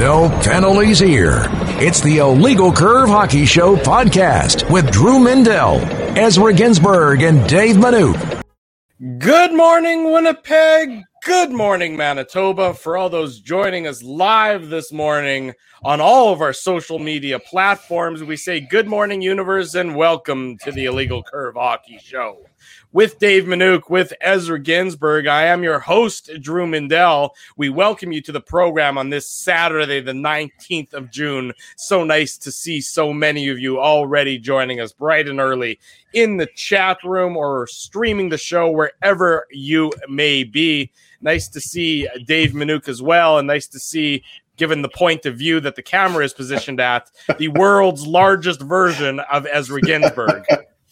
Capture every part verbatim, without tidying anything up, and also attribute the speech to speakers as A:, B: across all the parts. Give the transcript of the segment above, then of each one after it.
A: No penalties here. It's the Illegal Curve Hockey Show podcast with Drew Mindell, Ezra Ginsburg, and Dave Manouk.
B: Good morning, Winnipeg. Good morning, Manitoba. For all those joining us live this morning on all of our social media platforms, we say good morning, universe, and welcome to the Illegal Curve Hockey Show. With Dave Manouk, with Ezra Ginsburg, I am your host, Drew Mindell. We welcome you to the program on this Saturday, the nineteenth of June. So nice to see so many of you already joining us bright and early in the chat room or streaming the show wherever you may be. Nice to see Dave Manouk as well, and nice to see, given the point of view that the camera is positioned at, the world's largest version of Ezra Ginsburg.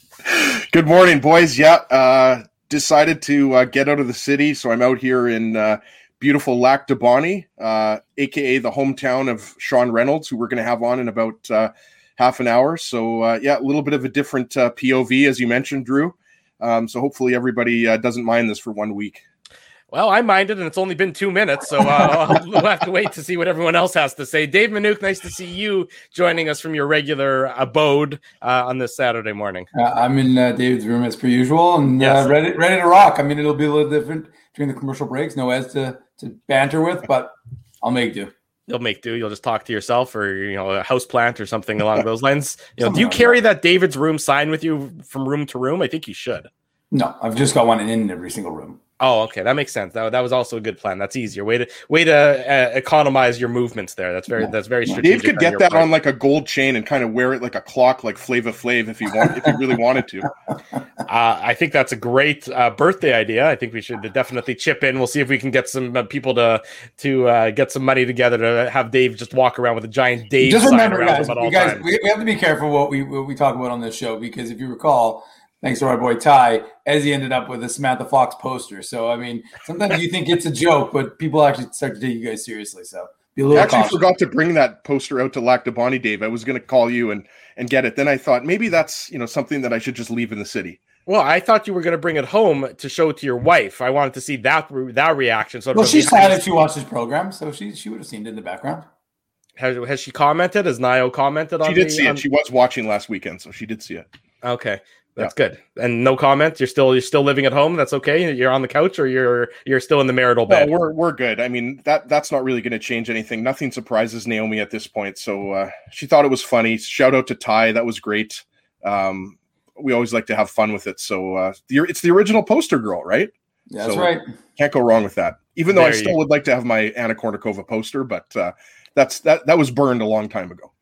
C: Good morning, boys. Yeah, uh, decided to uh, get out of the city, so I'm out here in uh, beautiful Lac du Bonnet, uh, a k a the hometown of Sean Reynolds, who we're going to have on in about uh, half an hour. So, uh, yeah, a little bit of a different uh, P O V, as you mentioned, Drew. Um, so hopefully everybody uh, doesn't mind this for one week.
B: Well, I minded, and it's only been two minutes, so uh, we'll have to wait to see what everyone else has to say. Dave Manouk, nice to see you joining us from your regular abode uh, on this Saturday morning.
D: Uh, I'm in uh, David's room as per usual, and
B: yes.
D: uh, ready, ready to rock. I mean, it'll be a little different during the commercial breaks. No Ez to, to banter with, but I'll make do.
B: You'll make do. You'll just talk to yourself, or you know, a house plant or something along those lines. You know, do you carry that David's room sign with you from room to room? I think you should.
D: No, I've just got one in every single room.
B: Oh, okay, that makes sense. That, that was also a good plan. That's easier way to way to uh, economize your movements there. That's very that's very strategic.
C: Dave could get that part on like a gold chain and kind of wear it like a clock, like Flava Flav, if he want, if he really wanted to.
B: Uh, I think that's a great uh, birthday idea. I think we should definitely chip in. We'll see if we can get some uh, people to to uh, get some money together to have Dave just walk around with a giant Dave
D: just
B: sign
D: remember,
B: around
D: guys,
B: him at all
D: you guys,
B: times.
D: We, we have to be careful what we what we talk about on this show, because if you recall, thanks to our boy Ty, Ezzy ended up with a Samantha Fox poster. So, I mean, sometimes you think it's a joke, but people actually start to take you guys seriously. So, be a little
C: I actually
D: cautious.
C: forgot to bring that poster out to Lac du Bonnet, Dave. I was going to call you and, and get it. Then I thought maybe that's, you know, something that I should just leave in the city.
B: Well, I thought you were going to bring it home to show to your wife. I wanted to see that that reaction. Sort
D: well,
B: of
D: she said if she watched this program, so she she would have seen it in the background.
B: Has, has she commented? Has Nio commented on
C: She did
B: the,
C: see
B: on...
C: it. She was watching last weekend, so she did see it.
B: Okay. That's
C: yeah.
B: good. And no comment. You're still you're still living at home. That's okay. You're on the couch, or you're you're still in the marital bed.
C: No, we're we're good. I mean, that that's not really going to change anything. Nothing surprises Naomi at this point. So uh, she thought it was funny. Shout out to Ty. That was great. Um, we always like to have fun with it. So uh, the, it's the original poster girl, right?
D: Yeah, that's
C: so
D: right.
C: Can't go wrong with that. Even though
B: there
C: I still would like to have my Anna Kournikova poster, but uh, that's that that was burned a long time ago.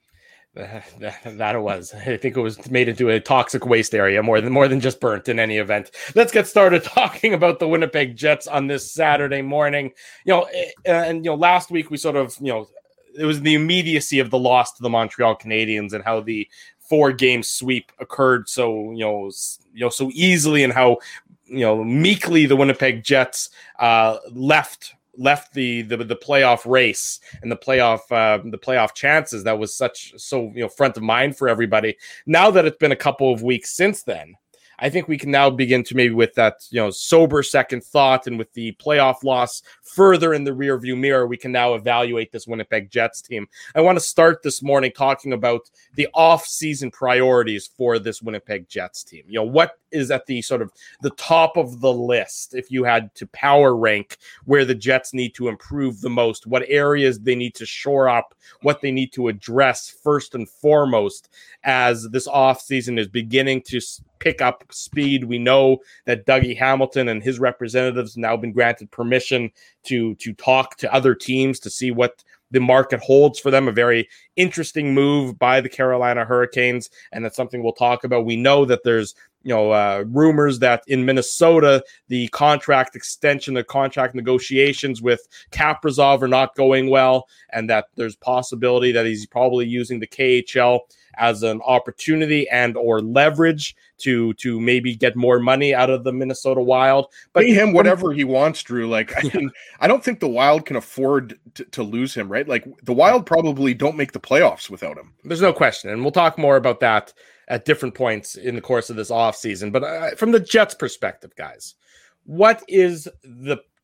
B: That it was. I think it was made into a toxic waste area more than more than just burnt in any event. Let's get started talking about the Winnipeg Jets on this Saturday morning. You know, and you know, last week we sort of, you know, it was the immediacy of the loss to the Montreal Canadiens and how the four game sweep occurred so, you know, you know, so easily, and how, you know, meekly the Winnipeg Jets uh, left left the, the the playoff race and the playoff uh, the playoff chances. That was such so you know front of mind for everybody. Now that it's been a couple of weeks since then, I think we can now begin to maybe with that, you know, sober second thought, and with the playoff loss further in the rearview mirror, we can now evaluate this Winnipeg Jets team. I want to start this morning talking about the off-season priorities for this Winnipeg Jets team. You know, what is at the sort of the top of the list if you had to power rank where the Jets need to improve the most, what areas they need to shore up, what they need to address first and foremost as this offseason is beginning to pick up speed. We know that Dougie Hamilton and his representatives have now been granted permission to, to talk to other teams to see what the market holds for them. A very interesting move by the Carolina Hurricanes, and that's something we'll talk about. We know that there's you know uh, rumors that in Minnesota the contract extension, the contract negotiations with Kaprizov are not going well, and that there's possibility that he's probably using the K H L as an opportunity and or leverage to to maybe get more money out of the Minnesota Wild. But
C: pay him whatever he wants, Drew. Like, I mean, I don't think the Wild can afford to, to lose him, right? Like, the Wild probably don't make the playoffs without him.
B: There's no question, and we'll talk more about that at different points in the course of this offseason. But uh, from the Jets' perspective, guys, what is the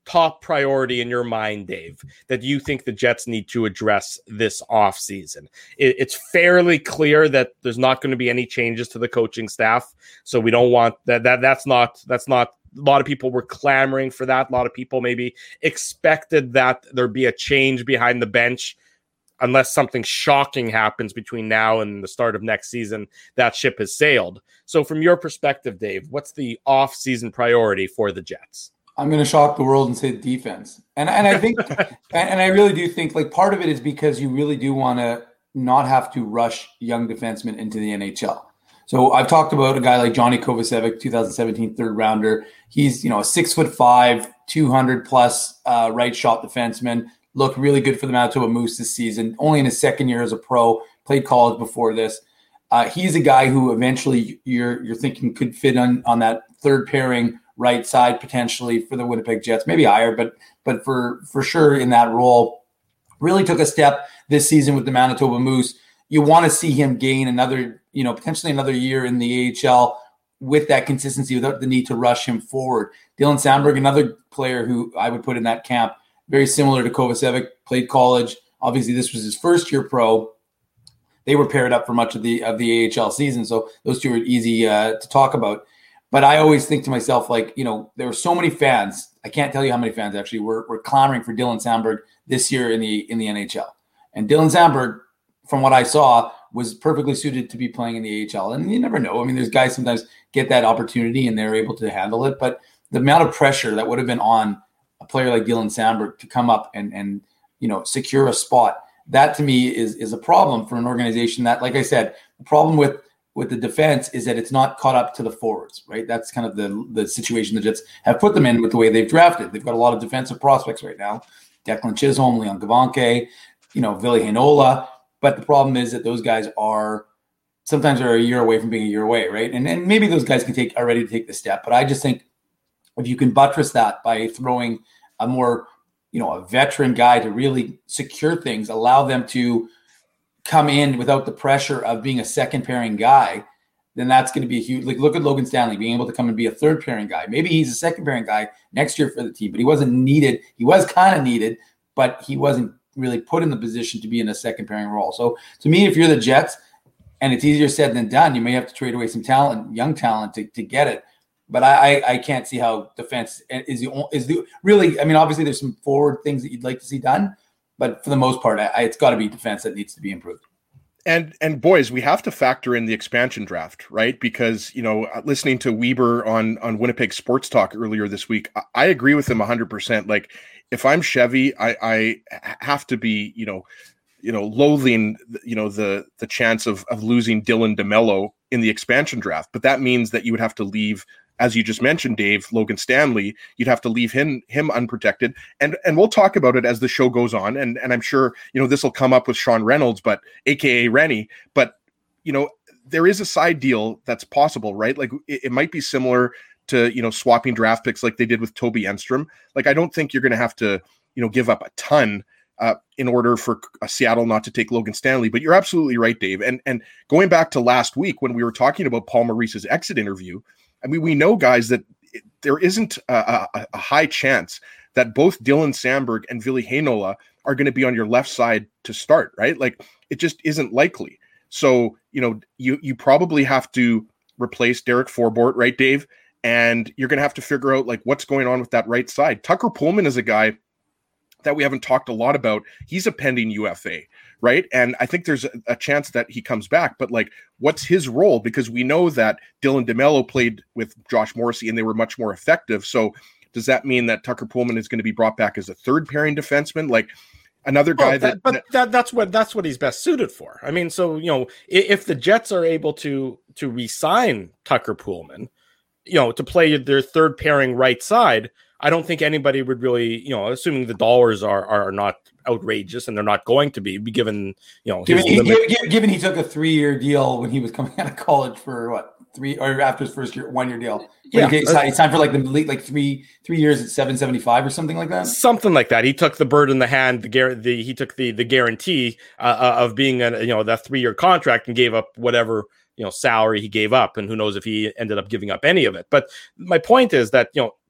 B: top priority in your mind, Dave, that you think the Jets need to address this offseason? It, it's fairly clear that there's not going to be any changes to the coaching staff, so we don't want that. That that's not that's not. A lot of people were clamoring for that. A lot of people maybe expected that there'd be a change behind the bench. Unless something shocking happens between now and the start of next season, that ship has sailed. So from your perspective, Dave, what's the off-season priority for the Jets?
D: I'm going to shock the world and say defense. And and I think, and I really do think, like, part of it is because you really do want to not have to rush young defensemen into the N H L. So I've talked about a guy like Johnny Kovacevic, twenty seventeen third rounder. He's, you know, a six foot five, two hundred plus uh, right shot defenseman. Looked really good for the Manitoba Moose this season. Only in his second year as a pro. Played college before this. Uh, he's a guy who eventually you're you're thinking could fit on, on that third pairing right side potentially for the Winnipeg Jets, maybe higher, but but for for sure in that role. Really took a step this season with the Manitoba Moose. You want to see him gain another, you know, potentially another year in the A H L with that consistency without the need to rush him forward. Dylan Sandberg, another player who I would put in that camp. Very similar to Kovacevic, played college. Obviously, this was his first year pro. They were paired up for much of the of the A H L season, so those two are easy uh, to talk about. But I always think to myself, like, you know, there were so many fans. I can't tell you how many fans actually were, were clamoring for Dylan Sandberg this year in the in the N H L. And Dylan Sandberg, from what I saw, was perfectly suited to be playing in the A H L. And you never know. I mean, there's guys sometimes get that opportunity and they're able to handle it. But the amount of pressure that would have been on a player like Dylan Sandberg to come up and, and you know, secure a spot, that to me is, is a problem for an organization that, like I said, the problem with, with the defense is that it's not caught up to the forwards, right? That's kind of the, the situation the Jets have put them in with the way they've drafted. They've got a lot of defensive prospects right now. Declan Chisholm, Leon Gavanke, you know, Ville Heinola. But the problem is that those guys are sometimes are a year away from being a year away, right? And, and maybe those guys can take are ready to take the step. But I just think if you can buttress that by throwing a more, you know, a veteran guy to really secure things, allow them to come in without the pressure of being a second pairing guy, then that's going to be a huge, like, look at Logan Stanley being able to come and be a third pairing guy. Maybe he's a second pairing guy next year for the team, but he wasn't needed. He was kind of needed, but he wasn't really put in the position to be in a second pairing role. So to me, if you're the Jets and it's easier said than done, you may have to trade away some talent, young talent to, to get it. But I, I can't see how defense is the is the really. I mean, obviously there's some forward things that you'd like to see done, but for the most part, I, it's got to be defense that needs to be improved.
C: And and boys, we have to factor in the expansion draft, right? Because, you know, listening to Weber on on Winnipeg Sports Talk earlier this week, I, I agree with him one hundred percent. Like, if I'm Chevy, I, I have to be, you know, you know, loathing, you know, the the chance of of losing Dylan DeMello in the expansion draft. But that means that you would have to leave, as you just mentioned, Dave, Logan Stanley, you'd have to leave him him unprotected. And and we'll talk about it as the show goes on. And and I'm sure, you know, this will come up with Sean Reynolds, but A K A Rennie. But, you know, there is a side deal that's possible, right? Like, it, it might be similar to, you know, swapping draft picks like they did with Toby Enstrom. Like, I don't think you're going to have to, you know, give up a ton uh, in order for uh, Seattle not to take Logan Stanley. But you're absolutely right, Dave. And and going back to last week when we were talking about Paul Maurice's exit interview, I mean, we know, guys, that it, there isn't a, a, a high chance that both Dylan Sandberg and Ville Heinola are going to be on your left side to start, right? Like, it just isn't likely. So, you know, you you probably have to replace Derek Forbort, right, Dave? And you're going to have to figure out, like, what's going on with that right side. Tucker Pullman is a guy that we haven't talked a lot about. He's a pending U F A, right? And I think there's a, a chance that he comes back, but, like, what's his role? Because we know that Dylan DeMello played with Josh Morrissey and they were much more effective. So does that mean that Tucker Pullman is going to be brought back as a third pairing defenseman? Like, another guy
B: well, that,
C: that,
B: but
C: that,
B: that that's what that's what he's best suited for. I mean, so, you know, if, if the Jets are able to to re-sign Tucker Pullman, you know, to play their third pairing right side, I don't think anybody would really, you know, assuming the dollars are are not outrageous, and they're not going to be, given, you know,
D: given he, given, given he took a three year deal when he was coming out of college for what three or after his first year one year deal. Yeah, he signed for like the like three three years at seven seventy five or something like that.
B: Something like that. He took the bird in the hand. The, gar- the he took the the guarantee uh, of being a, you know, that three year contract and gave up whatever, you know, salary he gave up, and who knows if he ended up giving up any of it. But my point is that, you know,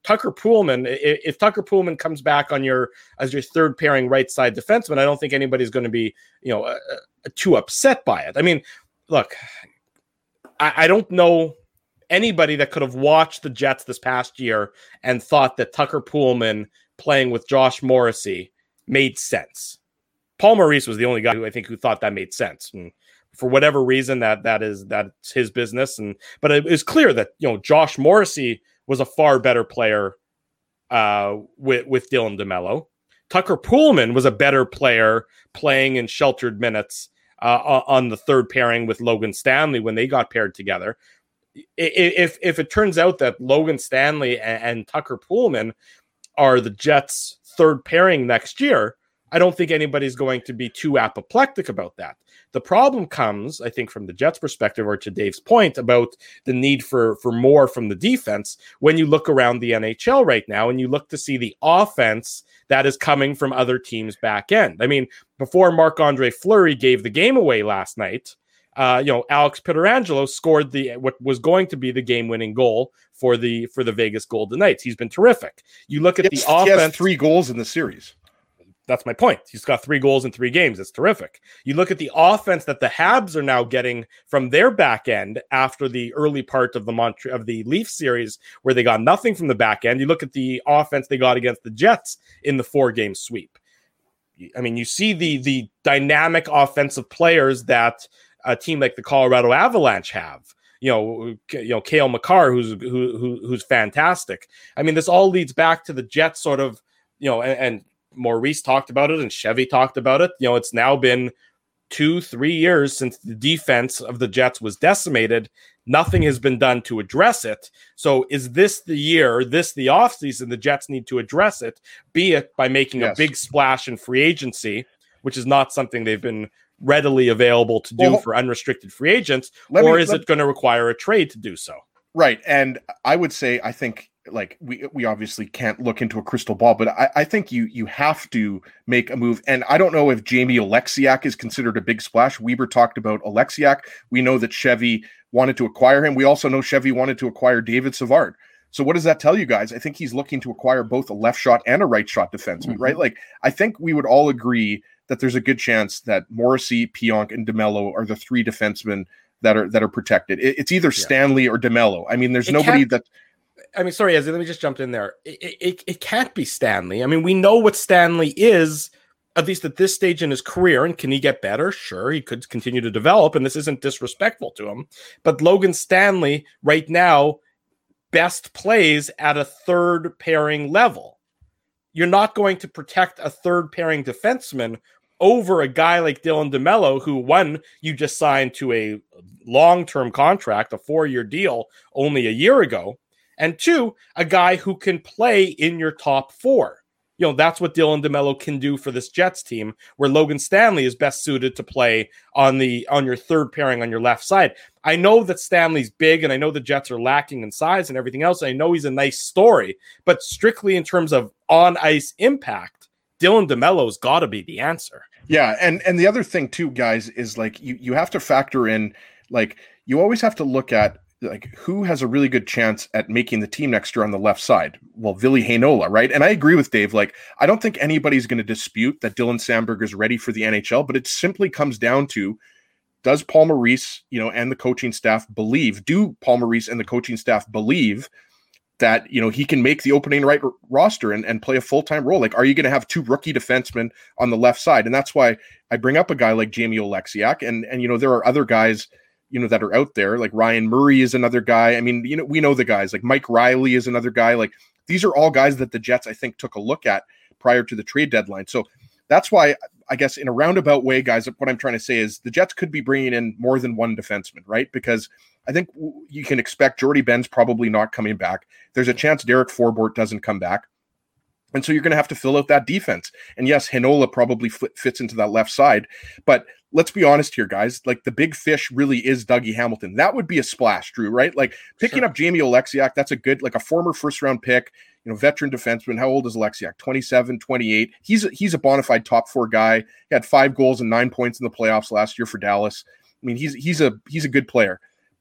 B: Tucker Poolman, if, if Tucker Poolman comes back on your as your third pairing right side defenseman, I don't think anybody's going to be, you know, uh, too upset by it. I mean, look, I, I don't know anybody that could have watched the Jets this past year and thought that Tucker Poolman playing with Josh Morrissey made sense. Paul Maurice was the only guy who I think who thought that made sense. And for whatever reason, that that is that's his business. And but it is clear that, you know, Josh Morrissey was a far better player uh, with with Dylan DeMello. Tucker Poolman was a better player playing in sheltered minutes uh, on the third pairing with Logan Stanley when they got paired together. If if it turns out that Logan Stanley and, and Tucker Poolman are the Jets' third pairing next year, I don't think anybody's going to be too apoplectic about that. The problem comes, I think, from the Jets' perspective, or to Dave's point about the need for, for more from the defense, when you look around the N H L right now and you look to see the offense that is coming from other teams' back end. I mean, before Marc-Andre Fleury gave the game away last night, Uh, you know, Alex Pietrangelo scored the what was going to be the game-winning goal for the for the Vegas Golden Knights. He's been terrific. You look at
C: Yes,
B: the offense;
C: he has three goals in the series.
B: That's my point. He's got three goals in three games. It's terrific. You look at the offense that the Habs are now getting from their back end after the early part of the Mont- of the Leaf series, where they got nothing from the back end. You look at the offense they got against the Jets in the four-game sweep. I mean, you see the the dynamic offensive players that a team like the Colorado Avalanche have, you know, you know, Cale Makar, who's who, who who's fantastic. I mean, this all leads back to the Jets sort of, you know, and, and Maurice talked about it and Chevy talked about it. You know, it's now been two, three years since the defense of the Jets was decimated. Nothing has been done to address it. So is this the year, this the offseason, the Jets need to address it, be it by making yes. a big splash in free agency, which is not something they've been readily available to do well, for unrestricted free agents, or me, is let, it going to require a trade to do so?
C: Right. And I would say, I think, like, we we obviously can't look into a crystal ball, but I, I think you you have to make a move. And I don't know if Jamie Oleksiak is considered a big splash. Weber talked about Oleksiak. We know that Chevy wanted to acquire him. We also know Chevy wanted to acquire David Savard. So what does that tell you guys? I think he's looking to acquire both a left shot and a right shot defenseman, mm-hmm. right? Like, I think we would all agree that there's a good chance that Morrissey, Pionk, and DeMello are the three defensemen that are that are protected. It, it's either yeah. Stanley or DeMello. I mean, there's it nobody that.
B: I mean, sorry, Ezzy, let me just jump in there. It, it it can't be Stanley. I mean, we know what Stanley is, at least at this stage in his career. And can he get better? Sure, he could continue to develop, and this isn't disrespectful to him. But Logan Stanley, right now, best plays at a third pairing level. You're not going to protect a third pairing defenseman over a guy like Dylan DeMello, who, one, you just signed to a long-term contract, a four-year deal only a year ago, and two, a guy who can play in your top four. You know, that's what Dylan DeMello can do for this Jets team, where Logan Stanley is best suited to play on the on your third pairing on your left side. I know that Stanley's big, and I know the Jets are lacking in size and everything else. And I know he's a nice story, but strictly in terms of on-ice impact, Dylan DeMello's got to be the answer.
C: Yeah, and and the other thing too, guys, is like you you have to factor in, like, you always have to look at, like, who has a really good chance at making the team next year on the left side? Well, Ville Heinola, right? And I agree with Dave. Like, I don't think anybody's going to dispute that Dylan Samberg is ready for the N H L, but it simply comes down to, does Paul Maurice, you know, and the coaching staff believe, do Paul Maurice and the coaching staff believe that, you know, he can make the opening right r- roster and, and play a full-time role? Like, are you going to have two rookie defensemen on the left side? And that's why I bring up a guy like Jamie Oleksiak. And, and, you know, there are other guys, you know, that are out there. Like Ryan Murray is another guy. I mean, you know, we know the guys. Like Mike Riley is another guy. Like, these are all guys that the Jets, I think, took a look at prior to the trade deadline. So that's why, I guess, in a roundabout way, guys, what I'm trying to say is the Jets could be bringing in more than one defenseman, right? Because I think you can expect Jordy Ben's probably not coming back. There's a chance Derek Forbort doesn't come back. And so you're going to have to fill out that defense. And yes, Heinola probably f- fits into that left side. But let's be honest here, guys. Like, the big fish really is Dougie Hamilton. That would be a splash, Drew, right? Like, picking sure. up Jamie Oleksiak, that's a good, like a former first-round pick, you know, veteran defenseman. How old is Oleksiak? twenty-seven, twenty-eight. He's a, he's a bona fide top four guy. He had five goals and nine points in the playoffs last year for Dallas. I mean, he's he's a he's a good player.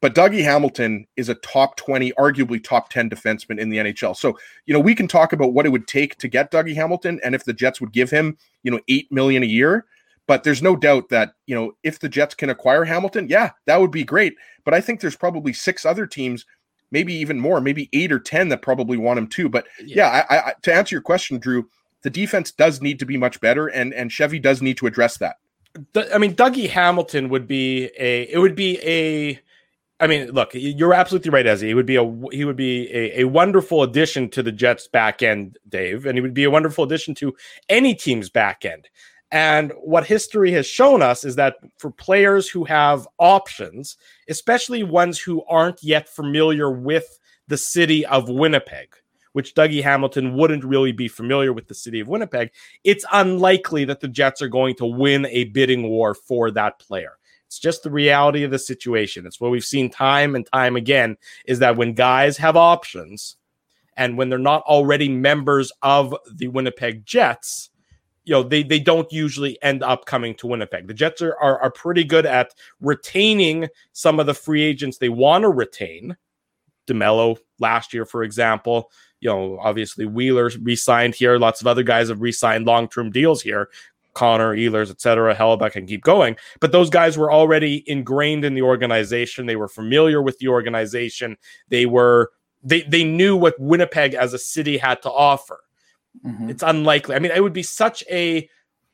C: But Dougie Hamilton is a top twenty, arguably top ten defenseman in the N H L. So, you know, we can talk about what it would take to get Dougie Hamilton and if the Jets would give him, you know, eight million dollars a year. But there's no doubt that, you know, if the Jets can acquire Hamilton, yeah, that would be great. But I think there's probably six other teams, maybe even more, maybe eight or ten that probably want him too. But yeah, yeah I, I, to answer your question, Drew, the defense does need to be much better, and, and Chevy does need to address that.
B: I mean, Dougie Hamilton would be a, it would be a, I mean, look, you're absolutely right, Ezzy. He would be a he would be a, a wonderful addition to the Jets' back end, Dave, and he would be a wonderful addition to any team's back end. And what history has shown us is that for players who have options, especially ones who aren't yet familiar with the city of Winnipeg, which Dougie Hamilton wouldn't really be familiar with the city of Winnipeg, it's unlikely that the Jets are going to win a bidding war for that player. It's just the reality of the situation. It's what we've seen time and time again, is that when guys have options and when they're not already members of the Winnipeg Jets, you know, they, they don't usually end up coming to Winnipeg. The Jets are, are, are pretty good at retaining some of the free agents they want to retain. DeMello last year, for example, you know, obviously Wheeler re-signed here. Lots of other guys have re-signed long-term deals here. Connor, Ehlers, et cetera, Hellebuyck, can keep going. But those guys were already ingrained in the organization. They were familiar with the organization. They were they they knew what Winnipeg as a city had to offer. Mm-hmm. It's unlikely. I mean, it would be such a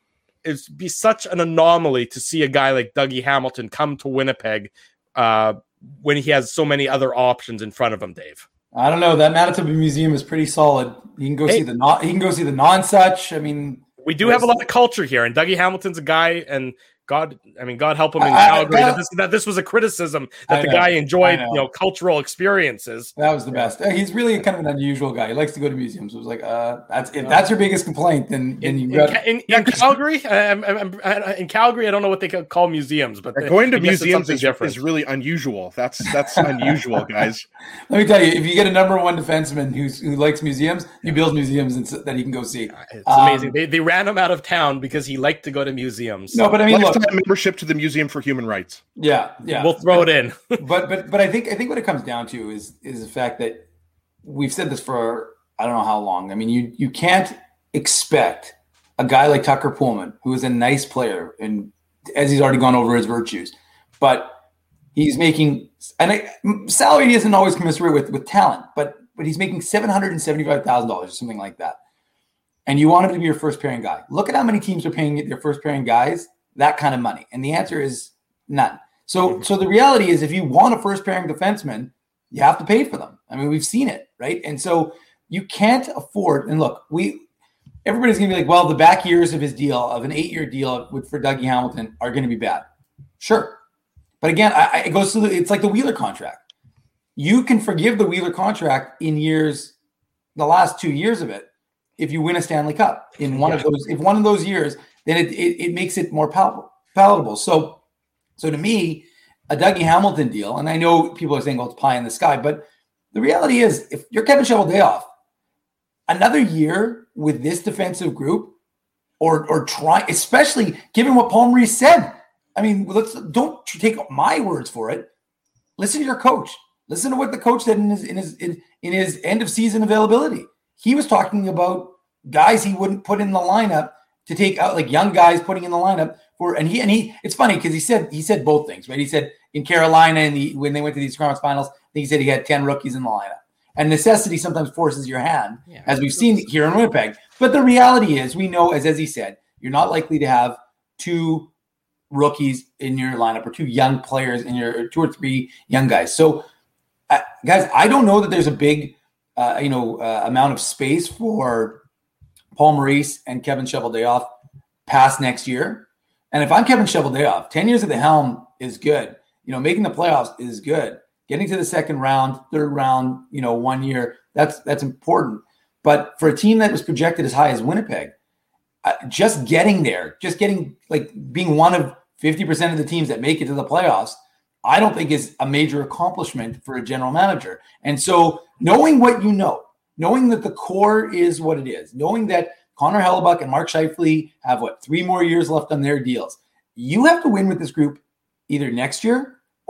B: it'd be such an anomaly to see a guy like Dougie Hamilton come to Winnipeg uh, when he has so many other options in front of him, Dave.
D: I don't know. That Manitoba Museum is pretty solid. You can go hey. see the non. He can go see the non-such. I mean.
B: We do have a lot of culture here, and Dougie Hamilton's a guy, and God, I mean, God help him in Calgary. I, I, that, this, that this was a criticism that I the know, guy enjoyed, know. you know, cultural experiences.
D: That was the best. He's really kind of an unusual guy. He likes to go to museums. It was like, uh, that's if that's your biggest complaint, then, then you got
B: in, in, in Calgary. I'm, I'm, I'm, in Calgary, I don't know what they call museums, but
C: they, going to museums is, is really unusual. That's that's unusual, guys.
D: Let me tell you, if you get a number one defenseman who's, who likes museums, he builds museums and, that he can go see.
B: It's um, amazing. They, they ran him out of town because he liked to go to museums.
D: No, but I mean, look.
C: Membership to the Museum for Human Rights.
D: Yeah, yeah.
B: We'll throw it in.
D: but but but I think I think what it comes down to is is the fact that we've said this for I don't know how long. I mean, you you can't expect a guy like Tucker Poolman, who is a nice player, and as he's already gone over his virtues, but he's making and I, salary isn't always commensurate with with talent, but but he's making seven hundred and seventy five thousand dollars or something like that. And you want him to be your first pairing guy. Look at how many teams are paying their first pairing guys that kind of money. And the answer is none. So, so the reality is if you want a first pairing defenseman, you have to pay for them. I mean, we've seen it, right? And so you can't afford, and look, we, everybody's going to be like, well, the back years of his deal, of an eight year deal with, for Dougie Hamilton are going to be bad. Sure. But again, I, I, it goes to the, it's like the Wheeler contract. You can forgive the Wheeler contract in years, the last two years of it, if you win a Stanley Cup in one yeah. of those, if one of those years, then it, it, it makes it more pal- palatable. So, so to me, a Dougie Hamilton deal, and I know people are saying, well, it's pie in the sky, but the reality is, if you're Kevin Cheveldayoff, another year with this defensive group, or or try, especially given what Paul Maurice said. I mean, let's don't take my words for it. Listen to your coach. Listen to what the coach said in his in his in, in his end of season availability. He was talking about guys he wouldn't put in the lineup to take out, like young guys putting in the lineup for, and he, and he, it's funny because he said, he said both things, right? He said in Carolina and the, when they went to these conference finals, I think he said he had ten rookies in the lineup, and necessity sometimes forces your hand, yeah, as we've seen here in Winnipeg. But the reality is, we know, as, as he said, you're not likely to have two rookies in your lineup or two young players in your, or two or three young guys. So uh, guys, I don't know that there's a big, uh, you know, uh, amount of space for Paul Maurice and Kevin Cheveldayoff past next year. And if I'm Kevin Cheveldayoff, ten years at the helm is good. You know, making the playoffs is good. Getting to the second round, third round, you know, one year, that's that's important. But for a team that was projected as high as Winnipeg, uh, just getting there, just getting, like, being one of fifty percent of the teams that make it to the playoffs, I don't think is a major accomplishment for a general manager. And so knowing what you know, knowing that the core is what it is, knowing that Connor Hellebuyck and Mark Scheifele have, what, three more years left on their deals, you have to win with this group either next year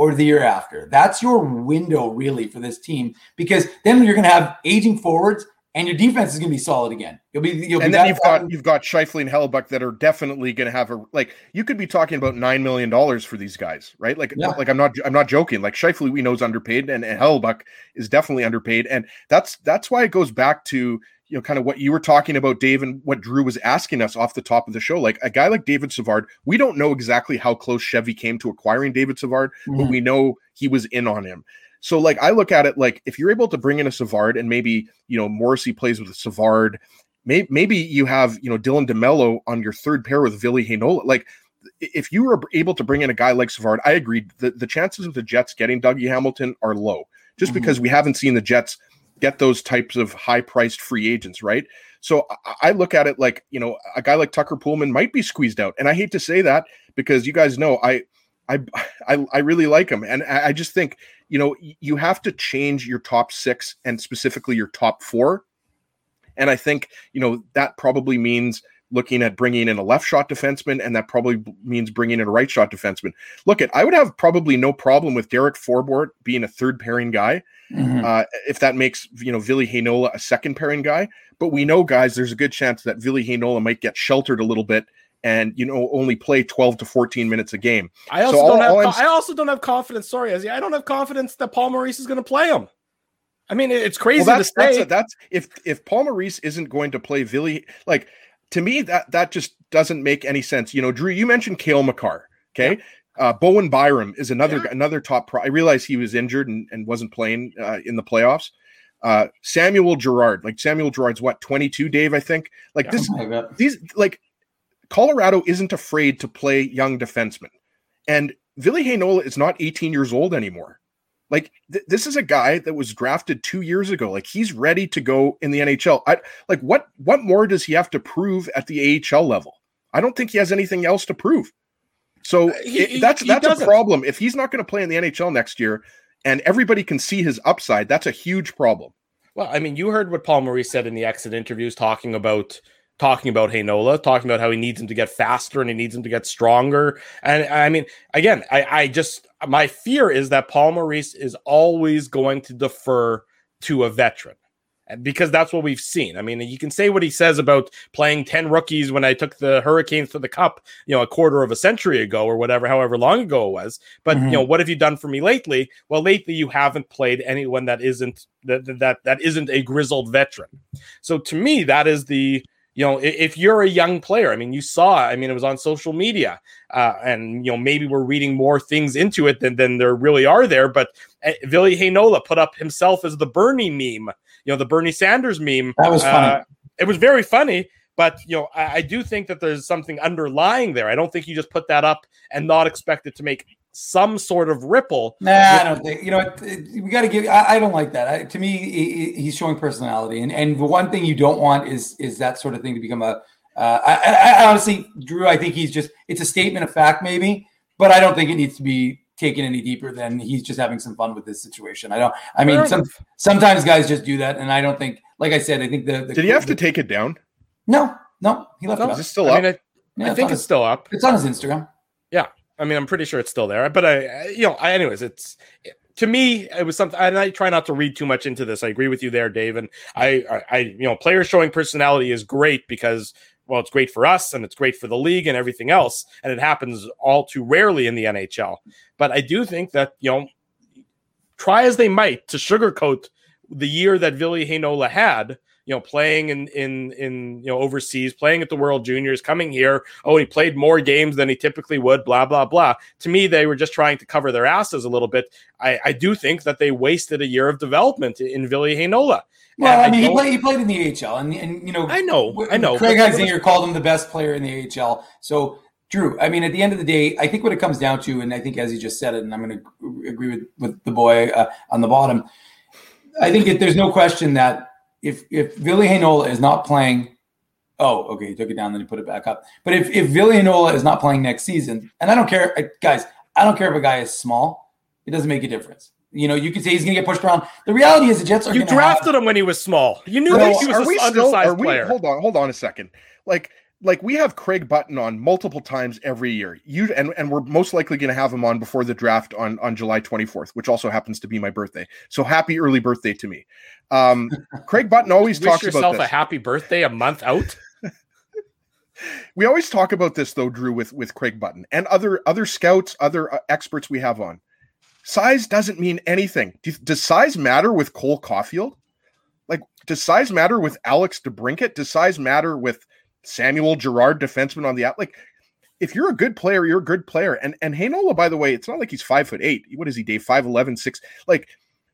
D: or the year after. That's your window really for this team, because then you're going to have aging forwards and your defense is going to be solid again. You'll be, you'll
C: and
D: be
C: then you've got,
D: and,
C: you've got Scheifele and Hellebuck that are definitely going to have a, like, you could be talking about nine million dollars for these guys, right? Like, yeah. like I'm not, I'm not joking. Like Scheifele, we know is underpaid, and, and Hellebuck is definitely underpaid. And that's, that's why it goes back to, you know, kind of what you were talking about, Dave, and what Drew was asking us off the top of the show. Like a guy like David Savard, we don't know exactly how close Chevy came to acquiring David Savard, mm-hmm. but we know he was in on him. So, like, I look at it like if you're able to bring in a Savard and maybe, you know, Morrissey plays with a Savard, may, maybe you have, you know, Dylan DeMello on your third pair with Ville Heinola. Like, if you were able to bring in a guy like Savard, I agree. The, the chances of the Jets getting Dougie Hamilton are low just mm-hmm. because we haven't seen the Jets get those types of high-priced free agents, right? So I, I look at it like, you know, a guy like Tucker Poolman might be squeezed out. And I hate to say that because you guys know I I I, I really like him. And I, I just think, you know, you have to change your top six and specifically your top four. And I think, you know, that probably means looking at bringing in a left shot defenseman, and that probably means bringing in a right shot defenseman. Look, at I would have probably no problem with Derek Forbort being a third pairing guy, mm-hmm. uh, if that makes, you know, Ville Heinola a second pairing guy. But we know, guys, there's a good chance that Ville Heinola might get sheltered a little bit and, you know, only play twelve to fourteen minutes a game.
B: I also
C: so
B: don't
C: all,
B: have.
C: all
B: I also don't have confidence. Sorry, Ezzy, I don't have confidence that Paul Maurice is going to play him. I mean, it's crazy
C: well, that's,
B: to say.
C: That's, a, that's if if Paul Maurice isn't going to play Ville, like to me that that just doesn't make any sense. You know, Drew, you mentioned Cale Makar. Okay, yeah. uh, Bowen Byram is another yeah. another top. Pro- I realize he was injured and, and wasn't playing uh, in the playoffs. Uh, Samuel Girard, like Samuel Girard's what twenty-two, Dave, I think. Like yeah, this, like these like. Colorado isn't afraid to play young defensemen, and Ville Heinola is not eighteen years old anymore. Like th- this is a guy that was drafted two years ago. Like he's ready to go in the N H L. I, like what, what more does he have to prove at the A H L level? I don't think he has anything else to prove. So uh, he, it, that's, that's a problem. If he's not going to play in the N H L next year and everybody can see his upside, that's a huge problem.
B: Well, I mean, you heard what Paul Maurice said in the exit interviews, talking about talking about Heinola, talking about how he needs him to get faster and he needs him to get stronger. And I mean, again, I, I just, my fear is that Paul Maurice is always going to defer to a veteran, because that's what we've seen. I mean, you can say what he says about playing ten rookies when I took the Hurricanes to the Cup, you know, a quarter of a century ago or whatever, however long ago it was. But, mm-hmm. you know, what have you done for me lately? Well, lately you haven't played anyone that isn't, that, that, that isn't a grizzled veteran. So to me, that is the, you know, if you're a young player, I mean, you saw, I mean, it was on social media uh, and, you know, maybe we're reading more things into it than, than there really are there. But uh, Ville Heinola put up himself as the Bernie meme, you know, the Bernie Sanders meme.
D: That was funny.
B: Uh, it was very funny. But, you know, I, I do think that there's something underlying there. I don't think you just put that up and not expect it to make some sort of ripple.
D: Nah, with- I don't think, you know, it, it, we got to give, I, I don't like that. I, to me, he, he's showing personality. And, and the one thing you don't want is, is that sort of thing to become a, uh, I, I honestly, Drew, I think he's just, it's a statement of fact maybe, but I don't think it needs to be taken any deeper than he's just having some fun with this situation. I don't, I mean, some, sometimes guys just do that. And I don't think, like I said, I think the, the
C: did he have
D: the,
C: to take it down?
D: No, no, he left
B: no,
D: it up.
C: Is it still
B: I
C: up?
B: mean, I,
D: yeah,
B: I think it's
D: his,
B: still up.
D: It's on his Instagram.
B: Yeah. I mean, I'm pretty sure it's still there, but I, you know, I, anyways, it's, to me, it was something, and I try not to read too much into this. I agree with you there, Dave. And I, I, I, you know, players showing personality is great because, well, it's great for us and it's great for the league and everything else. And it happens all too rarely in the N H L. But I do think that, you know, try as they might to sugarcoat the year that Ville Heinola had, you know, playing in, in, in, you know, overseas, playing at the World Juniors, coming here. Oh, he played more games than he typically would, blah, blah, blah. To me, they were just trying to cover their asses a little bit. I, I do think that they wasted a year of development in Ville Heinola.
D: Well, I mean, I he played, he played in the A H L and, and, you know,
B: I know, I know.
D: Craig Heisinger called him the best player in the A H L. So Drew, I mean, at the end of the day, I think what it comes down to, and I think as he just said it, and I'm going to agree with, with the boy uh, on the bottom, I think that there's no question that If if Ville Heinola is not playing, oh, okay, he took it down, then he put it back up. But if, if Ville Heinola is not playing next season, and I don't care, guys, I don't care if a guy is small, it doesn't make a difference. You know, you could say he's going to get pushed around. The reality is the Jets are
B: You drafted
D: have,
B: him when he was small. You knew
C: no,
B: that he was
C: an
B: undersized
C: we,
B: player.
C: Hold on, hold on a second. Like, like we have Craig Button on multiple times every year. You and, and we're most likely going to have him on before the draft on, on July twenty-fourth, which also happens to be my birthday. So happy early birthday to me. Um, Craig Button always
B: Wish
C: talks
B: yourself
C: about this.
B: a happy birthday a month out.
C: We always talk about this though, Drew, with, with Craig Button and other, other scouts, other uh, experts we have on. Size doesn't mean anything. Do, does size matter with Cole Caulfield? Like, does size matter with Alex DeBrincat? Does size matter with Samuel Girard, defenseman on the out? Like, if you're a good player, you're a good player. And and Heinola, by the way, it's not like he's five foot eight. What is he, Dave? five eleven, six. Like,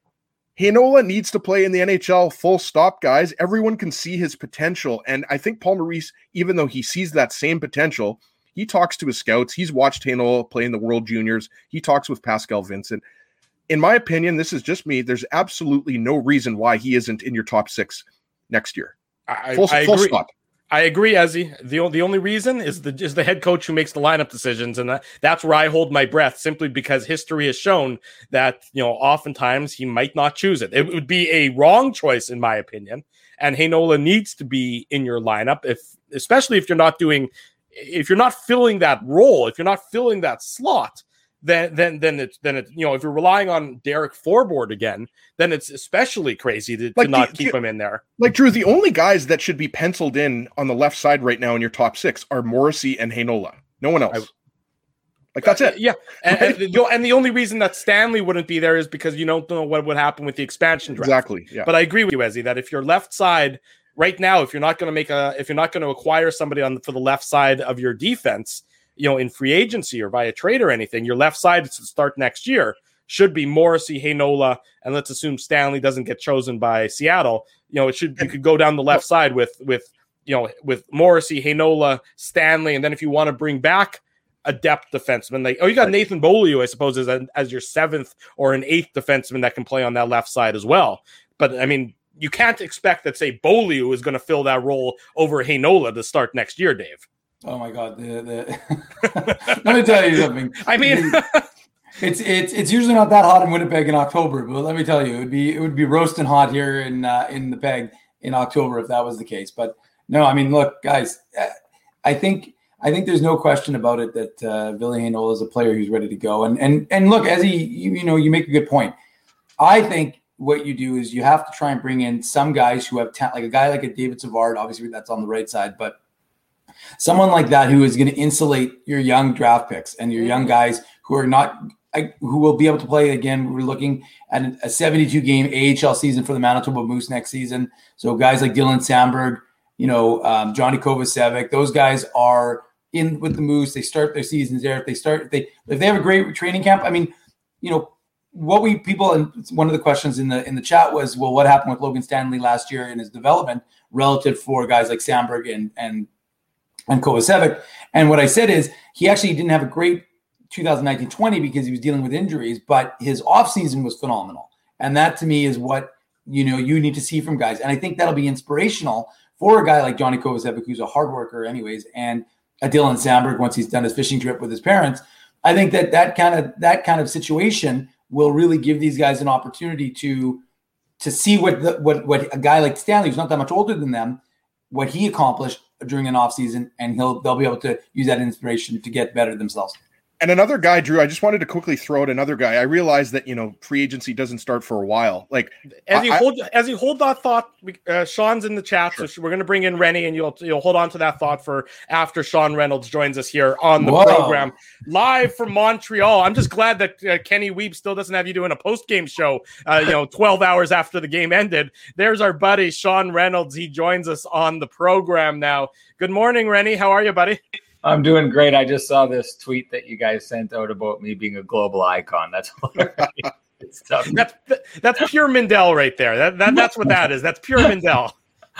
C: Heinola needs to play in the N H L, full stop, guys. Everyone can see his potential. And I think Paul Maurice, even though he sees that same potential, he talks to his scouts. He's watched Heinola play in the World Juniors. He talks with Pascal Vincent. In my opinion, this is just me. There's absolutely no reason why he isn't in your top six next year.
B: I,
C: full,
B: I
C: full
B: agree.
C: stop.
B: I agree, Ezzy. The, the only reason is the is the head coach who makes the lineup decisions, and that, that's where I hold my breath, simply because history has shown that, you know, oftentimes he might not choose it. It would be a wrong choice, in my opinion, and Heinola needs to be in your lineup, if especially if you're not doing, if you're not filling that role, if you're not filling that slot. Then, then, then it's then it. You know, if you're relying on Derek Forbort again, then it's especially crazy to,
C: like
B: to not
C: the,
B: keep
C: the,
B: him in there.
C: Like, Drew, the only guys that should be penciled in on the left side right now in your top six are Morrissey and Heinola. No one else. I, like that's it.
B: Yeah, and, and, you know, and the only reason that Stanley wouldn't be there is because you don't know what would happen with the expansion draft.
C: Exactly. Yeah.
B: But I agree with you, Ezzy, that if your left side right now, if you're not going to make a, if you're not going to acquire somebody on the, for the left side of your defense, you know, in free agency or via trade or anything, your left side to start next year should be Morrissey, Heinola, and let's assume Stanley doesn't get chosen by Seattle. You know, it should, you could go down the left side with, with, you know, with Morrissey, Heinola, Stanley, and then if you want to bring back a depth defenseman, like, oh, you got Nathan Beaulieu, I suppose, as, a, as your seventh or an eighth defenseman that can play on that left side as well. But I mean, you can't expect that, say, Beaulieu is going to fill that role over Heinola to start next year, Dave.
D: Oh my God! The, the... Let me tell you something.
B: I mean,
D: it's it's it's usually not that hot in Winnipeg in October, but let me tell you, it would be it would be roasting hot here in uh, in the Peg in October if that was the case. But no, I mean, look, guys, I think I think there's no question about it that uh, Ville Heinola is a player who's ready to go. And and and look, as he, you, you know, you make a good point. I think what you do is you have to try and bring in some guys who have talent, like a guy like a David Savard. Obviously, that's on the right side, but someone like that who is going to insulate your young draft picks and your young guys who are not, who will be able to play again. We're looking at a seventy-two game A H L season for the Manitoba Moose next season. So guys like Dylan Samberg, you know, um, Johnny Kovacevic, those guys are in with the Moose. They start their seasons there. If they start, if they, if they have a great training camp, I mean, you know, what we people, and one of the questions in the, in the chat was, well, what happened with Logan Stanley last year in his development relative for guys like Samberg and, and, and Kovacevic. And what I said is he actually didn't have a great two thousand nineteen twenty because he was dealing with injuries, but his offseason was phenomenal. And that to me is what, you know, you need to see from guys. And I think that'll be inspirational for a guy like Johnny Kovacevic, who's a hard worker anyways, and a Dylan Samberg once he's done his fishing trip with his parents. I think that that kind of, that kind of situation will really give these guys an opportunity to, to see what, the, what, what a guy like Stanley, who's not that much older than them, what he accomplished during an offseason, and he'll they'll be able to use that inspiration to get better themselves.
C: And another guy, Drew, I just wanted to quickly throw out another guy. I realize that, you know, free agency doesn't start for a while. Like
B: as you
C: I,
B: hold as you hold that thought, uh, Sean's in the chat, sure. So we're going to bring in Rennie, and you'll you'll hold on to that thought for after Sean Reynolds joins us here on the
D: Whoa.
B: program live from Montreal. I'm just glad that uh, Kenny Weep still doesn't have you doing a post game show. Uh, you know, twelve hours after the game ended. There's our buddy Sean Reynolds. He joins us on the program now. Good morning, Rennie. How are you, buddy?
E: I'm doing great. I just saw this tweet that you guys sent out about me being a global icon. That's hilarious stuff.
B: That's that's pure Mindell right there. That, that that's what that is. That's pure Mindell.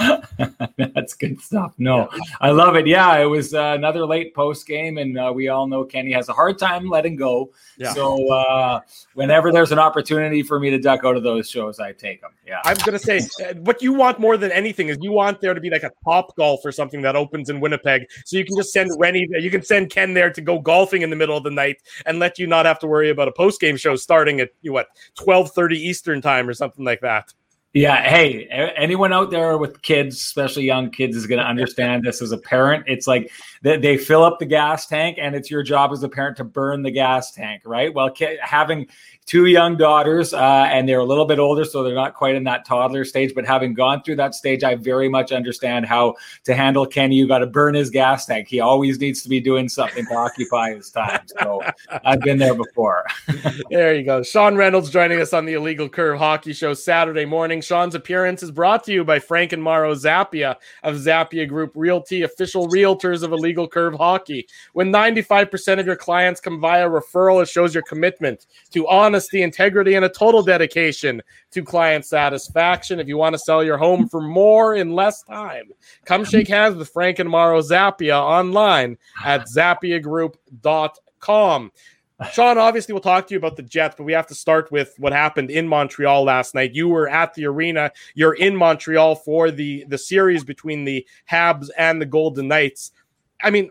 E: That's good stuff. No, yeah. I love it. Yeah, it was uh, another late post game, and uh, we all know Kenny has a hard time letting go. Yeah. So uh, whenever there's an opportunity for me to duck out of those shows, I take them. Yeah,
B: I'm gonna say what you want more than anything is you want there to be like a Top Golf or something that opens in Winnipeg, so you can just send Rennie, you can send Ken there to go golfing in the middle of the night and let you not have to worry about a post game show starting at you know, what twelve thirty Eastern time or something like that.
E: Yeah. Hey, anyone out there with kids, especially young kids, is going to understand this as a parent. It's like they, they fill up the gas tank, and it's your job as a parent to burn the gas tank, right? Well, having two young daughters, uh, and they're a little bit older, so they're not quite in that toddler stage, but having gone through that stage, I very much understand how to handle Kenny. You got to burn his gas tank. He always needs to be doing something to occupy his time. So I've been there before.
B: There you go. Sean Reynolds joining us on the Illegal Curve Hockey Show Saturday morning. Sean's appearance is brought to you by Frank and Mauro Zappia of Zappia Group Realty, official realtors of Illegal Curve Hockey. When ninety-five percent of your clients come via referral, it shows your commitment to honesty, integrity, and a total dedication to client satisfaction. If you want to sell your home for more in less time, come shake hands with Frank and Mauro Zappia online at zappia group dot com. Sean, obviously we'll talk to you about the Jets, but we have to start with what happened in Montreal last night. You were at the arena. You're in Montreal for the, the series between the Habs and the Golden Knights. I mean,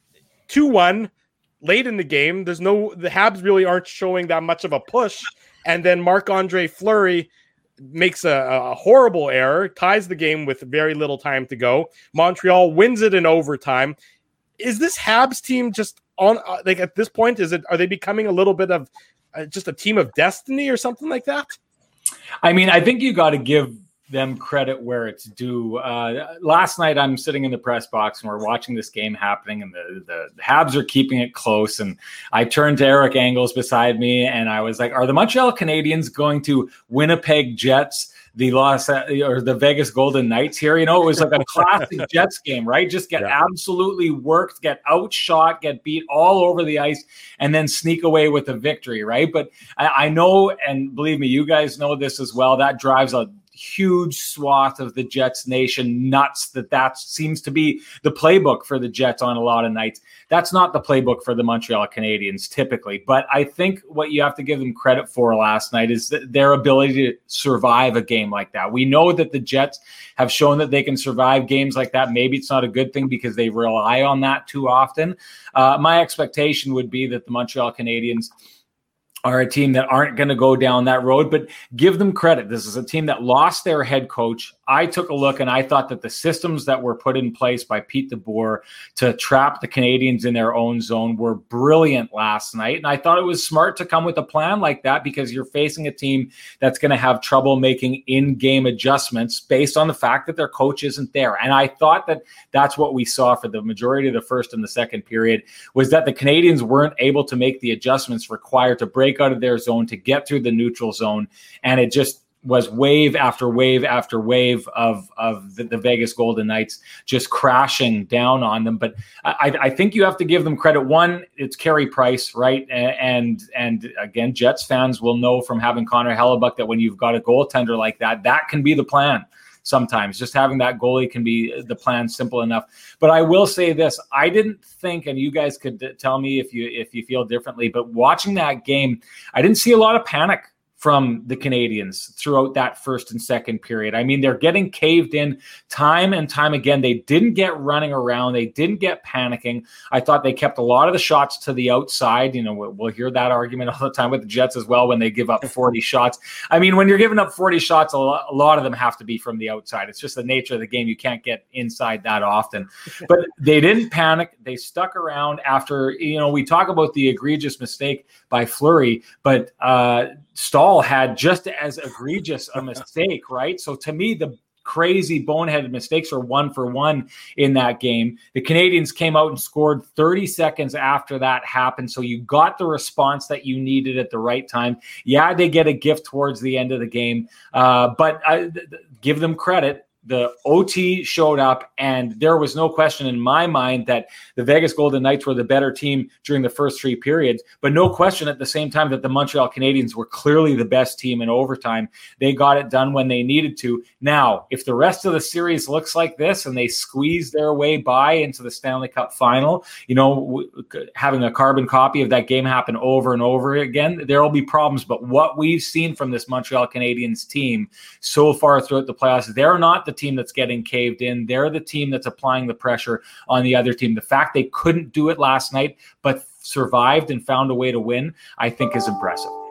B: two one late in the game. There's no, the Habs really aren't showing that much of a push. And then Marc-Andre Fleury makes a, a horrible error, ties the game with very little time to go. Montreal wins it in overtime. Is this Habs team just on, uh, like at this point, is it, are they becoming a little bit of uh, just a team of destiny or something like that?
E: I mean, I think you got to give them credit where it's due. Uh, last night, I'm sitting in the press box and we're watching this game happening, and the, the, the Habs are keeping it close. And I turned to Eric Engels beside me and I was like, are the Montreal Canadiens going to Winnipeg Jets the Los or the Vegas Golden Knights here? You know, it was like a classic Jets game, right? Just get yeah. absolutely worked, get outshot, get beat all over the ice, and then sneak away with a victory, right? But I, I know, and believe me, you guys know this as well, that drives a huge swath of the Jets nation nuts, that that seems to be the playbook for the Jets on a lot of nights. That's not the playbook for the Montreal Canadiens typically, but I think what you have to give them credit for last night is their ability to survive a game like that. We know that the Jets have shown that they can survive games like that. Maybe it's not a good thing because they rely on that too often. Uh, my expectation would be that the Montreal Canadiens are a team that aren't going to go down that road, but give them credit. This is a team that lost their head coach. I took a look and I thought that the systems that were put in place by Pete DeBoer to trap the Canadiens in their own zone were brilliant last night. And I thought it was smart to come with a plan like that because you're facing a team that's going to have trouble making in-game adjustments based on the fact that their coach isn't there. And I thought that that's what we saw for the majority of the first and the second period, was that the Canadiens weren't able to make the adjustments required to break out of their zone, to get through the neutral zone. And it just was wave after wave after wave of, of the, the Vegas Golden Knights just crashing down on them. But I, I think you have to give them credit. One, it's Carey Price, right? And, and again, Jets fans will know from having Connor Hellebuck that when you've got a goaltender like that, that can be the plan. Sometimes just having that goalie can be the plan, simple enough. But I will say this, I didn't think, and you guys could tell me if you if you feel differently, but watching that game, I didn't see a lot of panic from the Canadiens throughout that first and second period. I mean, they're getting caved in time and time again. They didn't get running around. They didn't get panicking. I thought they kept a lot of the shots to the outside. You know, we'll, we'll hear that argument all the time with the Jets as well when they give up forty shots. I mean, when you're giving up forty shots, a lot, a lot of them have to be from the outside. It's just the nature of the game. You can't get inside that often. But they didn't panic. They stuck around after, you know, we talk about the egregious mistake by Fleury, but uh, Stahl had just as egregious a mistake, right? So to me, the crazy boneheaded mistakes are one for one in that game. The Canadiens came out and scored thirty seconds after that happened. So you got the response that you needed at the right time. Yeah, they get a gift towards the end of the game, uh, but I, th- th- give them credit. The O T showed up, and there was no question in my mind that the Vegas Golden Knights were the better team during the first three periods, but no question at the same time that the Montreal Canadiens were clearly the best team in overtime. They got it done when they needed to. Now, if the rest of the series looks like this and they squeeze their way by into the Stanley Cup final, you know, having a carbon copy of that game happen over and over again, there will be problems. But what we've seen from this Montreal Canadiens team so far throughout the playoffs, they're not the team that's getting caved in. They're the team that's applying the pressure on the other team. The fact they couldn't do it last night, but survived and found a way to win, I think is impressive.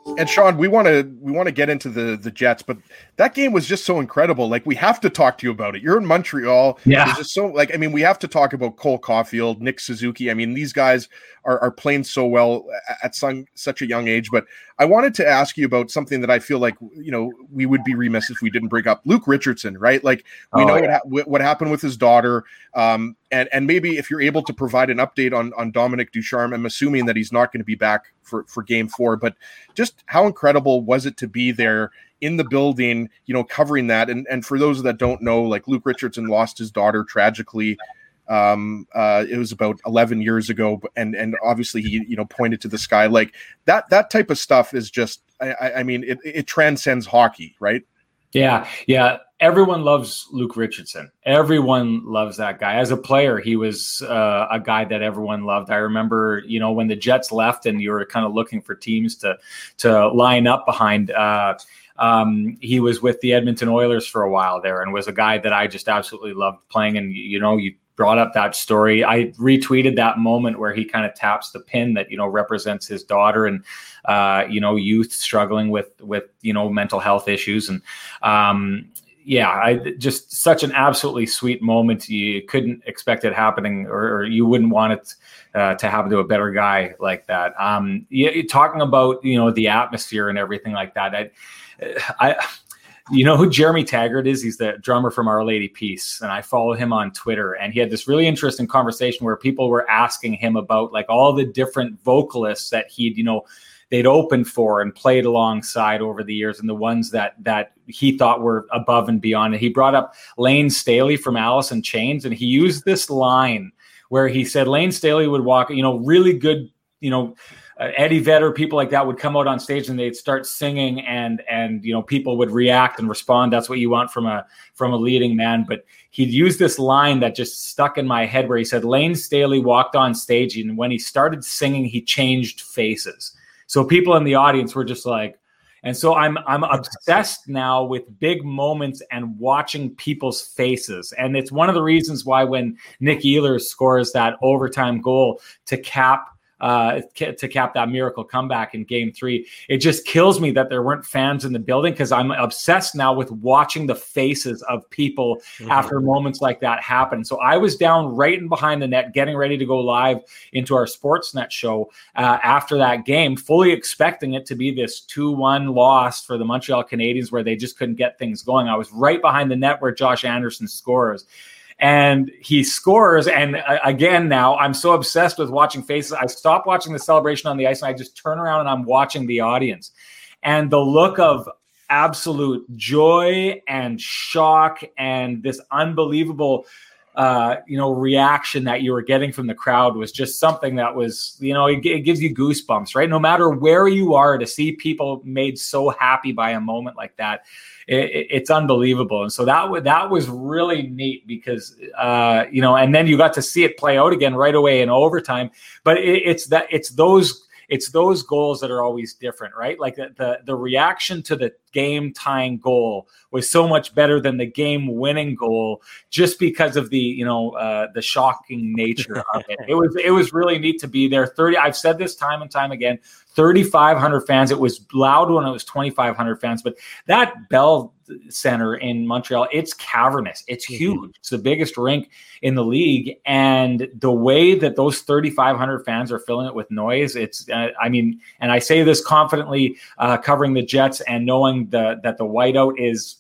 C: And Sean, we want to we want to get into the the Jets, but that game was just so incredible. Like, we have to talk to you about it. You're in Montreal.
E: Yeah.
C: It's just so, like, I mean, we have to talk about Cole Caulfield, Nick Suzuki. I mean, these guys are, are playing so well at some, such a young age. But I wanted to ask you about something that I feel like, you know, we would be remiss if we didn't bring up Luke Richardson, right? Like, we oh, know yeah. what, ha- what happened with his daughter. Um, and, and maybe if you're able to provide an update on, on Dominic Ducharme, I'm assuming that he's not going to be back for, for game four, but just how incredible was it to be there in the building, you know, covering that. And, and for those that don't know, like, Luke Richardson lost his daughter tragically. Um, uh, it was about eleven years ago. And, and obviously he, you know, pointed to the sky. Like, that, that type of stuff is just, I, I mean, it, it transcends hockey, right?
E: Yeah. Yeah. Everyone loves Luke Richardson. Everyone loves that guy. As a player, he was uh, a guy that everyone loved. I remember, you know, when the Jets left and you were kind of looking for teams to, to line up behind, uh, um, he was with the Edmonton Oilers for a while there and was a guy that I just absolutely loved playing. And, you know, you brought up that story. I retweeted that moment where he kind of taps the pin that, you know, represents his daughter and, uh, you know, youth struggling with, with, you know, mental health issues. And, um, yeah, I just such an absolutely sweet moment. You couldn't expect it happening, or, or you wouldn't want it uh, to happen to a better guy like that. Um, you, talking about, you know, the atmosphere and everything like that. I, I, you know who Jeremy Taggart is? He's the drummer from Our Lady Peace, and I follow him on Twitter. And he had this really interesting conversation where people were asking him about like all the different vocalists that he'd, you know, they'd opened for and played alongside over the years, and the ones that that he thought were above and beyond. And he brought up Lane Staley from Alice in Chains, and he used this line where he said Lane Staley would walk, you know, really good, you know, uh, Eddie Vedder, people like that would come out on stage and they'd start singing, and and you know, people would react and respond. That's what you want from a from a leading man. But he'd use this line that just stuck in my head where he said Lane Staley walked on stage, and when he started singing, he changed faces. So people in the audience were just like, and so I'm I'm obsessed now with big moments and watching people's faces. And it's one of the reasons why when Nick Ehlers scores that overtime goal to cap uh, to cap that miracle comeback in game three, it just kills me that there weren't fans in the building, because I'm obsessed now with watching the faces of people mm-hmm. after moments like that happen. So I was down right in behind the net, getting ready to go live into our Sportsnet show uh, after that game, fully expecting it to be this two one loss for the Montreal Canadiens where they just couldn't get things going. I was right behind the net where Josh Anderson scores. And he scores. And uh, again, now I'm so obsessed with watching faces. I stop watching the celebration on the ice and I just turn around and I'm watching the audience. And the look of absolute joy and shock and this unbelievable Uh, you know, reaction that you were getting from the crowd was just something that was, you know, it, it gives you goosebumps, right? No matter where you are, to see people made so happy by a moment like that, it, it, it's unbelievable. And so that w- that was really neat because, uh, you know, and then you got to see it play out again right away in overtime. But it, it's that it's those it's those goals that are always different, right? Like the, the the reaction to the game tying goal was so much better than the game winning goal, just because of the, you know, uh, the shocking nature of it. It was it was really neat to be there. thirty I've said this time and time again, thirty-five hundred fans. It was loud when it was twenty-five hundred fans, but that Bell Center in Montreal, it's cavernous. It's huge. Mm-hmm. It's the biggest rink in the league. And the way that those thirty-five hundred fans are filling it with noise, it's, uh, I mean, and I say this confidently, uh, covering the Jets and knowing the, that the whiteout is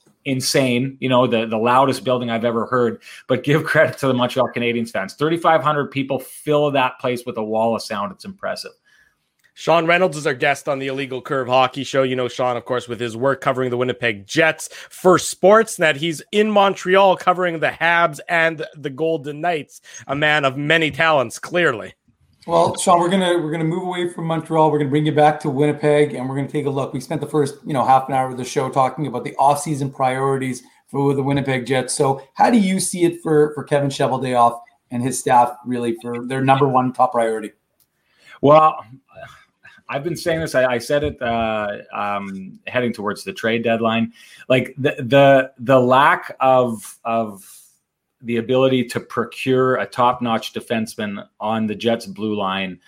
E: insane, you know, the, the loudest building I've ever heard, but give credit to the Montreal Canadiens fans. thirty-five hundred people fill that place with a wall of sound. It's impressive.
B: Sean Reynolds is our guest on the Illegal Curve Hockey Show. You know Sean, of course, with his work covering the Winnipeg Jets for Sportsnet. He's in Montreal covering the Habs and the Golden Knights. A man of many talents, clearly.
D: Well, Sean, we're gonna we're gonna move away from Montreal. We're gonna bring you back to Winnipeg, and we're gonna take a look. We spent the first you know half an hour of the show talking about the offseason priorities for the Winnipeg Jets. So, how do you see it for for Kevin Cheveldayoff and his staff, really, for their number one top priority?
E: Well, I've been saying this. I, I said it uh, um, heading towards the trade deadline. Like the the the lack of of the ability to procure a top-notch defenseman on the Jets' blue line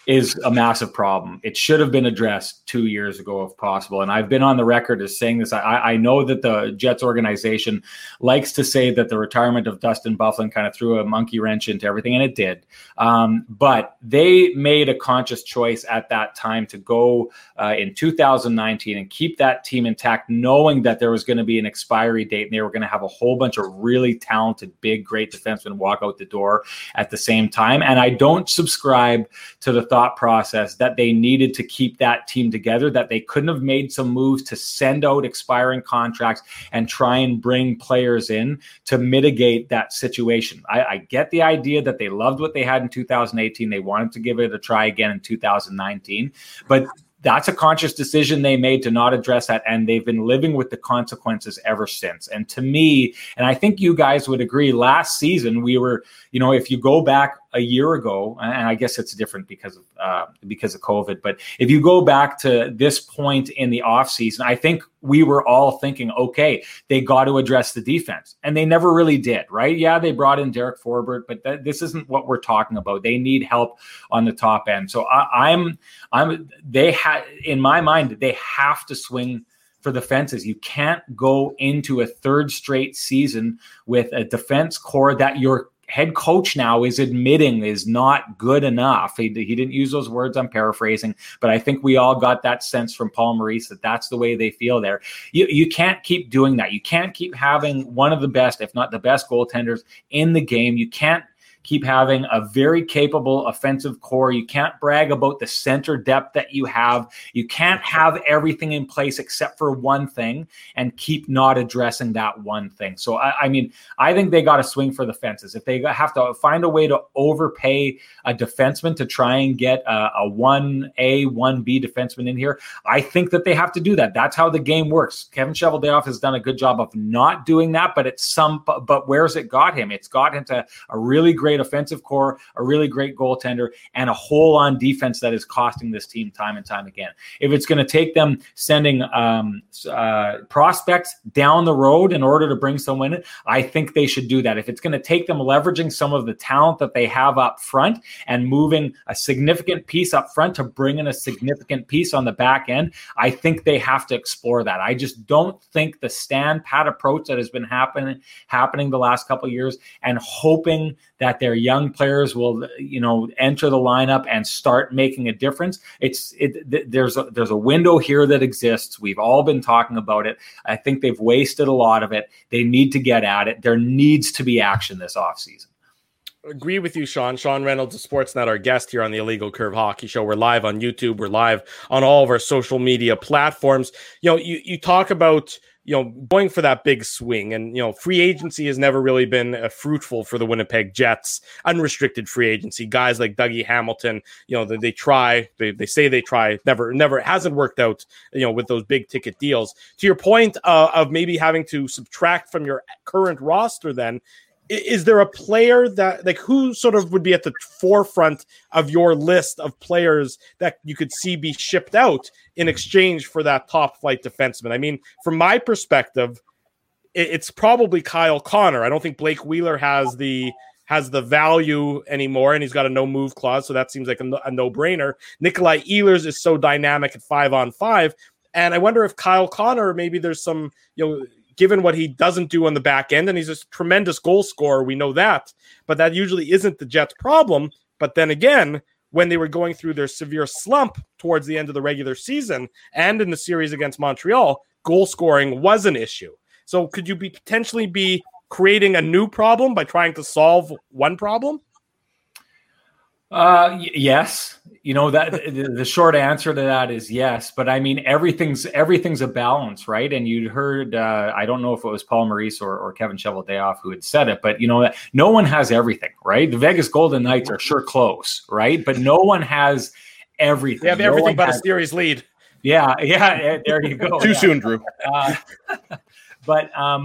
E: is a massive problem. It should have been addressed two years ago if possible. And I've been on the record as saying this. I, I know that the Jets organization likes to say that the retirement of Dustin Byfuglien kind of threw a monkey wrench into everything, and it did. Um, but they made a conscious choice at that time to go uh, in two thousand nineteen and keep that team intact, knowing that there was going to be an expiry date and they were going to have a whole bunch of really talented, big, great defensemen walk out the door at the same time. And I don't subscribe to the thought process that they needed to keep that team together, that they couldn't have made some moves to send out expiring contracts and try and bring players in to mitigate that situation. I, I get the idea that they loved what they had in two thousand eighteen. They wanted to give it a try again in two thousand nineteen, but that's a conscious decision they made to not address that, and they've been living with the consequences ever since. And to me, and I think you guys would agree, last season we were, you know, if you go back a year ago, and I guess it's different because of uh, because of COVID, but if you go back to this point in the offseason, I think we were all thinking, okay, they got to address the defense, and they never really did, right? Yeah, they brought in Derek Forbort, but th- this isn't what we're talking about. They need help on the top end. So I, I'm, I'm, they had, in my mind, they have to swing for the fences. You can't go into a third straight season with a defense core that you're head coach now is admitting is not good enough. He, he didn't use those words, I'm paraphrasing, but I think we all got that sense from Paul Maurice that that's the way they feel there. You, you can't keep doing that. You can't keep having one of the best, if not the best goaltenders in the game. You can't keep having a very capable offensive core. You can't brag about the center depth that you have. You can't have everything in place except for one thing and keep not addressing that one thing. So, I, I mean, I think they got to swing for the fences. If they have to find a way to overpay a defenseman to try and get a, a one A, one B defenseman in here, I think that they have to do that. That's how the game works. Kevin Cheveldayoff has done a good job of not doing that, but it's some, but, but where's it got him? It's got him to a really great offensive core, a really great goaltender, and a hole on defense that is costing this team time and time again. If it's going to take them sending um, uh, prospects down the road in order to bring someone in, I think they should do that. If it's going to take them leveraging some of the talent that they have up front and moving a significant piece up front to bring in a significant piece on the back end, I think they have to explore that. I just don't think the stand pat approach that has been happening happening the last couple of years and hoping that their young players will, you know, enter the lineup and start making a difference. It's it. Th- there's a, there's a window here that exists. We've all been talking about it. I think they've wasted a lot of it. They need to get at it. There needs to be action this offseason.
B: Agree with you, Sean. Sean Reynolds of Sportsnet, our guest here on the Illegal Curve Hockey Show. We're live on YouTube. We're live on all of our social media platforms. You know, you, you talk about, you know, going for that big swing, and, you know, free agency has never really been uh, fruitful for the Winnipeg Jets. Unrestricted free agency, guys like Dougie Hamilton, you know, they, they try, they, they say they try, never, never, it hasn't worked out, you know, with those big ticket deals. To your point uh, of maybe having to subtract from your current roster, then, is there a player that, like, who sort of would be at the forefront of your list of players that you could see be shipped out in exchange for that top flight defenseman? I mean, from my perspective, it's probably Kyle Connor. I don't think Blake Wheeler has the has the value anymore, and he's got a no move clause, so that seems like a, a no brainer. Nikolai Ehlers is so dynamic at five on five, and I wonder if Kyle Connor, maybe there's some, you know, given what he doesn't do on the back end, and he's a tremendous goal scorer, we know that, but that usually isn't the Jets' problem. But then again, when they were going through their severe slump towards the end of the regular season and in the series against Montreal, goal scoring was an issue. So could you be potentially be creating a new problem by trying to solve one problem?
E: Uh, y- yes. You know, that the, the short answer to that is yes, but I mean, everything's, everything's a balance, right? And you'd heard, uh, I don't know if it was Paul Maurice or, or Kevin Cheveldayoff who had said it, but you know, no one has everything, right? The Vegas Golden Knights are sure close, right? But no one has everything.
B: They have
E: no
B: everything but
E: has,
B: a series lead.
E: Yeah. Yeah. There you go.
C: Too
E: yeah.
C: soon, Drew.
E: Uh, but, um,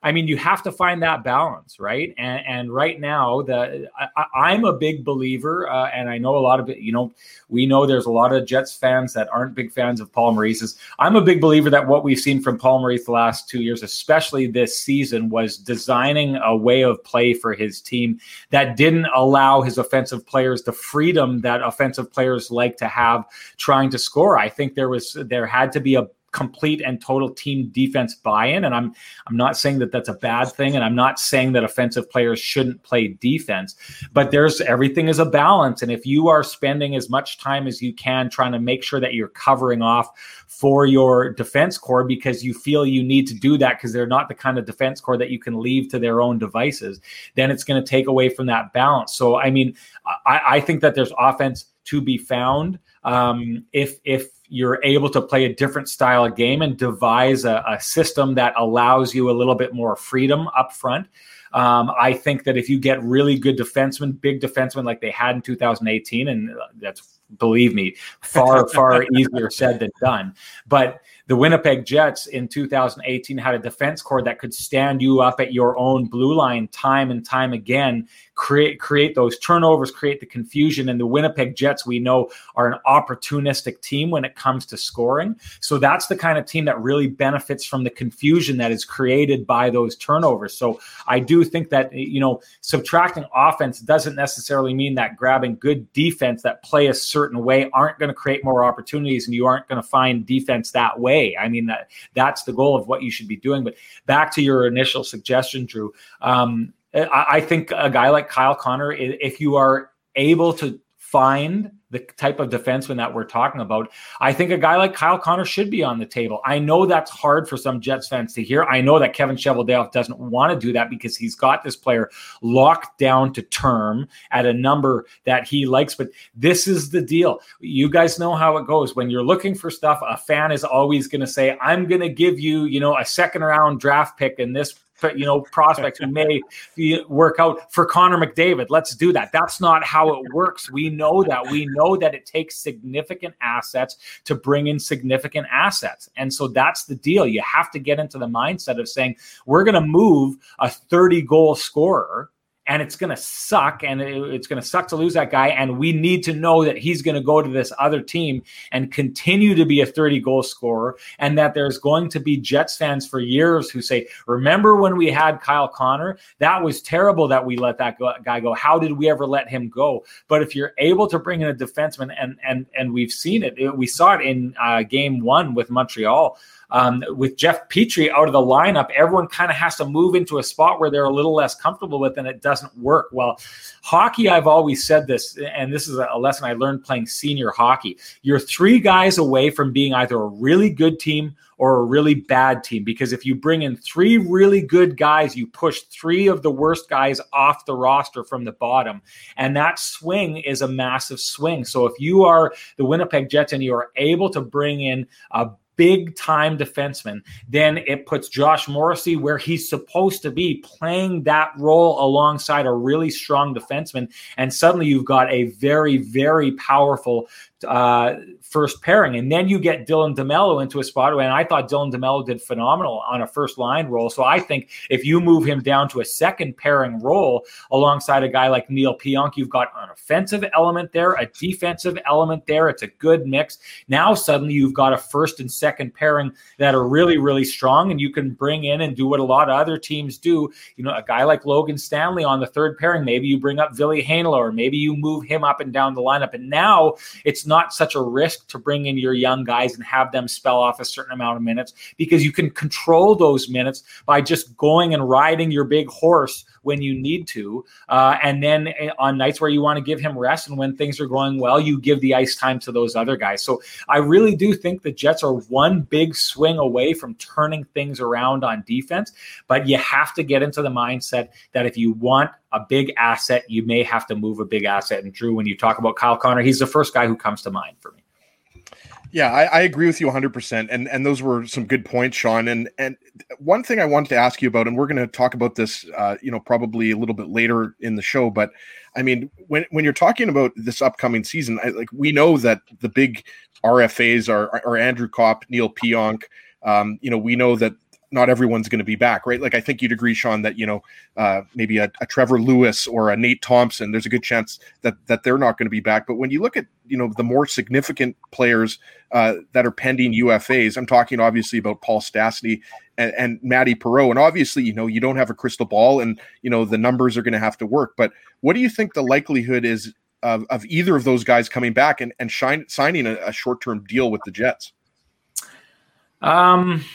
E: I mean, you have to find that balance, right? And, and right now, the I, I'm a big believer, uh, and I know a lot of it. You know, we know there's a lot of Jets fans that aren't big fans of Paul Maurice's. I'm a big believer that what we've seen from Paul Maurice the last two years, especially this season, was designing a way of play for his team that didn't allow his offensive players the freedom that offensive players like to have trying to score. I think there was there had to be a complete and total team defense buy-in. And I'm I'm not saying that that's a bad thing. And I'm not saying that offensive players shouldn't play defense, but there's everything is a balance. And if you are spending as much time as you can trying to make sure that you're covering off for your defense core because you feel you need to do that because they're not the kind of defense core that you can leave to their own devices, then it's going to take away from that balance. So, I mean, I, I think that there's offense to be found um, if if you're able to play a different style of game and devise a, a system that allows you a little bit more freedom up front. Um, I think that if you get really good defensemen, big defensemen like they had in two thousand eighteen, and that's, believe me, far, far easier said than done. But the Winnipeg Jets in two thousand eighteen had a defense core that could stand you up at your own blue line time and time again, create create those turnovers, create the confusion. And the Winnipeg Jets, we know, are an opportunistic team when it comes to scoring. So that's the kind of team that really benefits from the confusion that is created by those turnovers. So I do think that, you know, subtracting offense doesn't necessarily mean that grabbing good defense that play a certain way aren't going to create more opportunities and you aren't going to find defense that way. I mean, that that's the goal of what you should be doing. But back to your initial suggestion, Drew, um, I, I think a guy like Kyle Connor, if you are able to find the type of defenseman that we're talking about, I think a guy like Kyle Connor should be on the table. I know that's hard for some Jets fans to hear. I know that Kevin Cheveldayoff doesn't want to do that because he's got this player locked down to term at a number that he likes. But this is the deal. You guys know how it goes. When you're looking for stuff, a fan is always going to say, I'm going to give you, you know, a second round draft pick in this, you know, prospect who may work out for Connor McDavid. Let's do that. That's not how it works. We know that. We know that it takes significant assets to bring in significant assets. And so that's the deal. You have to get into the mindset of saying, we're going to move a thirty goal scorer, and it's going to suck, and it's going to suck to lose that guy. And we need to know that he's going to go to this other team and continue to be a thirty goal scorer, and that there's going to be Jets fans for years who say, remember when we had Kyle Connor? That was terrible that we let that guy go. How did we ever let him go? But if you're able to bring in a defenseman, and and and we've seen it, we saw it in uh, game one with Montreal, Um, with Jeff Petrie out of the lineup, everyone kind of has to move into a spot where they're a little less comfortable with, and it doesn't work. Well, hockey, I've always said this, and this is a lesson I learned playing senior hockey. You're three guys away from being either a really good team or a really bad team, because if you bring in three really good guys, you push three of the worst guys off the roster from the bottom, and that swing is a massive swing. So if you are the Winnipeg Jets and you are able to bring in a big time defenseman, then it puts Josh Morrissey where he's supposed to be, playing that role alongside a really strong defenseman. And suddenly you've got a very, very powerful uh, first pairing. And then you get Dylan DeMello into a spot, and I thought Dylan DeMello did phenomenal on a first line role. So I think if you move him down to a second pairing role alongside a guy like Neil Pionk, you've got an offensive element there, a defensive element there. It's a good mix. Now suddenly you've got a first and second pairing that are really, really strong, and you can bring in and do what a lot of other teams do. You know, a guy like Logan Stanley on the third pairing, maybe you bring up Ville Heinola, or maybe you move him up and down the lineup. And now it's not such a risk to bring in your young guys and have them spell off a certain amount of minutes, because you can control those minutes by just going and riding your big horse when you need to. Uh, and then on nights where you want to give him rest and when things are going well, you give the ice time to those other guys. So I really do think the Jets are one big swing away from turning things around on defense, but you have to get into the mindset that if you want a big asset, you may have to move a big asset. And Drew, when you talk about Kyle Connor, he's the first guy who comes to mind for me.
C: Yeah, I, I agree with you one hundred percent. And and those were some good points, Sean. And and one thing I wanted to ask you about, and we're going to talk about this, uh, you know, probably a little bit later in the show. But I mean, when when you're talking about this upcoming season, I, like we know that the big R F As are, are Andrew Kopp, Neil Pionk. Um, you know, we know that not everyone's going to be back, right? Like I think you'd agree, Sean, that you know uh, maybe a, a Trevor Lewis or a Nate Thompson, there's a good chance that that they're not going to be back. But when you look at you know the more significant players uh, that are pending U F As, I'm talking obviously about Paul Stastny and, and Matty Perreault, and obviously you know you don't have a crystal ball, and you know the numbers are going to have to work. But what do you think the likelihood is of, of either of those guys coming back and and shine, signing a, a short-term deal with the Jets?
E: Um.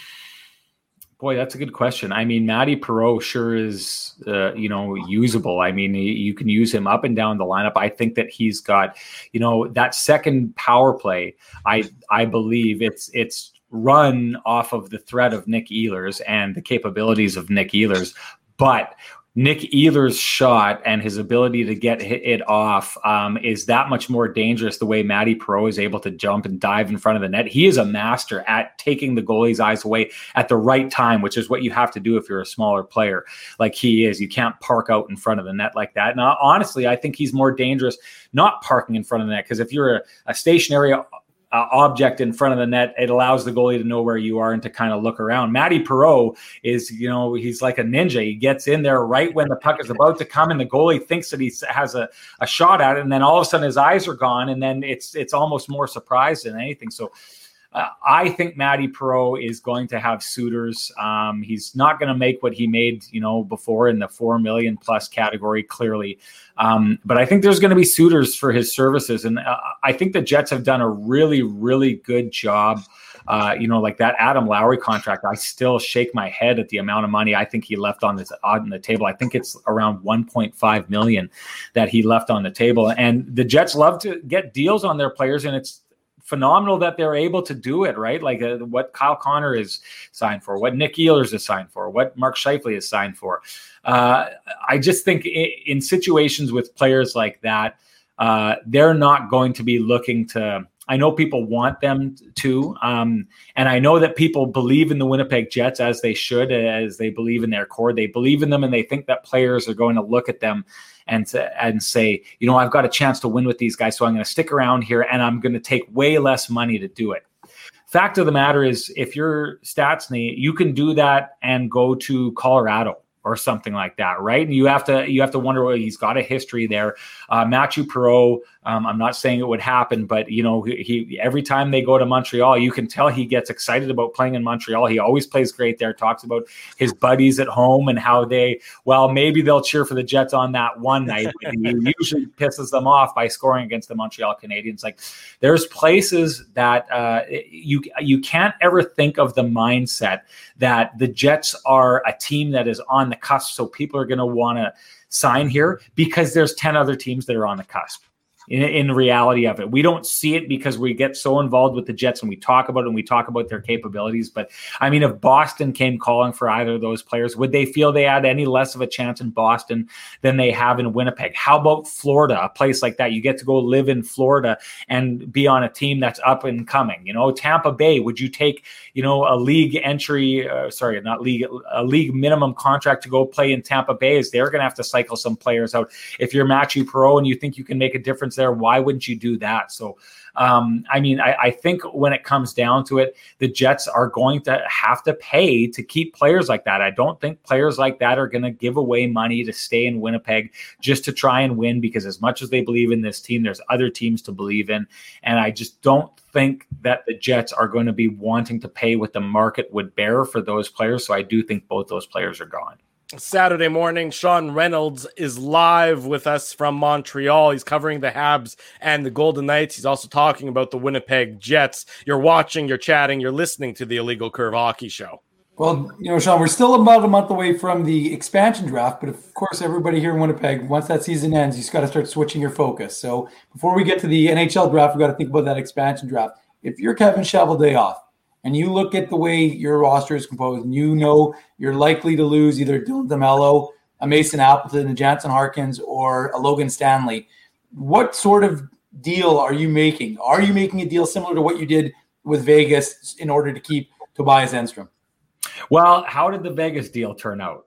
E: Boy, that's a good question. I mean, Matty Perreault sure is, uh, you know, usable. I mean, he, you can use him up and down the lineup. I think that he's got, you know, that second power play. I I believe it's it's run off of the threat of Nick Ehlers and the capabilities of Nick Ehlers, but Nick Ehlers' shot and his ability to get it off um, is that much more dangerous the way Matty Perreault is able to jump and dive in front of the net. He is a master at taking the goalie's eyes away at the right time, which is what you have to do if you're a smaller player like he is. You can't park out in front of the net like that. Now, honestly, I think he's more dangerous not parking in front of the net, because if you're a, a stationary Uh, object in front of the net, it allows the goalie to know where you are and to kind of look around. Matty Perreault is, you know, he's like a ninja. He gets in there right when the puck is about to come, and the goalie thinks that he has a, a shot at it, and then all of a sudden his eyes are gone, and then it's it's almost more surprise than anything. So uh, I think Matty Perreault is going to have suitors. Um, he's not going to make what he made, you know, before in the four million plus category, clearly. Um, but I think there's going to be suitors for his services. And uh, I think the Jets have done a really, really good job. Uh, you know, like that Adam Lowry contract, I still shake my head at the amount of money I think he left on this on the table. I think it's around one point five million that he left on the table. And the Jets love to get deals on their players, and it's phenomenal that they're able to do it, right? Like uh, what Kyle Connor is signed for, what Nick Ehlers is signed for, what Mark Scheifele is signed for. Uh, I just think in, in situations with players like that, uh, they're not going to be looking to, I know people want them to, um, and I know that people believe in the Winnipeg Jets as they should, as they believe in their core. They believe in them, and they think that players are going to look at them and to, and say, you know, I've got a chance to win with these guys, so I'm going to stick around here, and I'm going to take way less money to do it. Fact of the matter is, if you're Stastny, you can do that and go to Colorado or something like that, right? And you have to you have to wonder, well, he's got a history there. Uh, Matthew Perreault, um, I'm not saying it would happen, but you know, he, he every time they go to Montreal, you can tell he gets excited about playing in Montreal. He always plays great there. Talks about his buddies at home and how they, well, maybe they'll cheer for the Jets on that one night. And he usually pisses them off by scoring against the Montreal Canadiens. Like, there's places that uh, you you can't ever think of the mindset that the Jets are a team that is on the cusp, so people are going to want to sign here because there's ten other teams that are on the cusp. In, in reality of it, we don't see it because we get so involved with the Jets and we talk about it and we talk about their capabilities. But I mean, if Boston came calling for either of those players, would they feel they had any less of a chance in Boston than they have in Winnipeg? How about Florida, a place like that? You get to go live in Florida and be on a team that's up and coming. You know, Tampa Bay, would you take, you know, a league entry, uh, sorry, not league, a league minimum contract to go play in Tampa Bay? Is they're going to have to cycle some players out. If you're Matthew Perreault and you think you can make a difference there, why wouldn't you do that? So, um, I mean, I, I think when it comes down to it, the Jets are going to have to pay to keep players like that. I don't think players like that are going to give away money to stay in Winnipeg just to try and win, because as much as they believe in this team, there's other teams to believe in. And I just don't think that the Jets are going to be wanting to pay what the market would bear for those players. So I do think both those players are gone.
B: Saturday morning, Sean Reynolds is live with us from Montreal. He's covering the Habs and the Golden Knights. He's also talking about the Winnipeg Jets. You're watching, you're chatting, you're listening to the Illegal Curve Hockey Show.
D: Well, you know, Sean, we're still about a month away from the expansion draft, but of course, everybody here in Winnipeg, once that season ends, you just got to start switching your focus. So before we get to the N H L draft, we got to think about that expansion draft. If you're Kevin Cheveldayoff, and you look at the way your roster is composed, and you know you're likely to lose either Dylan DeMello, a Mason Appleton, a Jansen Harkins, or a Logan Stanley, what sort of deal are you making? Are you making a deal similar to what you did with Vegas in order to keep Tobias Enstrom?
E: Well, how did the Vegas deal turn out?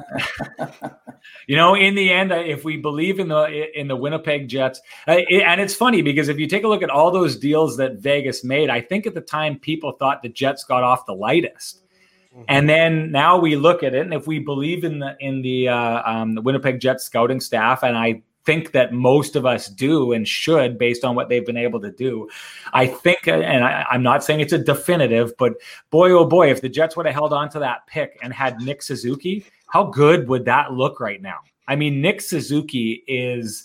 E: You know, in the end, if we believe in the in the Winnipeg Jets, uh, it, and it's funny because if you take a look at all those deals that Vegas made, I think at the time people thought the Jets got off the lightest. Mm-hmm. And then now we look at it, and if we believe in the in the, uh, um, the Winnipeg Jets scouting staff, and I think that most of us do and should based on what they've been able to do, I think, and I, I'm not saying it's a definitive, but boy, oh boy, if the Jets would have held on to that pick and had Nick Suzuki, how good would that look right now? I mean, Nick Suzuki is...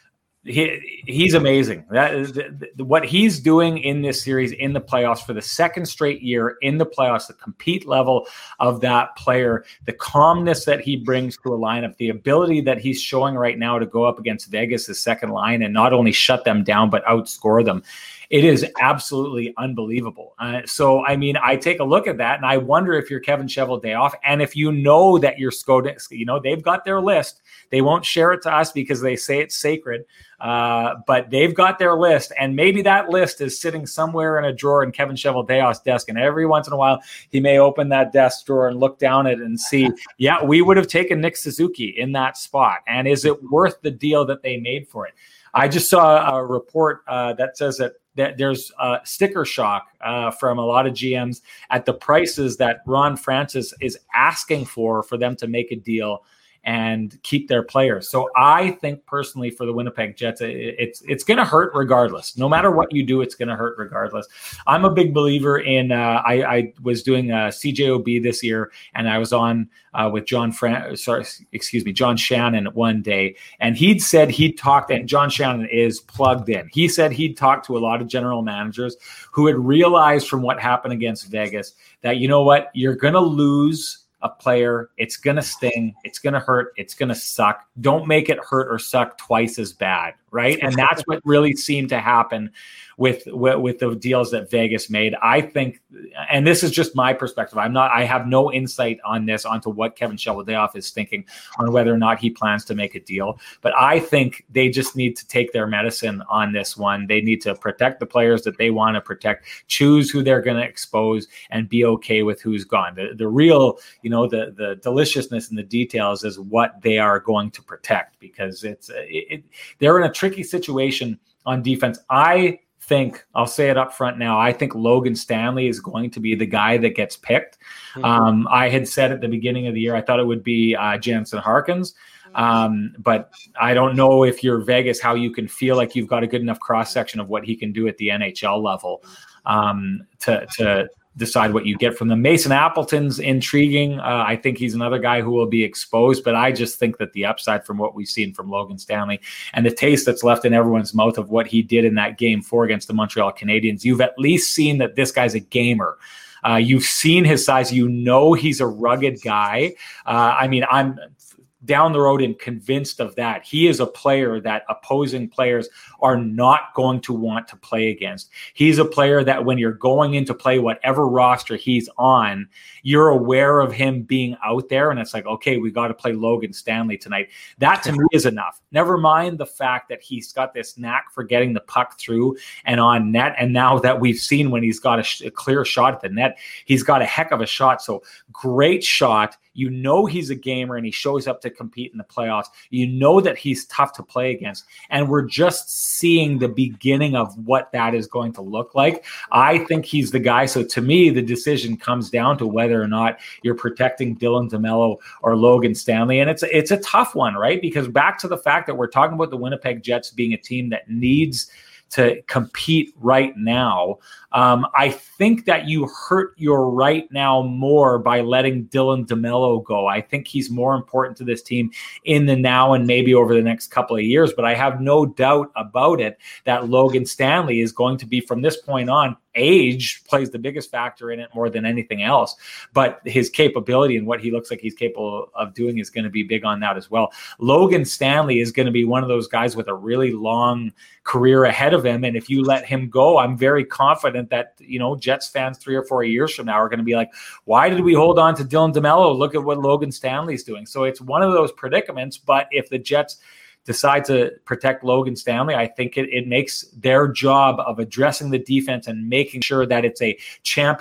E: He, he's amazing. That is the, the, what he's doing in this series, in the playoffs for the second straight year in the playoffs, the compete level of that player, the calmness that he brings to a lineup, the ability that he's showing right now to go up against Vegas' second line and not only shut them down, but outscore them. It is absolutely unbelievable. Uh, so, I mean, I take a look at that and I wonder if you're Kevin Cheveldayoff, and if you know that you're Skoda, you know, they've got their list. They won't share it to us because they say it's sacred, uh, but they've got their list, and maybe that list is sitting somewhere in a drawer in Kevin Cheveldayoff's desk, and every once in a while he may open that desk drawer and look down at it and see, yeah, we would have taken Nick Suzuki in that spot, and is it worth the deal that they made for it? I just saw a report uh, that says that that there's uh, sticker shock uh, from a lot of G Ms at the prices that Ron Francis is asking for for them to make a deal and keep their players. So I think personally for the Winnipeg Jets, it, it's it's going to hurt regardless. No matter what you do, it's going to hurt regardless. I'm a big believer in, uh, I, I was doing a C J O B this year, and I was on uh, with John Fran- sorry, excuse me, John Shannon one day, and he'd said he'd talked, and John Shannon is plugged in. He said he'd talked to a lot of general managers who had realized from what happened against Vegas that, you know what, you're going to lose a player. It's going to sting. It's going to hurt. It's going to suck. Don't make it hurt or suck twice as bad, right? And that's what really seemed to happen with, with with the deals that Vegas made. I think, and this is just my perspective, I'm not, I have no insight on this, onto what Kevin Cheveldayoff is thinking on whether or not he plans to make a deal. But I think they just need to take their medicine on this one. They need to protect the players that they want to protect, choose who they're going to expose, and be okay with who's gone. The, the real, you know, the, the deliciousness in the details is what they are going to protect, because it's, it, it, they're in a tricky situation on defense. I think, I'll say it up front now, I think Logan Stanley is going to be the guy that gets picked. Mm-hmm. Um, I had said at the beginning of the year, I thought it would be uh, Jansen Harkins. Um, but I don't know if you're Vegas, how you can feel like you've got a good enough cross-section of what he can do at the N H L level um, to, to decide what you get from them. Mason Appleton's intriguing. Uh, I think he's another guy who will be exposed, but I just think that the upside from what we've seen from Logan Stanley and the taste that's left in everyone's mouth of what he did in that game four against the Montreal Canadiens, you've at least seen that this guy's a gamer. Uh, you've seen his size. You know he's a rugged guy. Uh, I mean, I'm down the road and convinced of that. He is a player that opposing players are not going to want to play against. He's a player that when you're going in to play whatever roster he's on, you're aware of him being out there, and it's like, okay, we got to play Logan Stanley tonight. That to me is enough. Never mind the fact that he's got this knack for getting the puck through and on net, and now that we've seen when he's got a, sh- a clear shot at the net, he's got a heck of a shot. So great shot. You know he's a gamer and he shows up to compete in the playoffs. You know that he's tough to play against. And we're just seeing the beginning of what that is going to look like. I think he's the guy. So to me, the decision comes down to whether or not you're protecting Dylan DeMello or Logan Stanley. And it's, it's a tough one, right? Because back to the fact that we're talking about the Winnipeg Jets being a team that needs to compete right now. Um, I think that you hurt your right now more by letting Dylan DeMello go. I think he's more important to this team in the now and maybe over the next couple of years. But I have no doubt about it that Logan Stanley is going to be, from this point on, age plays the biggest factor in it more than anything else. But his capability and what he looks like he's capable of doing is going to be big on that as well. Logan Stanley is going to be one of those guys with a really long career ahead of him. And if you let him go, I'm very confident that, you know, Jets fans three or four years from now are going to be like, why did we hold on to Dylan DeMello? Look at what Logan Stanley's doing. So it's one of those predicaments. But if the Jets decide to protect Logan Stanley, I think it, it makes their job of addressing the defense and making sure that it's a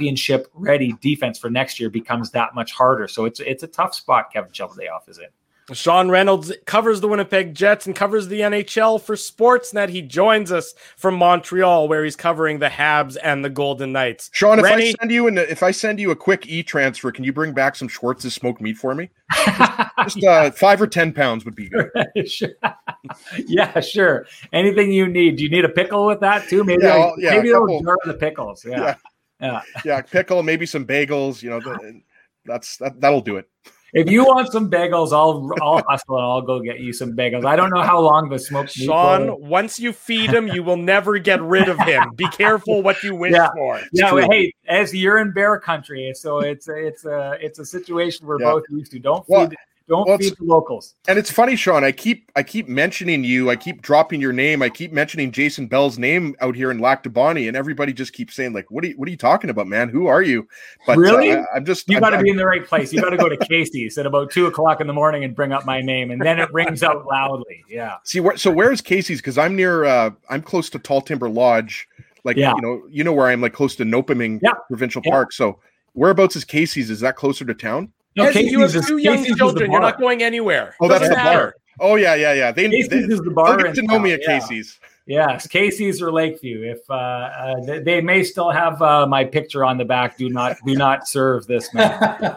E: championship ready defense for next year becomes that much harder. So it's it's a tough spot Kevin Cheveldayoff is in.
B: Sean Reynolds covers the Winnipeg Jets and covers the N H L for Sportsnet. He joins us from Montreal, where he's covering the Habs and the Golden Knights.
C: Sean, if
B: Rennie,
C: I send you an, if I send you a quick e-transfer, can you bring back some Schwartz's smoked meat for me? Just, just uh, five or ten pounds would be good.
E: Sure. Yeah, sure. Anything you need. Do you need a pickle with that too? Maybe
C: Yeah,
E: I,
C: I'll- yeah,
E: maybe
C: a
E: I'll
C: couple-
E: jar the pickles. Yeah.
C: Yeah.
E: Yeah.
C: Yeah, pickle, maybe some bagels. You know, the, that's that, that'll do it.
E: If you want some bagels, I'll I'll hustle and I'll go get you some bagels. I don't know how long the smoked meat
B: Sean,
E: will-
B: once you feed him, you will never get rid of him. Be careful what you wish
E: Yeah.
B: for.
E: Yeah,
C: true.
E: well, hey, as you're in bear country, so it's a, it's a it's a situation we're
C: Yeah.
E: both used to. Don't
C: Well,
E: feed don't
C: well,
E: feed
C: it's-
E: the locals.
C: And it's funny, Sean. I keep I keep mentioning you. I keep dropping your name. I keep mentioning Jason Bell's name out here in Lac du Bonnie, and everybody just keeps saying, like, "What are you, what are you talking about, man? Who are you?" But
E: Really?
C: uh, I, I'm just
E: You
C: I'm,
E: got to
C: I'm-
E: be in the right place. You got to go to Casey's at about two o'clock in the morning and bring up my name, and then it rings out loudly. Yeah.
C: See where? So where is Casey's? Because I'm near. Uh, I'm close to Tall Timber Lodge. Like
E: Yeah.
C: you know, you know where I am. Like close to Nopaming
E: Yeah.
C: Provincial
E: Yeah.
C: Park. So whereabouts is Casey's? Is that closer to town?
E: No,
B: As you have
E: is-
B: two young
E: Casey's is the
B: children. You're
E: bar.
B: not going anywhere.
C: Oh, that's
B: Doesn't
C: the
B: matter.
C: bar. Oh yeah, yeah, yeah. They,
E: Casey's
C: they
E: is the
C: they'll
E: bar.
C: get
E: in
C: to know me
E: town,
C: at
E: yeah.
C: Casey's.
E: Yes, Casey's or Lakeview. If uh, uh, they, they may still have uh, my picture on the back. Do not do not serve this man.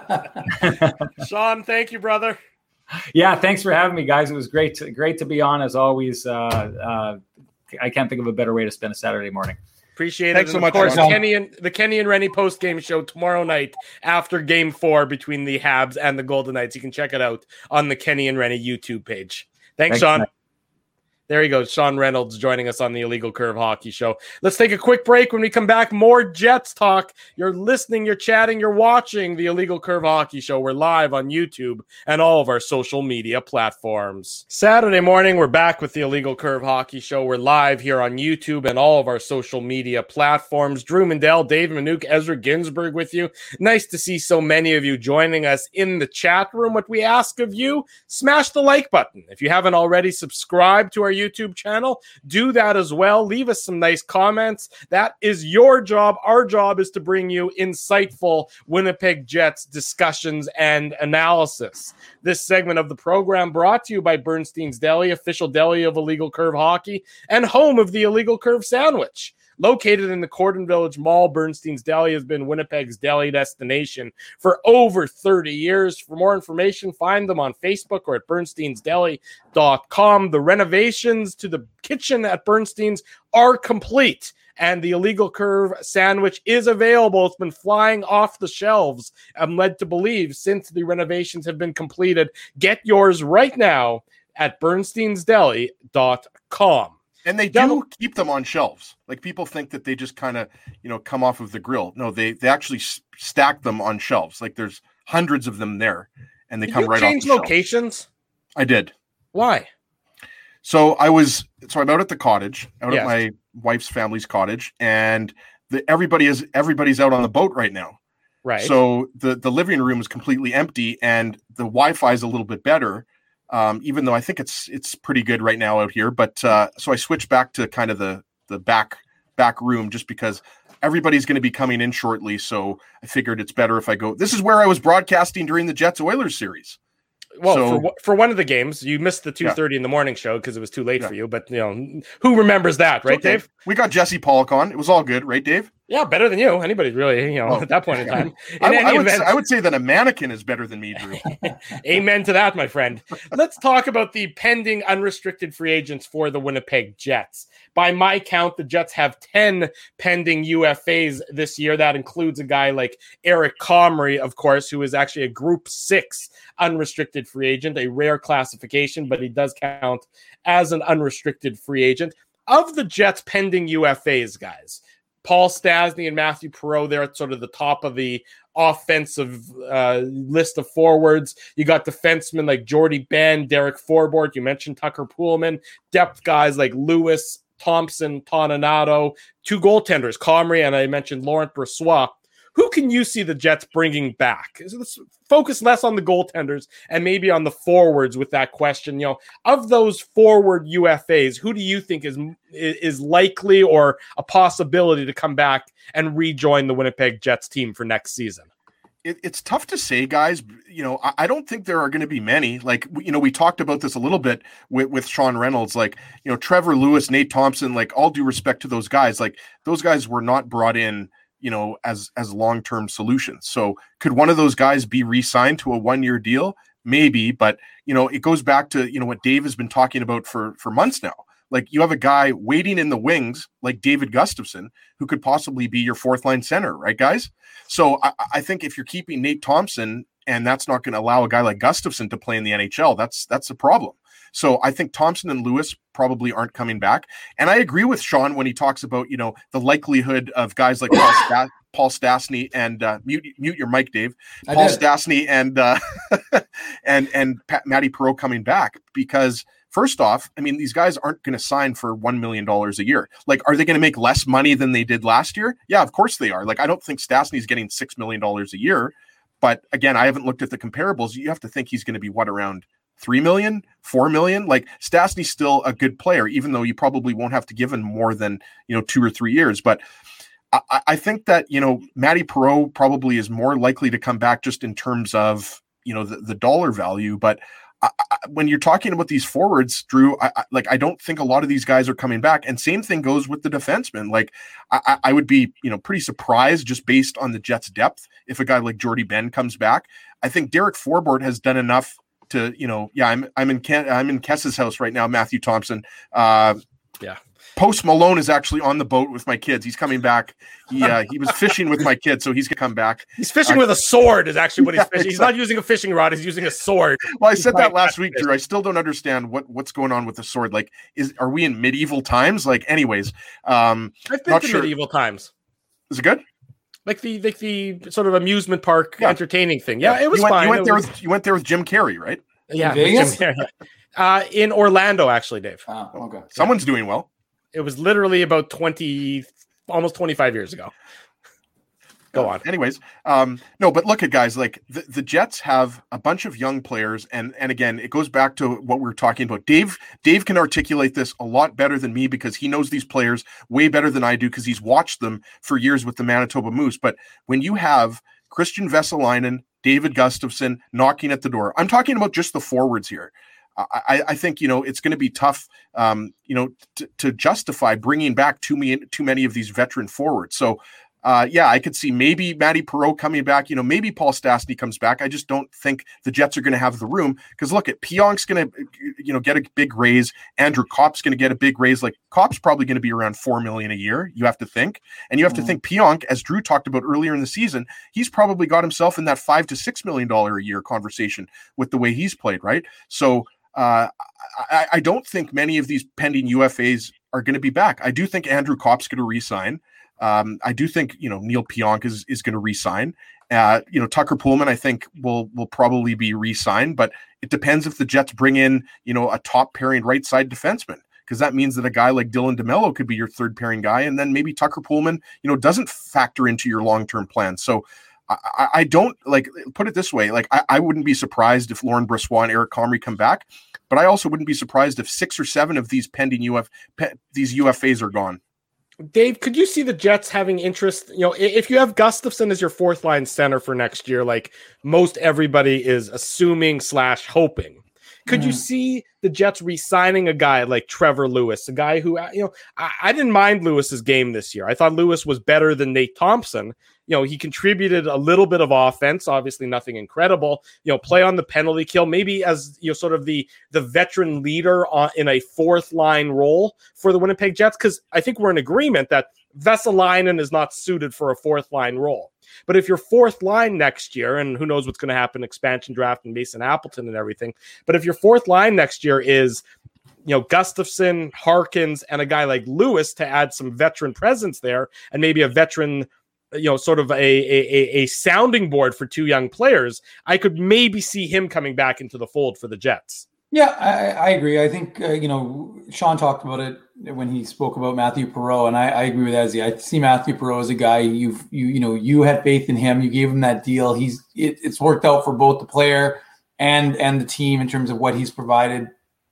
B: Sean, thank you, brother.
E: Yeah, thanks for having me, guys. It was great to, great to be on as always. Uh, uh, I can't think of a better way to spend a Saturday morning.
B: Appreciate
C: Thanks
B: it.
C: so
B: And
C: much,
B: of course,
C: Sean.
B: Kenny and the Kenny and Rennie post game show tomorrow night after Game Four between the Habs and the Golden Knights. You can check it out on the Kenny and Rennie YouTube page. Thanks,
E: Thanks,
B: Sean.
E: Mike.
B: There he goes, Sean Reynolds joining us on the Illegal Curve Hockey Show. Let's take a quick break. When we come back, more Jets talk. You're listening, you're chatting, you're watching the Illegal Curve Hockey Show. We're live on YouTube and all of our social media platforms. Saturday morning, we're back with the Illegal Curve Hockey Show. We're live here on YouTube and all of our social media platforms. Drew Mindell, Dave Minuk, Ezra Ginsburg with you. Nice to see so many of you joining us in the chat room. What we ask of you, smash the like button. If you haven't already subscribed to our YouTube channel, do that as well. Leave us some nice comments. That is your job. Our job is to bring you insightful Winnipeg Jets discussions and analysis. This segment of the program brought to you by Bernstein's Deli, official deli of Illegal Curve Hockey and home of the Illegal Curve Sandwich. Located in the Corden Village Mall, Bernstein's Deli has been Winnipeg's deli destination for over thirty years. For more information, find them on Facebook or at bernsteins deli dot com. The renovations to the kitchen at Bernstein's are complete, and the Illegal Curve sandwich is available. It's been flying off the shelves, I'm led to believe, since the renovations have been completed. Get yours right now at bernsteins deli dot com.
C: And they do
B: Devil-
C: keep them on shelves. Like people think that they just kind of, you know, come off of the grill. No, they they actually s- stack them on shelves. Like there's hundreds of them there, and they
B: Did
C: come
B: you
C: right off
B: change
C: the shelf.
B: locations?
C: I did.
B: Why?
C: So I was so I'm out at the cottage, out
B: Yes.
C: at my wife's family's cottage, and the everybody is everybody's out on the boat right now.
B: Right.
C: So the the living room is completely empty, and the Wi-Fi is a little bit better. Um, even though I think it's it's pretty good right now out here, but uh, so I switched back to kind of the the back back room just because everybody's going to be coming in shortly. So I figured it's better if I go. This is where I was broadcasting during the Jets Oilers series.
B: Well,
C: So-
B: for one- for one of the games, you missed the two thirty in the morning show because it was too late
C: Yeah.
B: for you. But you know, who remembers that, right,
C: Okay.
B: Dave?
C: We got Jesse Pollock on. It was all good, right, Dave?
B: Yeah, better than you. Anybody really, you know,
C: Oh.
B: at that point in time. In
C: I,
B: any
C: I would,
B: event,
C: I would say that a mannequin is better than me, Drew.
B: amen to that, my friend. Let's talk about the pending unrestricted free agents for the Winnipeg Jets. By my count, the Jets have ten pending U F As this year. That includes a guy like Eric Comrie, of course, who is actually a Group six unrestricted free agent, a rare classification, but he does count as an unrestricted free agent. Of the Jets pending U F As, guys, Paul Stastny and Matthew Perreault, they're at sort of the top of the offensive uh, list of forwards. You got defensemen like Jordy Ben, Derek Forbort. You mentioned Tucker Poolman. Depth guys like Lewis, Thompson, Toninato. Two goaltenders, Comrie, and I mentioned Laurent Brossoit. Who can you see the Jets bringing back? So let's focus less on the goaltenders and maybe on the forwards with that question. You know, of those forward U F As, who do you think is is likely or a possibility to come back and rejoin the Winnipeg Jets team for next season?
C: it, it's tough to say, guys. You know, I, I don't think there are going to be many. Like, you know, we talked about this a little bit with, with Sean Reynolds. Like, you know, Trevor Lewis, Nate Thompson. Like, all due respect to those guys, like those guys were not brought in, you know, as as long term solutions. So, could one of those guys be re-signed to a one year deal? Maybe, but you know, it goes back to you know what Dave has been talking about for for months now. Like, you have a guy waiting in the wings like David Gustafson, who could possibly be your fourth line center, right, guys? So I, I think if you're keeping Nate Thompson and that's not going to allow a guy like Gustafson to play in the N H L, that's that's a problem. So I think Thompson and Lewis probably aren't coming back. And I agree with Sean when he talks about, you know, the likelihood of guys like Paul, Sta- Paul Stastny and uh, mute mute your mic, Dave. I Paul did. Stastny and uh, and and Pat, Matty Perreault coming back, because first off, I mean, these guys aren't going to sign for one million dollars a year. Like, are they going to make less money than they did last year? Yeah, of course they are. Like, I don't think Stastny's getting six million dollars a year. But again, I haven't looked at the comparables. You have to think he's going to be what, around three million, four million? Like, Stastny's still a good player, even though you probably won't have to give him more than, you know, two or three years. But I, I think that, you know, Matty Perreault probably is more likely to come back just in terms of, you know, the, the dollar value. But I, I, when you're talking about these forwards, Drew, I, I, like, I don't think a lot of these guys are coming back. And same thing goes with the defensemen. Like, I, I would be, you know, pretty surprised just based on the Jets' depth if a guy like Jordy Ben comes back. I think Derek Forbort has done enough to, you know, yeah, I'm I'm in Ken, I'm in Kess's house right now, Matthew Thompson. Uh,
B: yeah.
C: Post Malone is actually on the boat with my kids. He's coming back. He uh, he was fishing with my kids, so he's gonna come back.
B: He's fishing uh, with a sword is actually what he's yeah, fishing. Exactly. He's not using a fishing rod. He's using a sword.
C: Well, I said that last week, Drew. I still don't understand what, what's going on with the sword. Like, is are we in medieval times? Like, anyways, um,
B: I've been to sure. medieval times.
C: Is it good?
B: Like the like the sort of amusement park yeah. entertaining thing. Yeah,
C: yeah.
B: it was
C: you went,
B: fine.
C: You went
B: it
C: there
B: was...
C: with you went there with Jim Carrey, right?
B: Yeah, Jim Carrey. Uh, in Orlando, actually, Dave.
D: Oh, okay.
C: Someone's yeah. doing well.
B: It was literally about twenty, almost twenty-five years ago. Go on.
C: Anyways, um, no, but look at guys like the, the Jets have a bunch of young players, and and again, it goes back to what we were talking about. Dave, Dave can articulate this a lot better than me because he knows these players way better than I do because he's watched them for years with the Manitoba Moose. But when you have Christian Vesalainen, David Gustafson knocking at the door, I'm talking about just the forwards here. I, I think, you know, it's going to be tough, um, you know, t- to justify bringing back too many, too many of these veteran forwards. So, uh, yeah, I could see maybe Matty Perreault coming back. You know, maybe Paul Stastny comes back. I just don't think the Jets are going to have the room because look at Pionk's going to, you know, get a big raise. Andrew Kopp's going to get a big raise. Like Kopp's probably going to be around four million a year. You have to think, and you have mm. to think Pionk, as Drew talked about earlier in the season, he's probably got himself in that five to six million dollar a year conversation with the way he's played, right? So. Uh, I, I don't think many of these pending U F As are going to be back. I do think Andrew Kopp's going to re-sign. Um, I do think, you know, Neil Pionk is, is going to re-sign. Uh, you know, Tucker Pullman, I think will, will probably be re-signed, but it depends if the Jets bring in, you know, a top pairing right side defenseman, because that means that a guy like Dylan DeMello could be your third pairing guy. And then maybe Tucker Pullman, you know, doesn't factor into your long-term plan. So I, I don't like put it this way. Like I, I wouldn't be surprised if Lauren Brossoit and Eric Comrie come back, but I also wouldn't be surprised if six or seven of these pending U F pe, these U F As are gone.
B: Dave, could you see the Jets having interest? You know, if you have Gustafson as your fourth line center for next year, like most everybody is assuming slash hoping, could mm. you see the Jets re-signing a guy like Trevor Lewis, a guy who, you know, I, I didn't mind Lewis's game this year. I thought Lewis was better than Nate Thompson. You know, he contributed a little bit of offense, obviously nothing incredible, you know, play on the penalty kill, maybe as, you know, sort of the, the veteran leader on, in a fourth line role for the Winnipeg Jets. Cause I think we're in agreement that Vesalainen is not suited for a fourth line role. But if you're fourth line next year, and who knows what's going to happen, expansion draft and Mason Appleton and everything. But if your fourth line next year is, you know, Gustafson, Harkins, and a guy like Lewis to add some veteran presence there, and maybe a veteran, you know, sort of a, a, a sounding board for two young players, I could maybe see him coming back into the fold for the Jets.
D: Yeah, I, I agree. I think, uh, you know, Sean talked about it when he spoke about Matthew Perreault, and I, I agree with Ezzy. I see Matthew Perreault as a guy, you've, you you know, you had faith in him. You gave him that deal. He's it, It's worked out for both the player and, and the team in terms of what he's provided.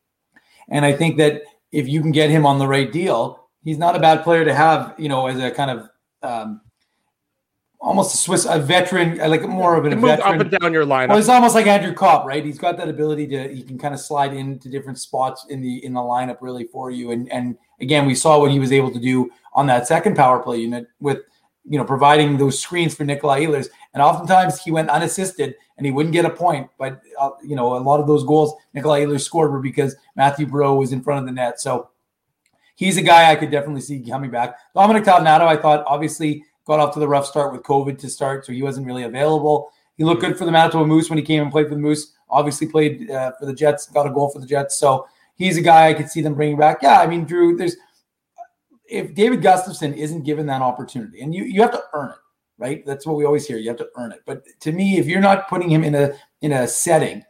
D: And I think that if you can get him on the right deal, he's not a bad player to have, you know, as a kind of um, almost a Swiss, a veteran, like more of a
B: move
D: veteran.
B: Up and down your lineup.
D: Well, it's almost like Andrew Kopp, right? He's got that ability to, he can kind of slide into different spots in the in the lineup really for you. And and again, we saw what he was able to do on that second power play unit with, you know, providing those screens for Nikolai Ehlers. And oftentimes he went unassisted and he wouldn't get a point. But, uh, you know, a lot of those goals Nikolai Ehlers scored were because Matthew Breau was in front of the net. So he's a guy I could definitely see coming back. Dominic Tabnato, I thought, obviously got off to the rough start with COVID to start, so he wasn't really available. He looked good for the Manitoba Moose when he came and played for the Moose. Obviously played uh, for the Jets, got a goal for the Jets. So he's a guy I could see them bringing back. Yeah, I mean, Drew, there's if David Gustafsson isn't given that opportunity, and you, you have to earn it, right? That's what we always hear. You have to earn it. But to me, if you're not putting him in a in a setting,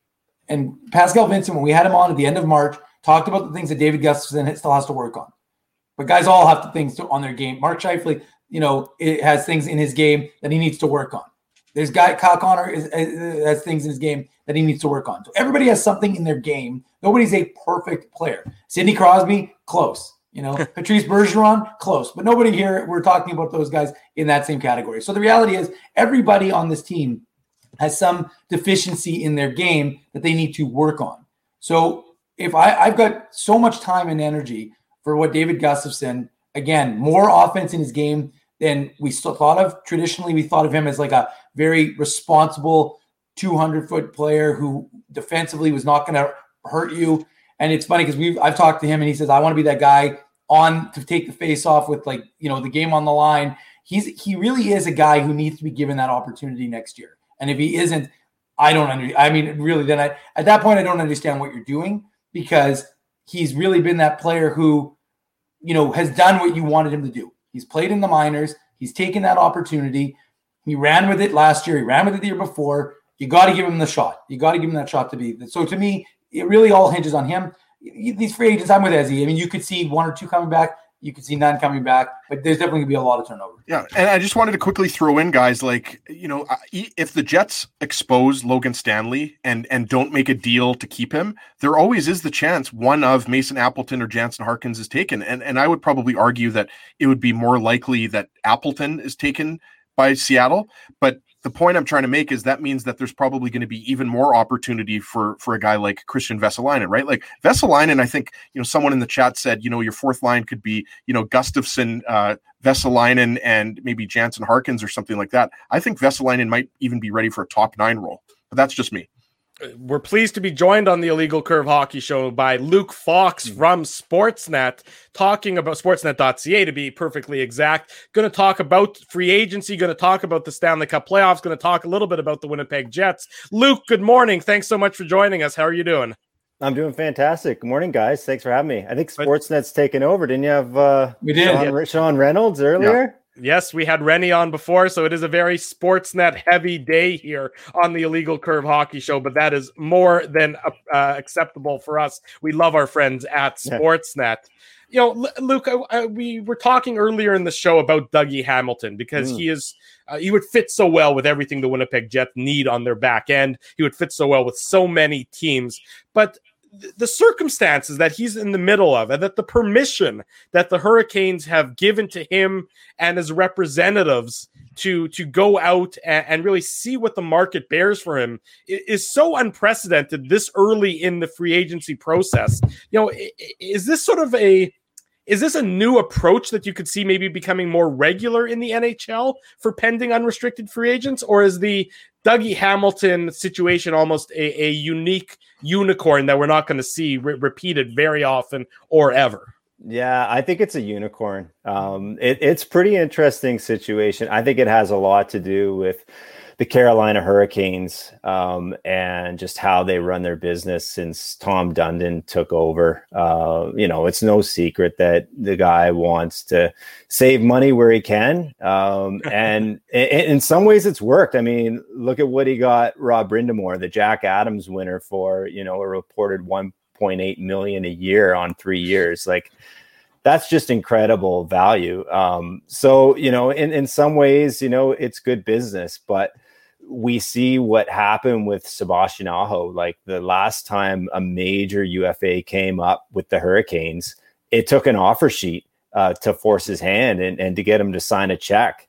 D: and Pascal Vincent, when we had him on at the end of March, talked about the things that David Gustafsson still has to work on. But guys all have the things to, on their game. Mark Scheifele, you know, it has things in his game that he needs to work on. There's guy Kyle Connor is, is, has things in his game that he needs to work on. So everybody has something in their game. Nobody's a perfect player. Sidney Crosby, close. You know, Patrice Bergeron, close. But nobody here, we're talking about those guys in that same category. So the reality is everybody on this team has some deficiency in their game that they need to work on. So if I, I've got so much time and energy for what David Gustafsson, again, more offense in his game than we still thought of. Traditionally, we thought of him as like a very responsible two hundred foot player who defensively was not going to hurt you. And it's funny because we've I've talked to him and he says, I want to be that guy on to take the face off with, like, you know, the game on the line. He's he really is a guy who needs to be given that opportunity next year. And if he isn't, I don't under I mean, really, then I at that point I don't understand what you're doing, because he's really been that player who, you know, has done what you wanted him to do. He's played in the minors. He's taken that opportunity. He ran with it last year. He ran with it the year before. You got to give him the shot. You got to give him that shot to be. So to me, it really all hinges on him. These free agents, I'm with Ezzy. I mean, you could see one or two coming back. You could see none coming back, but there's definitely going to be a lot of turnover.
C: Yeah, and I just wanted to quickly throw in, guys, like, you know, if the Jets expose Logan Stanley and and don't make a deal to keep him, there always is the chance one of Mason Appleton or Jansen Harkins is taken. And, and I would probably argue that it would be more likely that Appleton is taken by Seattle. But the point I'm trying to make is that means that there's probably going to be even more opportunity for, for a guy like Christian Vesalainen, right? Like Vesalainen, I think, you know, someone in the chat said, you know, your fourth line could be, you know, Gustafsson, uh, Vesalainen, and maybe Jansen Harkins or something like that. I think Vesalainen might even be ready for a top nine role, but that's just me.
B: We're pleased to be joined on the Illegal Curve Hockey Show by Luke Fox from Sportsnet, talking about sportsnet dot c a to be perfectly exact. Going to talk about free agency, going to talk about the Stanley Cup playoffs, going to talk a little bit about the Winnipeg Jets. Luke, good morning. Thanks so much for joining us. How are you doing?
F: I'm doing fantastic. Good morning, guys. Thanks for having me. I think Sportsnet's taken over. Didn't you have uh,
D: we did.
F: Sean, yeah. Sean Reynolds earlier?
B: Yeah. Yes, we had Rennie on before, so it is a very Sportsnet heavy day here on the Illegal Curve Hockey Show, but that is more than uh, acceptable for us. We love our friends at Sportsnet. Yeah. You know, Luke, I, I, we were talking earlier in the show about Dougie Hamilton because mm. he is uh, he would fit so well with everything the Winnipeg Jets need on their back end. He would fit so well with so many teams, but the circumstances that he's in the middle of, and that the permission that the Hurricanes have given to him and his representatives to, to go out and, and really see what the market bears for him is so unprecedented this early in the free agency process. You know, is this sort of a, is this a new approach that you could see maybe becoming more regular in the N H L for pending unrestricted free agents? Or is the Dougie Hamilton situation almost a, a unique unicorn that we're not going to see re- repeated very often or ever?
F: Yeah, I think it's a unicorn. Um, it, it's pretty interesting situation. I think it has a lot to do with the Carolina Hurricanes um, and just how they run their business since Tom Dundon took over. Uh, you know, it's no secret that the guy wants to save money where he can. Um, and in, in some ways it's worked. I mean, look at what he got Rob Brindamore, the Jack Adams winner, for, you know, a reported one point eight million dollars a year on three years. Like, that's just incredible value. Um, so, you know, in, in some ways, you know, it's good business, but we see what happened with Sebastian Aho. Like the last time a major U F A came up with the Hurricanes, it took an offer sheet uh, to force his hand and, and to get him to sign a check.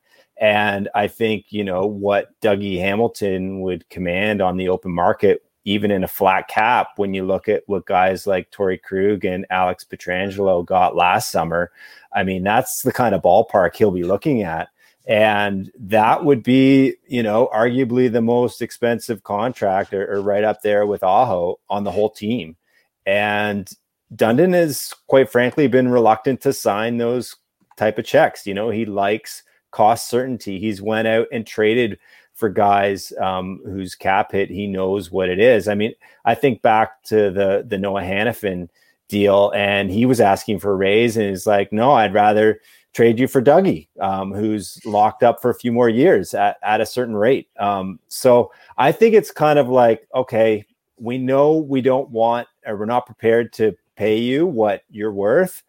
F: And I think, you know, what Dougie Hamilton would command on the open market, even in a flat cap, when you look at what guys like Torrey Krug and Alex Pietrangelo got last summer, I mean, that's the kind of ballpark he'll be looking at. And that would be, you know, arguably the most expensive contract, or, or right up there with Aho on the whole team. And Dundon has, quite frankly, been reluctant to sign those type of checks. You know, he likes cost certainty. He's went out and traded for guys um, whose cap hit, he knows what it is. I mean, I think back to the the Noah Hannafin deal, and he was asking for a raise, and he's like, no, I'd rather trade you for Dougie, um, who's locked up for a few more years at, at a certain rate. Um, so I think it's kind of like, okay, we know we don't want, or we're not prepared to pay you what you're worth.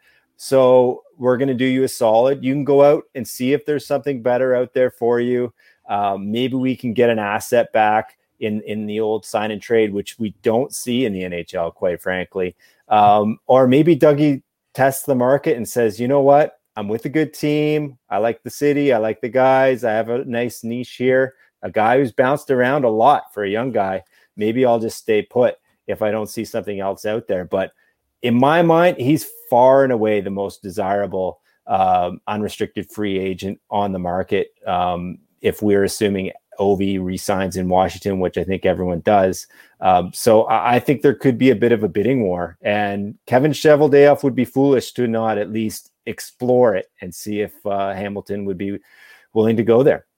F: So we're going to do you a solid. You can go out and see if there's something better out there for you. Um, maybe we can get an asset back in, in the old sign and trade, which we don't see in the N H L, quite frankly. Um, or maybe Dougie tests the market and says, you know what? I'm with a good team. I like the city. I like the guys. I have a nice niche here. A guy who's bounced around a lot for a young guy. Maybe I'll just stay put if I don't see something else out there. But in my mind, he's far and away the most desirable um, unrestricted free agent on the market. Um, if we're assuming Ovi resigns in Washington, which I think everyone does. Um, so I, I think there could be a bit of a bidding war, and Kevin Cheveldayoff would be foolish to not at least explore it and see if uh, Hamilton would be willing to go there.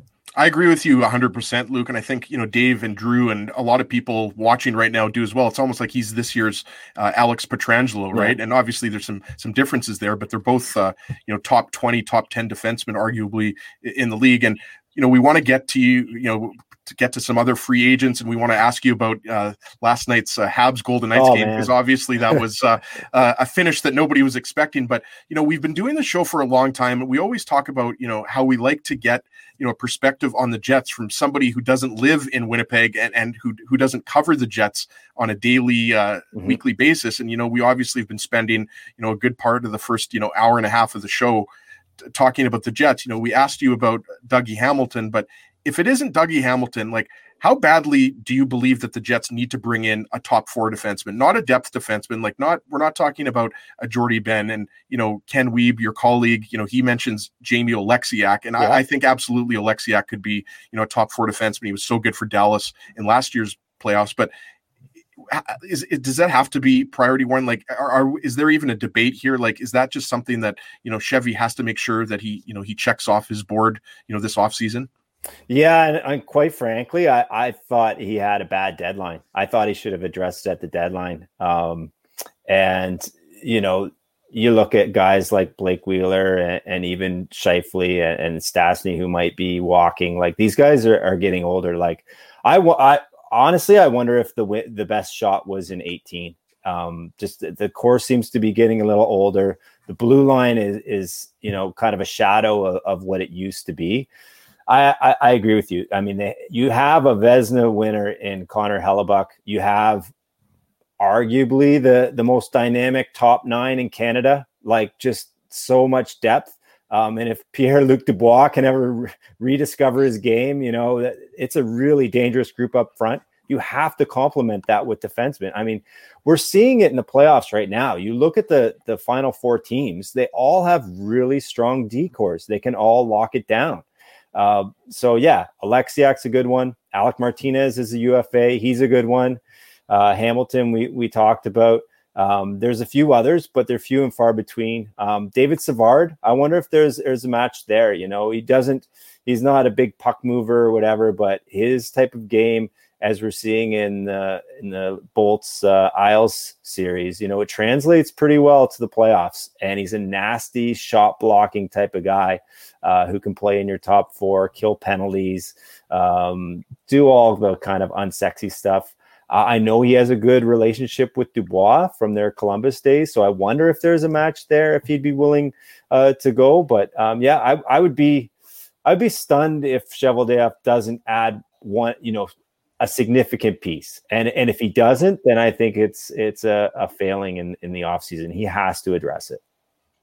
C: I agree with you one hundred percent, Luke. And I think, you know, Dave and Drew and a lot of people watching right now do as well. It's almost like he's this year's uh, Alex Pietrangelo, right? Yeah. And obviously there's some some differences there, but they're both, uh, you know, top twenty, top ten defensemen, arguably, in the league. And, you know, we want to get to you, you know, to get to some other free agents, and we want to ask you about uh, last night's uh, Habs Golden Knights oh, game, because obviously that was uh, uh, a finish that nobody was expecting. But, you know, we've been doing the show for a long time, and we always talk about, you know, how we like to get, you know, a perspective on the Jets from somebody who doesn't live in Winnipeg and, and who who doesn't cover the Jets on a daily, uh, mm-hmm. weekly basis. And, you know, we obviously have been spending, you know, a good part of the first, you know, hour and a half of the show t- talking about the Jets. You know, we asked you about Dougie Hamilton, but if it isn't Dougie Hamilton, like, how badly do you believe that the Jets need to bring in a top four defenseman, not a depth defenseman? Like, not, we're not talking about a Jordy Ben and, you know, Ken Wiebe, your colleague, you know, he mentions Jamie Oleksiak. And yeah. I, I think absolutely Oleksiak could be, you know, a top four defenseman. He was so good for Dallas in last year's playoffs, but is, is does that have to be priority one? Like, are, are is there even a debate here? Like, is that just something that, you know, Chevy has to make sure that he, you know, he checks off his board, you know, this offseason?
F: Yeah, and, and quite frankly, I, I thought he had a bad deadline. I thought he should have addressed it at the deadline. Um, and, you know, you look at guys like Blake Wheeler and, and even Scheifele and, and Stastny, who might be walking. Like, these guys are, are getting older. Like, I, I honestly, I wonder if the the best shot was in eighteen. Um, just the, the core seems to be getting a little older. The blue line is, is you know, kind of a shadow of, of what it used to be. I, I, I agree with you. I mean, they, you have a Vezina winner in Connor Hellebuck. You have arguably the, the most dynamic top nine in Canada, like, just so much depth. Um, and if Pierre-Luc Dubois can ever re- rediscover his game, you know, it's a really dangerous group up front. You have to complement that with defensemen. I mean, we're seeing it in the playoffs right now. You look at the, the final four teams, they all have really strong D-cores. They can all lock it down. Uh, so yeah, Oleksiak's a good one. Alec Martinez is a U F A. He's a good one. Uh, Hamilton, we, we talked about. Um, there's a few others, but they're few and far between. Um, David Savard, I wonder if there's, there's a match there. You know, he doesn't, he's not a big puck mover or whatever, but his type of game, as we're seeing in the, in the Bolts uh, Isles series, you know, it translates pretty well to the playoffs, and he's a nasty shot blocking type of guy uh, who can play in your top four, kill penalties, um, do all the kind of unsexy stuff. Uh, I know he has a good relationship with Dubois from their Columbus days, so I wonder if there's a match there, if he'd be willing uh, to go. But um, yeah, I, I would be, I'd be stunned if Cheveldayoff doesn't add one, you know, a significant piece. And and if he doesn't, then I think it's it's a, a failing in, in the offseason. He has to address it.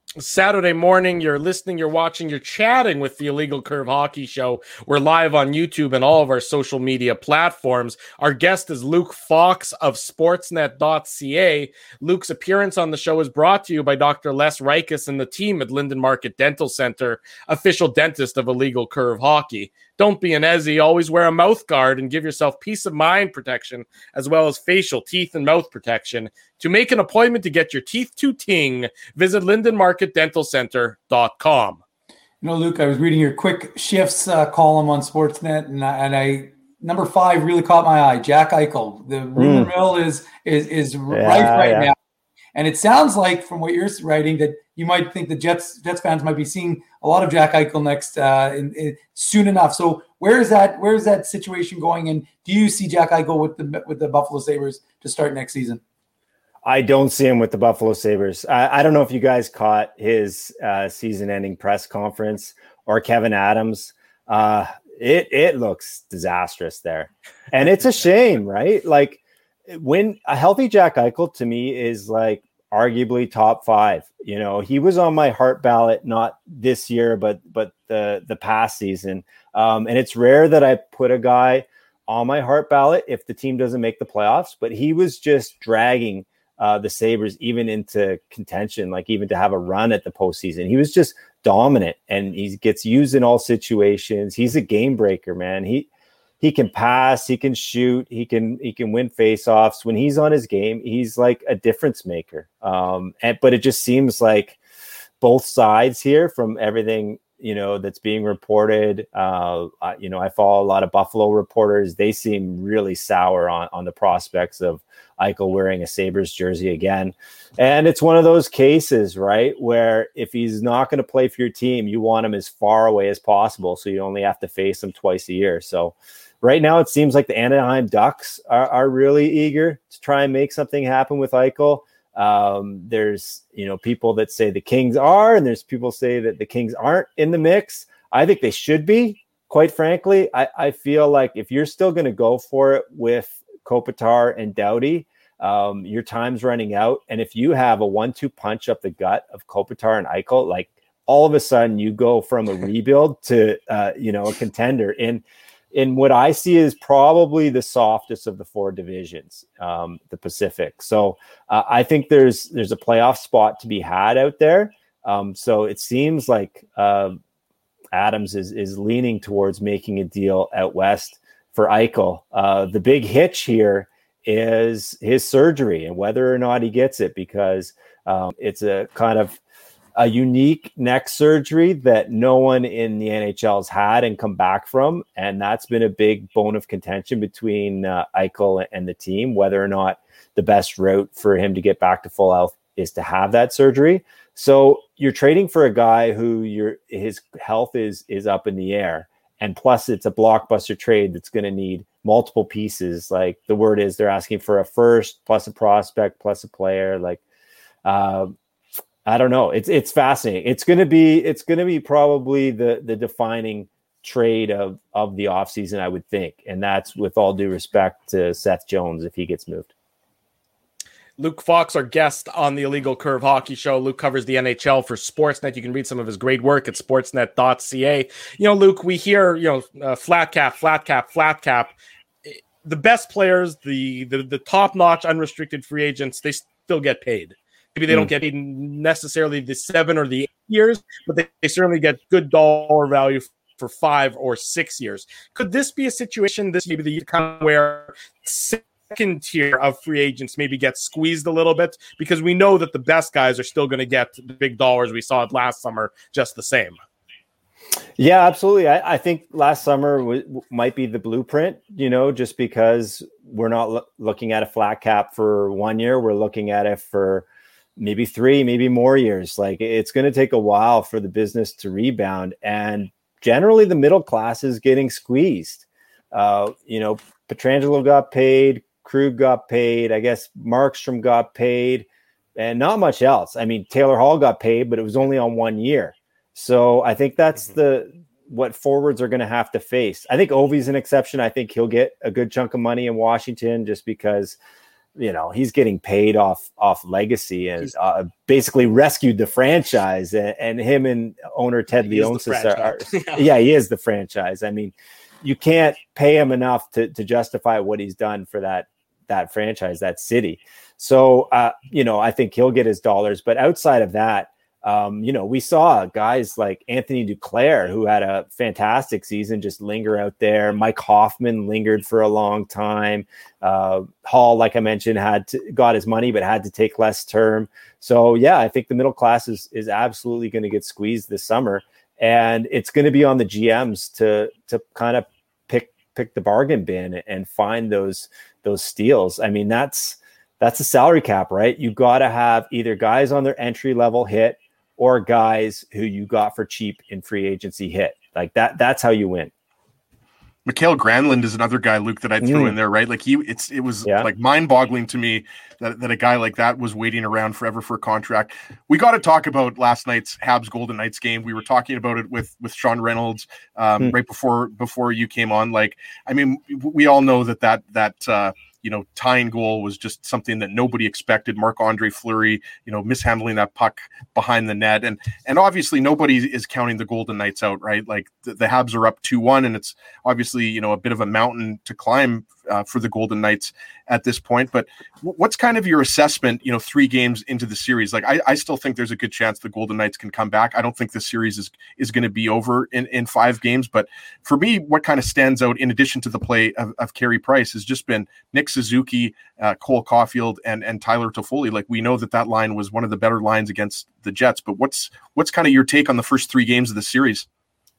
B: Saturday morning, you're listening, you're watching, you're chatting with the Illegal Curve Hockey Show. We're live on YouTube and all of our social media platforms. Our guest is Luke Fox of sportsnet dot c a. Luke's appearance on the show is brought to you by Doctor Les Rikus and the team at Linden Market Dental Center, official dentist of Illegal Curve Hockey. Don't be an Ezzy. Always wear a mouth guard and give yourself peace of mind protection, as well as facial, teeth, and mouth protection. To make an appointment to get your teeth to ting, visit linden market dental center dot com.
D: You know, Luke, I was reading your quick shifts uh, column on Sportsnet, and I, and I number five really caught my eye. Jack Eichel. The rumor mm. mill is is is yeah, rife right yeah. now. And it sounds like, from what you're writing, that you might think the Jets Jets fans might be seeing a lot of Jack Eichel next uh, in, in, soon enough. So where is that? Where is that situation going? And do you see Jack Eichel with the with the Buffalo Sabres to start next season?
F: I don't see him with the Buffalo Sabres. I, I don't know if you guys caught his uh, season-ending press conference or Kevin Adams. Uh, it it looks disastrous there, and it's a shame, right? Like, when a healthy Jack Eichel to me is like arguably top five. You know, he was on my heart ballot, not this year, but but the the past season. Um, and it's rare that I put a guy on my heart ballot if the team doesn't make the playoffs. But he was just dragging uh, the Sabres even into contention, like even to have a run at the postseason. He was just dominant, and he gets used in all situations. He's a game breaker, man. He He can pass, he can shoot, he can he can win faceoffs. When he's on his game, he's like a difference maker. Um, and but it just seems like both sides here, from everything you know that's being reported. Uh, you know, I follow a lot of Buffalo reporters. They seem really sour on on the prospects of Eichel wearing a Sabres jersey again. And it's one of those cases, right, where if he's not going to play for your team, you want him as far away as possible, so you only have to face him twice a year. So right now, it seems like the Anaheim Ducks are, are really eager to try and make something happen with Eichel. Um, there's, you know, people that say the Kings are, and there's people say that the Kings aren't in the mix. I think they should be, quite frankly. I, I feel like if you're still going to go for it with Kopitar and Doughty, um, your time's running out. And if you have a one two punch up the gut of Kopitar and Eichel, like all of a sudden you go from a rebuild to, uh, you know, a contender. In in what I see is probably the softest of the four divisions, um, the Pacific. So uh, I think there's there's a playoff spot to be had out there. Um, so it seems like uh, Adams is is leaning towards making a deal out west for Eichel. Uh, the big hitch here is his surgery and whether or not he gets it, because um, it's a kind of a unique neck surgery that no one in the N H L has had and come back from. And that's been a big bone of contention between uh, Eichel and the team, whether or not the best route for him to get back to full health is to have that surgery. So you're trading for a guy who your his health is is up in the air. And plus it's a blockbuster trade that's going to need multiple pieces. Like the word is they're asking for a first plus a prospect plus a player. Like, uh, I don't know. It's it's fascinating. It's going to be it's going to be probably the the defining trade of of the offseason, I would think. And that's with all due respect to Seth Jones if he gets moved.
B: Luke Fox, our guest on the Illegal Curve Hockey Show. Luke covers the N H L for Sportsnet. You can read some of his great work at sportsnet dot c a. You know, Luke, we hear, you know, uh, flat cap, flat cap, flat cap. The best players, the the, the top-notch unrestricted free agents, they still get paid. Maybe they mm. don't get paid necessarily the seven or the eight years, but they, they certainly get good dollar value for five or six years. Could this be a situation, this maybe the kind of where second tier of free agents maybe get squeezed a little bit, because we know that the best guys are still going to get the big dollars. We saw it last summer just the same.
F: Yeah, absolutely. I, I think last summer w- might be the blueprint, you know, just because we're not lo- looking at a flat cap for one year. We're looking at it for maybe three, maybe more years. Like it's going to take a while for the business to rebound. And generally the middle class is getting squeezed. Uh, you know, Pietrangelo got paid, Krug got paid, I guess Markstrom got paid, and not much else. I mean, Taylor Hall got paid, but it was only on one year. So I think that's mm-hmm. the what forwards are going to have to face. I think Ovi's an exception. I think he'll get a good chunk of money in Washington just because you know, he's getting paid off off legacy and uh, basically rescued the franchise. And, and him and owner Ted Leonsis are, are yeah. yeah, he is the franchise. I mean, you can't pay him enough to to justify what he's done for that that franchise, that city. So, uh, you know, I think he'll get his dollars. But outside of that, um, you know, we saw guys like Anthony Duclair, who had a fantastic season, just linger out there. Mike Hoffman lingered for a long time. Uh, Hall, like I mentioned, had to, got his money, but had to take less term. So, yeah, I think the middle class is, is absolutely going to get squeezed this summer. And it's going to be on the G Ms to to kind of pick pick the bargain bin and find those those steals. I mean, that's that's a salary cap, right? You got to have either guys on their entry level hit or guys who you got for cheap in free agency hit. Like that. That's how you win.
C: Mikael Granlund is another guy, Luke, that I threw mm. in there, right? Like he, it's it was yeah. like mind boggling to me that, that a guy like that was waiting around forever for a contract. We got to talk about last night's Habs Golden Knights game. We were talking about it with with Sean Reynolds um, mm. right before before you came on. Like, I mean, we all know that that that. Uh, you know, tying goal was just something that nobody expected. Marc-Andre Fleury, you know, mishandling that puck behind the net. And and obviously nobody is counting the Golden Knights out, right? Like the, the Habs are up two one, and it's obviously, you know, a bit of a mountain to climb uh, for the Golden Knights at this point. But what's kind of your assessment, you know, three games into the series? Like, I, I still think there's a good chance the Golden Knights can come back. I don't think the series is, is going to be over in, in five games. But for me, what kind of stands out in addition to the play of, of Carey Price has just been Nick Suzuki, uh, Cole Caulfield, and and Tyler Toffoli. Like, we know that that line was one of the better lines against the Jets. But what's what's kind of your take on the first three games of the series?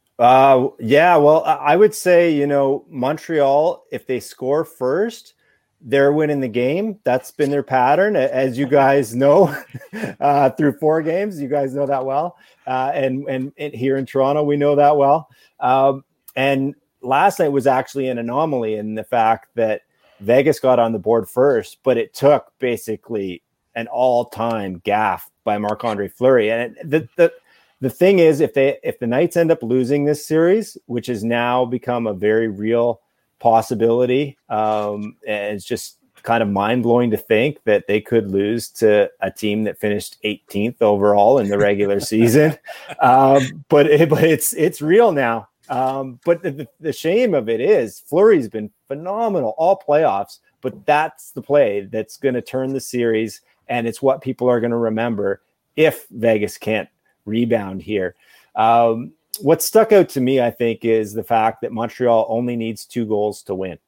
F: Uh, yeah, well, I would say, you know, Montreal, if they score first, they're winning the game. That's been their pattern, as you guys know, uh, through four games. You guys know that well. Uh, and, and and here in Toronto, we know that well. Um, and last night was actually an anomaly in the fact that Vegas got on the board first, but it took basically an all-time gaffe by Marc-Andre Fleury. And it, the the The thing is, if they if the Knights end up losing this series, which has now become a very real possibility, um, and it's just kind of mind blowing to think that they could lose to a team that finished eighteenth overall in the regular season. Um, but it, but it's it's real now. Um, but the, the shame of it is Fleury's been phenomenal all playoffs, but that's the play that's going to turn the series, and it's what people are going to remember if Vegas can't rebound here. Um, what stuck out to me, I think, is the fact that Montreal only needs two goals to win.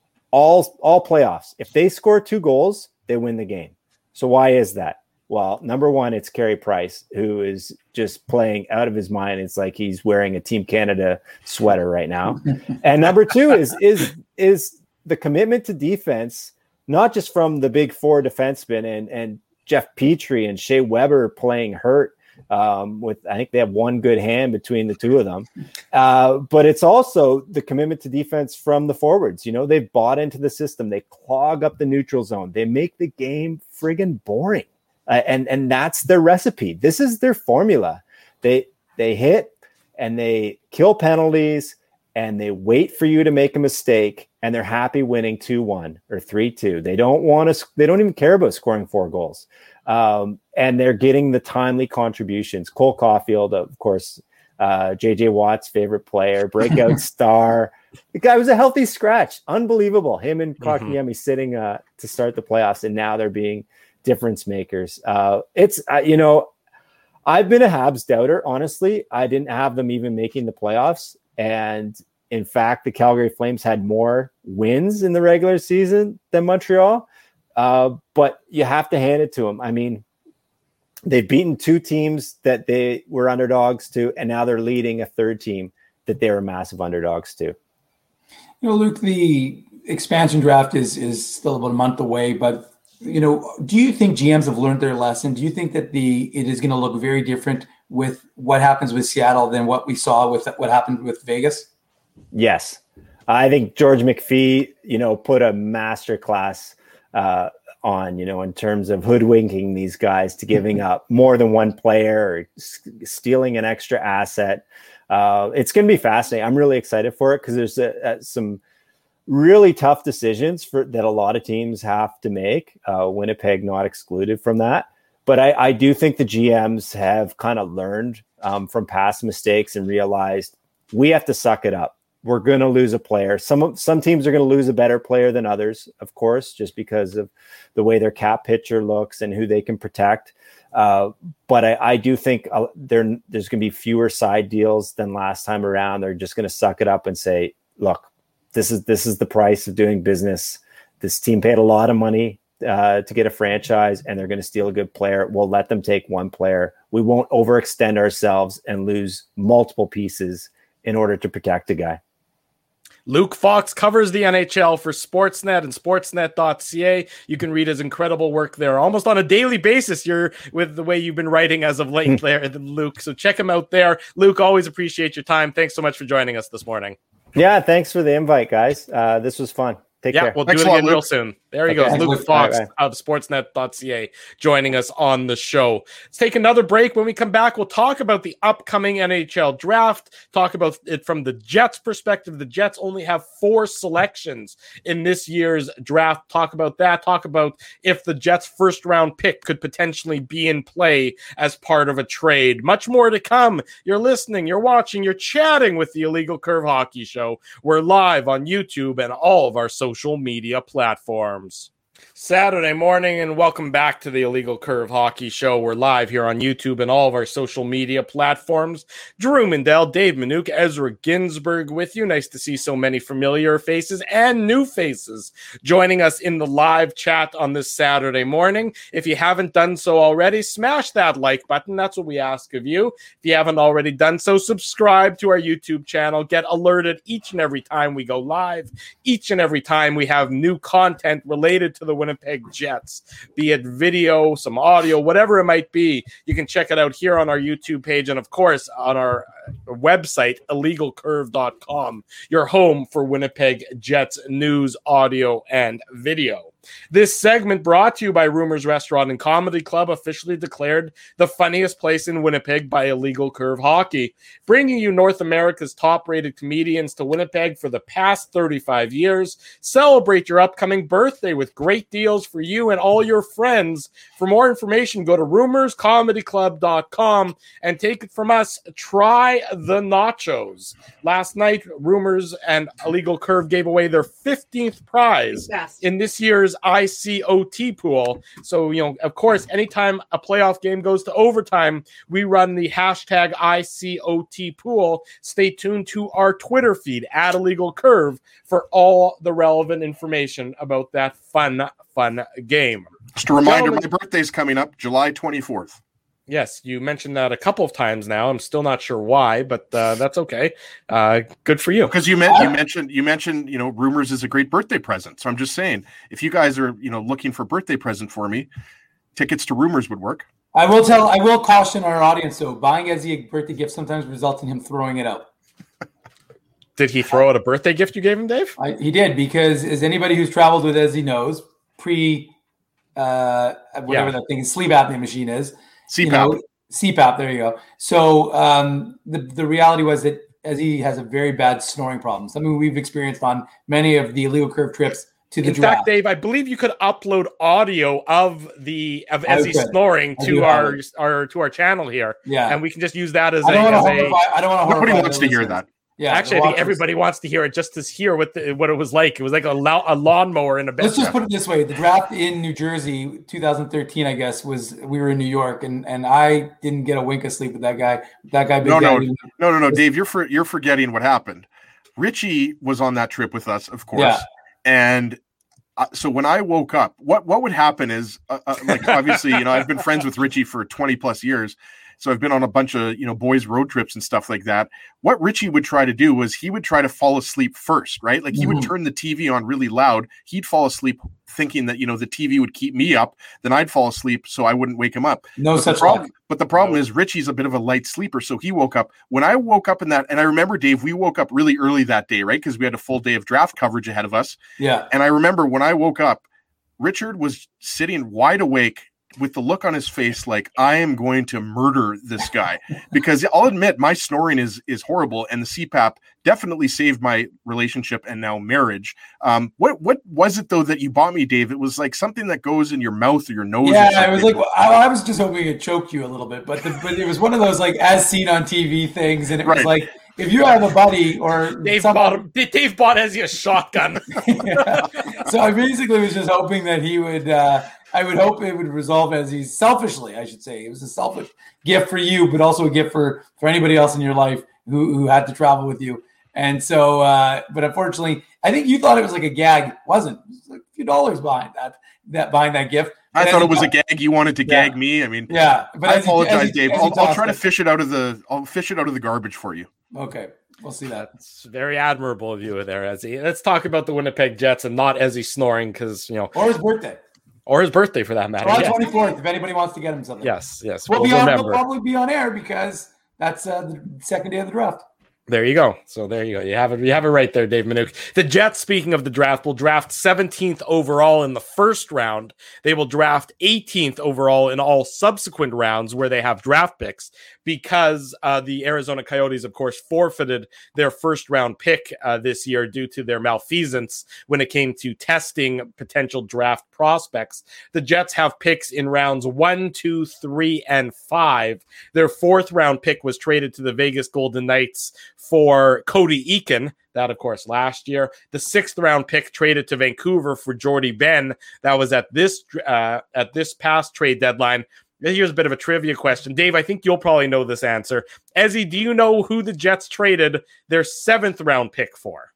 F: All all playoffs. If they score two goals, they win the game. So why is that? Well, number one, it's Carey Price, who is just playing out of his mind. It's like he's wearing a Team Canada sweater right now. And number two is is is the commitment to defense, not just from the big four defensemen and and Jeff Petrie and Shea Weber playing hurt. Um, with I think they have one good hand between the two of them, uh, but it's also the commitment to defense from the forwards. You know, they've bought into the system. They clog up the neutral zone. They make the game friggin' boring, uh, and and that's their recipe. This is their formula. They they hit and they kill penalties and they wait for you to make a mistake, and they're happy winning two one or three two. They don't want to. They don't even care about scoring four goals. Um, and they're getting the timely contributions. Cole Caulfield, of course, uh, J J Watt's favorite player, breakout star. The guy was a healthy scratch. Unbelievable. Him and Kotkaniemi mm-hmm. sitting uh, to start the playoffs, and now they're being difference makers. Uh, it's, uh, you know, I've been a Habs doubter, honestly. I didn't have them even making the playoffs. And in fact, the Calgary Flames had more wins in the regular season than Montreal. Uh, but you have to hand it to them. I mean, they've beaten two teams that they were underdogs to, and now they're leading a third team that they were massive underdogs to.
D: You know, Luke, the expansion draft is is still about a month away, but, you know, do you think G Ms have learned their lesson? Do you think that the it is going to look very different with what happens with Seattle than what we saw with what happened with Vegas?
F: Yes. I think George McPhee, you know, put a masterclass Uh, on, you know, in terms of hoodwinking these guys to giving up more than one player or s- stealing an extra asset. Uh, it's going to be fascinating. I'm really excited for it because there's a, a, some really tough decisions for that a lot of teams have to make. Uh, Winnipeg not excluded from that. But I, I do think the G Ms have kind of learned um, from past mistakes and realized we have to suck it up. We're going to lose a player. Some some teams are going to lose a better player than others, of course, just because of the way their cap picture looks and who they can protect. Uh, but I, I do think uh, there there's going to be fewer side deals than last time around. They're just going to suck it up and say, look, this is this is the price of doing business. This team paid a lot of money uh, to get a franchise, and they're going to steal a good player. We'll let them take one player. We won't overextend ourselves and lose multiple pieces in order to protect a guy.
B: Luke Fox covers the N H L for Sportsnet and sportsnet dot c a. You can read his incredible work there almost on a daily basis. You're with the way you've been writing as of late there, Luke. So check him out there. Luke, always appreciate your time. Thanks so much for joining us this morning.
F: Yeah, thanks for the invite, guys. Uh, this was fun. Take
B: yeah,
F: care.
B: We'll
C: Thanks
B: do it again
C: lot,
B: real soon. There he
F: okay.
B: goes, Luke Fox of sportsnet dot c a joining us on the show. Let's take another break. When we come back, we'll talk about the upcoming N H L draft, talk about it from the Jets' perspective. The Jets only have four selections in this year's draft. Talk about that. Talk about if the Jets' first-round pick could potentially be in play as part of a trade. Much more to come. You're listening, you're watching, you're chatting with the Illegal Curve Hockey Show. We're live on YouTube and all of our social media platforms. Saturday morning, and welcome back to the Illegal Curve Hockey Show. We're live here on YouTube and all of our social media platforms. Drew Mindell, Dave Minuk, Ezra Ginsburg with you. Nice to see so many familiar faces and new faces joining us in the live chat on this Saturday morning. If you haven't done so already, smash that like button. That's what we ask of you. If you haven't already done so, subscribe to our YouTube channel. Get alerted each and every time we go live, each and every time we have new content related to the Winnipeg Jets, be it video, some audio, whatever it might be. You can check it out here on our YouTube page and, of course, on our website, illegal curve dot com, your home for Winnipeg Jets news, audio, and video. This segment brought to you by Rumors Restaurant and Comedy Club, officially declared the funniest place in Winnipeg by Illegal Curve Hockey, bringing you North America's top-rated comedians to Winnipeg for the past thirty-five years. Celebrate your upcoming birthday with great deals for you and all your friends. For more information, go to rumors comedy club dot com and take it from us, try the nachos. Last night, Rumors and Illegal Curve gave away their fifteenth prize in this year's I C O T pool. So, you know, of course, anytime a playoff game goes to overtime, we run the hashtag I C O T pool. Stay tuned to our Twitter feed at Illegal Curve for all the relevant information about that fun, fun game.
C: Just a reminder, my birthday's coming up July twenty-fourth.
B: Yes, you mentioned that a couple of times now. I'm still not sure why, but uh, that's okay. Uh, good for you.
C: Because you, meant, you mentioned, you mentioned, you know, Rumors is a great birthday present. So I'm just saying, if you guys are, you know, looking for a birthday present for me, tickets to Rumors would work.
D: I will tell, I will caution our audience, though, buying Ezzy a birthday gift sometimes results in him throwing it out.
B: Did he throw out a birthday gift you gave him, Dave?
D: I, he did, because as anybody who's traveled with Ezzy knows, pre uh, whatever
B: Yeah.
D: that thing, sleep apnea machine is,
C: C PAP.
D: You know, C PAP, there you go. So um, the, the reality was that Ezzy has a very bad snoring problem, something we've experienced on many of the Illegal Curve trips to the
B: In
D: draft.
B: fact, Dave, I believe you could upload audio of the of
D: I
B: Ezzy
D: could.
B: snoring
D: I
B: to
D: do
B: our,
D: have it.
B: our to our channel here.
D: Yeah.
B: And we can just use that as
D: I
B: a,
D: don't
B: as
D: want to
B: a
D: horrify. I don't want to
C: Nobody
D: horrify
C: wants
D: the
C: to hear
D: listeners.
C: that.
D: Yeah,
B: actually, I think everybody wants to hear it just to hear what the, what it was like. It was like a, lo- a lawnmower in a bed.
D: Let's just put it this way: the draft in New Jersey, twenty thirteen, I guess, was we were in New York, and and I didn't get a wink of sleep with that guy. That guy, big
C: No, no,
D: guy,
C: no, no, no, Dave, you're for, you're forgetting what happened. Richie was on that trip with us, of course,
D: Yeah.
C: and uh, so when I woke up, what what would happen is, uh, uh, like obviously, you know, I've been friends with Richie for twenty plus years. So I've been on a bunch of, you know, boys road trips and stuff like that. What Richie would try to do was he would try to fall asleep first, right? Like he
D: Mm-hmm.
C: would turn the T V on really loud. He'd fall asleep thinking that, you know, the T V would keep me up. Then I'd fall asleep so I wouldn't wake him up.
D: no
C: But
D: such
C: the problem,
D: luck.
C: but the problem is Richie's a bit of a light sleeper. So he woke up. When I woke up in that, and I remember, Dave, we woke up really early that day, right? Because we had a full day of draft coverage ahead of us.
D: Yeah,
C: And I remember when I woke up, Richard was sitting wide awake, with the look on his face, like I am going to murder this guy, because I'll admit my snoring is is horrible, and the C PAP definitely saved my relationship and now marriage. Um, what what was it though that you bought me, Dave? It was like something that goes in your mouth or your nose.
D: Yeah, it was like I, I was just hoping it choked you a little bit, but the, but it was one of those like as seen on T V things, and it
C: Right.
D: was like if you have a buddy or
B: Dave
D: somebody,
B: bought Dave bought Ezzy a shotgun.
D: yeah. So I basically was just hoping that he would. Uh, I would hope it would resolve as he's selfishly, I should say. It was a selfish gift for you, but also a gift for, for anybody else in your life who, who had to travel with you. And so, uh, but unfortunately, I think you thought it was like a gag. It wasn't. It was like a few dollars behind that, that behind that gift.
C: I
D: But
C: thought
D: as
C: it was
D: he-
C: a gag. You wanted to
D: Yeah.
C: gag me. I mean,
D: Yeah. But
C: I
D: as he-
C: apologize,
D: as he-
C: Dave.
D: as he
C: I'll, I'll
D: tossed
C: try to
D: it.
C: fish it out of the. I'll fish it out of the garbage for you.
D: Okay. We'll see that.
B: It's very admirable of you there, Ezzy. Let's talk about the Winnipeg Jets and not Ezzy snoring, because you know,
D: Or his birthday.
B: or his birthday for that matter.
D: July
B: Yes,
D: twenty-fourth, if anybody wants to get him something.
B: yes, yes.
D: We'll,
B: We'll,
D: be on, we'll
B: remember.
D: probably be on air because that's uh, the second day of the draft.
B: There you go. So there you go. You have it. You have it right there, Dave Minuk. The Jets, speaking of the draft, will draft seventeenth overall in the first round. They will draft eighteenth overall in all subsequent rounds where they have draft picks, because uh, the Arizona Coyotes, of course, forfeited their first round pick uh, this year due to their malfeasance when it came to testing potential draft prospects. The Jets have picks in rounds one, two, three, and five. Their fourth round pick was traded to the Vegas Golden Knights for Cody Eakin. That, of course, last year. The sixth round pick traded to Vancouver for Jordy Ben. That was at this uh, at this past trade deadline. Here's a bit of a trivia question. Dave, I think you'll probably know this answer. Ezzy, do you know who the Jets traded their seventh round pick for?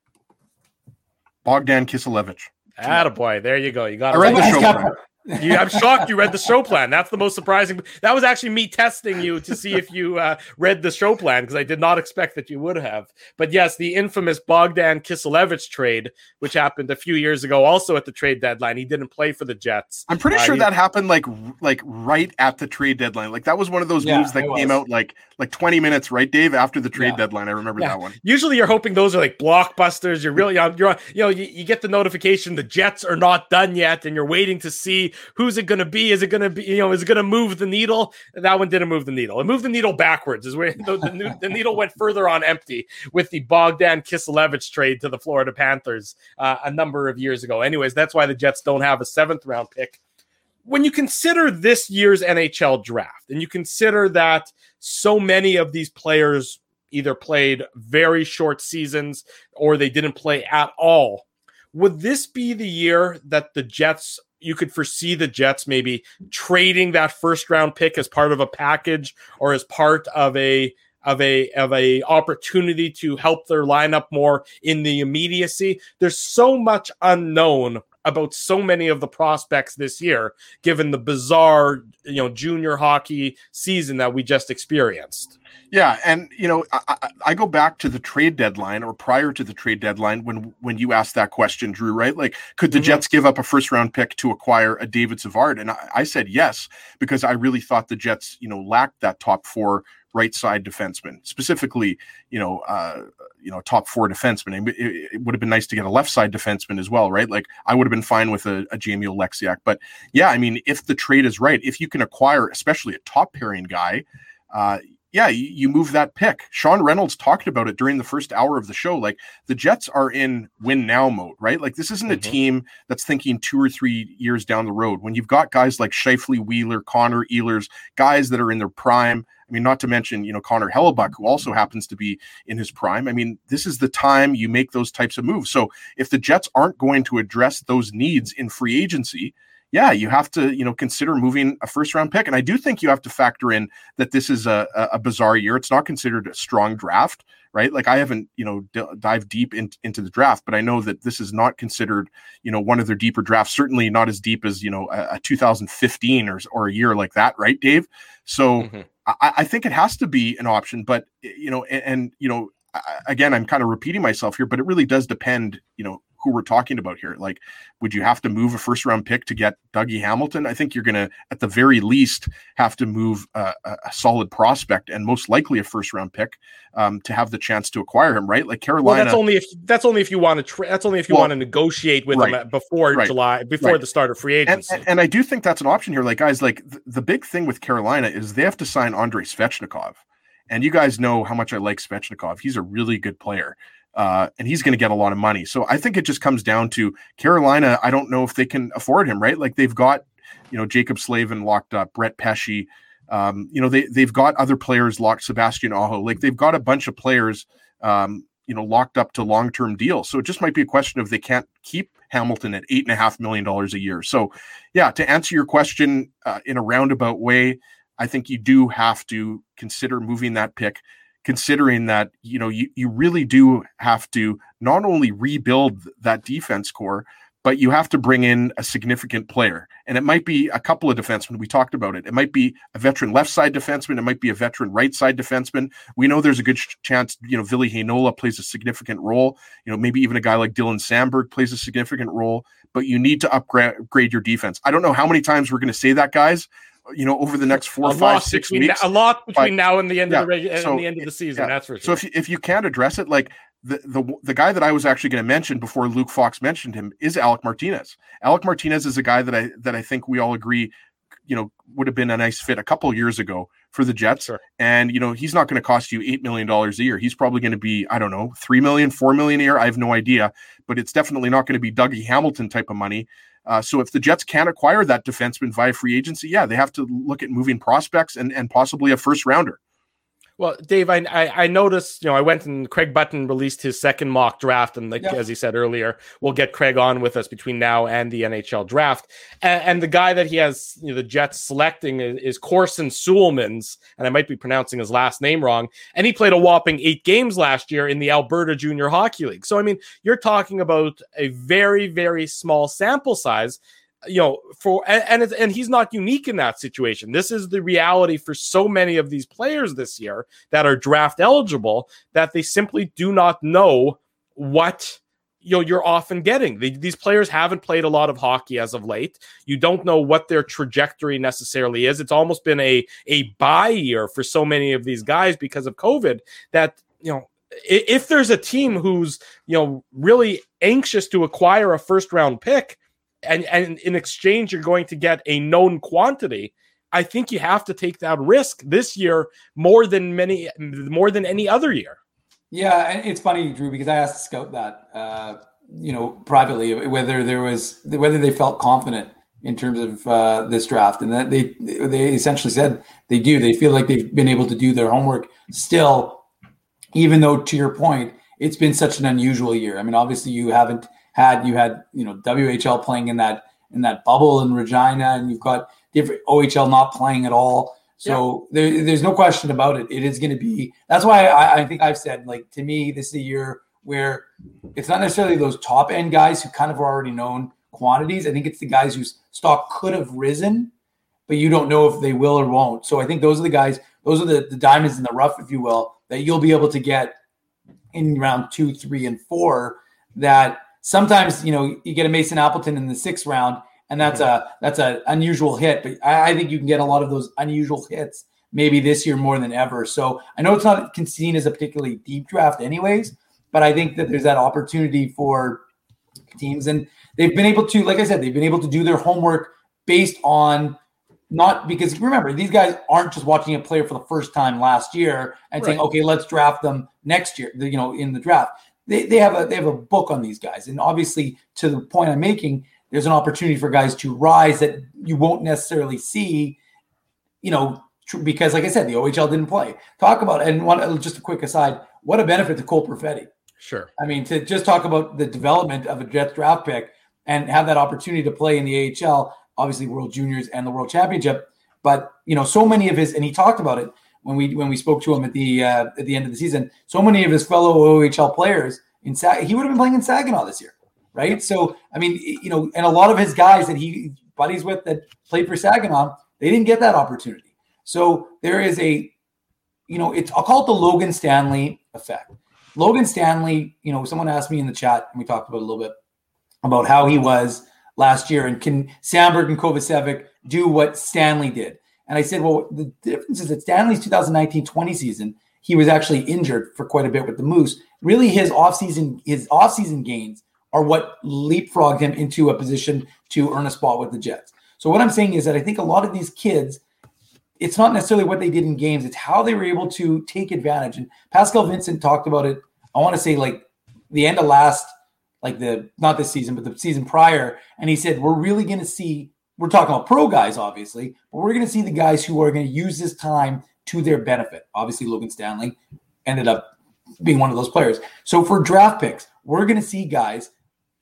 C: Bogdan Kiselevich.
B: Attaboy. There you go. You got
C: I
B: it
C: read
B: right.
C: the show.
D: Cap-
C: plan.
B: You, I'm shocked you read the show plan. That's the most surprising. That was actually me testing you to see if you uh, read the show plan, because I did not expect that you would have. But yes, the infamous Bogdan Kiselevich trade, which happened a few years ago, also at the trade deadline. He didn't play for the Jets.
C: I'm pretty
B: Uh,
C: sure
B: he-
C: that happened like like right at the trade deadline. Like that was one of those
D: Yeah,
C: moves that
D: it
C: came
D: was.
C: out like like twenty minutes, right, Dave, after the trade
D: Yeah.
C: deadline. I remember
B: Yeah.
C: that one.
B: Usually you're hoping those are like blockbusters. You're really on, you're on, you know, you, you get the notification the Jets are not done yet, and you're waiting to see who's it going to be. Is it going to be, you know, is it going to move the needle? That one didn't move the needle. It moved the needle backwards. Is where the, the, new, the needle went further on empty with the Bogdan Kiselevich trade to the Florida Panthers uh, a number of years ago. Anyways, that's why the Jets don't have a seventh round pick. When you consider this year's N H L draft, and you consider that so many of these players either played very short seasons or they didn't play at all, would this be the year that the Jets, you could foresee the Jets maybe trading that first round pick as part of a package or as part of a of a of a opportunity to help their lineup more in the immediacy? There's so much unknown about so many of the prospects this year, given the bizarre, you know, junior hockey season that we just experienced.
C: Yeah, and you know, I, I, I go back to the trade deadline or prior to the trade deadline when when you asked that question, Drew. Right? Like, could the
B: Mhm.
C: Jets give up a first round pick to acquire a David Savard? And I, I said yes, because I really thought the Jets, you know, lacked that top four right side defenseman, specifically, you know, uh, you know, top four defenseman. It, it, it would have been nice to get a left side defenseman as well, right? Like, I would have been fine with a, a Jamie Oleksiak. But yeah, I mean, if the trade is right, if you can acquire, especially a top pairing guy, uh, yeah, you, you move that pick. Sean Reynolds talked about it during the first hour of the show. Like, the Jets are in win now mode, right? Like, this isn't a
B: Mhm.
C: team that's thinking two or three years down the road. When you've got guys like Scheifele, Wheeler, Connor, Ehlers, guys that are in their prime. I mean, not to mention, you know, Connor Hellebuck, who also happens to be in his prime. I mean, this is the time you make those types of moves. So if the Jets aren't going to address those needs in free agency, yeah, you have to, you know, consider moving a first round pick. And I do think you have to factor in that this is a, a bizarre year. It's not considered a strong draft, right? Like, I haven't, you know, d- dived deep in, into the draft, but I know that this is not considered, you know, one of their deeper drafts, certainly not as deep as, you know, a, a two thousand fifteen or, or a year like that. Right, Dave? So
B: Mhm.
C: I, I think it has to be an option, but, you know, and, and you know, I, again, I'm kind of repeating myself here, but it really does depend, you know, who we're talking about here. Like, would you have to move a first round pick to get Dougie Hamilton? I think you're going to, at the very least, have to move a, a, a solid prospect and most likely a first round pick um, to have the chance to acquire him, right? Like Carolina.
B: Well, that's only if that's only if you want to. Tra- that's only if you
C: well,
B: want to negotiate with
C: right,
B: him before
C: right,
B: July, before
C: right.
B: the start of free agency.
C: And, and, and I do think that's an option here. Like, guys, like th- the big thing with Carolina is they have to sign Andrei Svechnikov, and you guys know how much I like Svechnikov. He's a really good player. Uh, and he's going to get a lot of money. So I think it just comes down to Carolina. I don't know if they can afford him, right? Like they've got, you know, Jacob Slavin locked up, Brett Pesce. Um, you know, they, they've got other players locked, Sebastian Aho. Like they've got a bunch of players, um, you know, locked up to long-term deals. So it just might be a question of they can't keep Hamilton at eight and a half million dollars a year. So yeah, to answer your question uh, in a roundabout way, I think you do have to consider moving that pick, considering that, you know, you, you really do have to not only rebuild that defense core, but you have to bring in a significant player. And it might be a couple of defensemen. We talked about it. It might be a veteran left side defenseman. It might be a veteran right side defenseman. We know there's a good ch- chance, you know, Ville Heinola plays a significant role. You know, maybe even a guy like Dylan Sandberg plays a significant role, but you need to upgrade, upgrade your defense. I don't know how many times we're going to say that, guys, you know, over the next four,
B: a
C: five, six weeks.
B: A lot between
C: but,
B: now and the end
C: yeah,
B: of the reg-
C: so,
B: and the end of the season.
C: Yeah.
B: That's for sure.
C: So if you, if you can't address it, like the, the, the guy that I was actually going to mention before Luke Fox mentioned him is Alec Martinez. Alec Martinez is a guy that I, that I think we all agree, you know, would have been a nice fit a couple of years ago for the Jets.
B: Sure.
C: And, you know, he's not going to cost you eight million dollars a year. He's probably going to be, I don't know, three million, four million a year. I have no idea, but it's definitely not going to be Dougie Hamilton type of money. Uh, so if the Jets can acquire that defenseman via free agency, yeah, they have to look at moving prospects and, and possibly a first rounder.
B: Well, Dave, I, I I noticed, you know, I went and Craig Button released his second mock draft. And like,
D: yeah.
B: as he said earlier, we'll get Craig on with us between now and the N H L draft. And, and the guy that he has, you know, the Jets selecting is, is Corson Sulemans. And I might be pronouncing his last name wrong. And he played a whopping eight games last year in the Alberta Junior Hockey League. So, I mean, you're talking about a very, very small sample size. You know, for and and, it's, and he's not unique in that situation. This is the reality for so many of these players this year that are draft eligible, that they simply do not know what, you know, you're often getting. They, these players haven't played a lot of hockey as of late. You don't know what their trajectory necessarily is. It's almost been a a bye year for so many of these guys because of COVID that, you know, if there's a team who's, you know, really anxious to acquire a first round pick, And, and in exchange, you're going to get a known quantity, I think you have to take that risk this year more than many, more than any other year.
D: Yeah, and it's funny, Drew, because I asked the scout that, uh, you know, privately, whether there was, whether they felt confident in terms of uh, this draft, and that they they essentially said they do. They feel like they've been able to do their homework still, even though, to your point, it's been such an unusual year. I mean, obviously, you haven't. Had you had you know W H L playing in that in that bubble in Regina, and you've got different O H L not playing at all. So yeah. there, there's no question about it. It is going to be. That's why I, I think I've said, like, to me, this is a year where it's not necessarily those top end guys who kind of are already known quantities. I think it's the guys whose stock could have risen, but you don't know if they will or won't. So I think those are the guys. Those are the, the diamonds in the rough, if you will, that you'll be able to get in round two, three, and four. That sometimes, you know, you get a Mason Appleton in the sixth round, and that's a that's an unusual hit. But I, I think you can get a lot of those unusual hits maybe this year more than ever. So I know it's not seen as a particularly deep draft anyways, but I think that there's that opportunity for teams. And they've been able to, like I said, they've been able to do their homework based on not – because remember, these guys aren't just watching a player for the first time last year and right. saying, okay, let's draft them next year, you know, in the draft. They they have a they have a book on these guys, and obviously, to the point I'm making, there's an opportunity for guys to rise that you won't necessarily see, you know, tr- because like I said, the O H L didn't play. Talk about and one just a quick aside, what a benefit to Cole Perfetti.
B: Sure,
D: I mean to just talk about the development of a Jets draft pick and have that opportunity to play in the A H L, obviously World Juniors and the World Championship, but you know, so many of his, and he talked about it. When we when we spoke to him at the uh, at the end of the season, so many of his fellow O H L players in Sag- he would have been playing in Saginaw this year, right? So I mean, you know, and a lot of his guys that he buddies with that played for Saginaw, they didn't get that opportunity. So there is a, you know, it's I'll call it the Logan Stanley effect. Logan Stanley, you know, someone asked me in the chat, and we talked about it a little bit. about how he was last year, and can Sandberg and Kovacevic do what Stanley did? And I said, well, the difference is that Stanley's twenty nineteen twenty season, he was actually injured for quite a bit with the Moose. Really, his offseason, his offseason gains are what leapfrogged him into a position to earn a spot with the Jets. So what I'm saying is that I think a lot of these kids, it's not necessarily what they did in games, it's how they were able to take advantage. And Pascal Vincent talked about it, I want to say like the end of last, like the, not this season, but the season prior. And he said, we're really going to see, we're talking about pro guys, obviously, but we're going to see the guys who are going to use this time to their benefit. Obviously, Logan Stanley ended up being one of those players. So for draft picks, we're going to see guys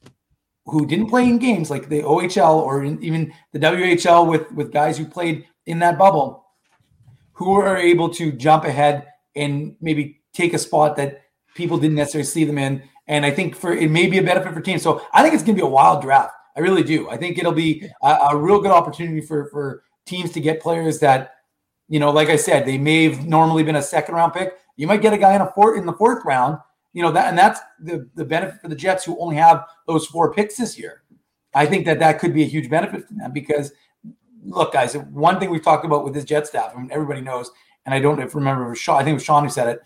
D: who didn't play in games like the O H L or in, even the W H L with, with guys who played in that bubble, who are able to jump ahead and maybe take a spot that people didn't necessarily see them in. And I think for it may be a benefit for teams. So I think it's going to be a wild draft. I really do. I think it'll be a, a real good opportunity for, for teams to get players that, you know, like I said, they may have normally been a second round pick. You might get a guy in a fourth in the fourth round, you know, that, and that's the, the benefit for the Jets who only have those four picks this year. I think that that could be a huge benefit to them because, look, guys, one thing we've talked about with this Jet staff, I mean, everybody knows, and I don't remember, it was Sean, I think it was Sean who said it.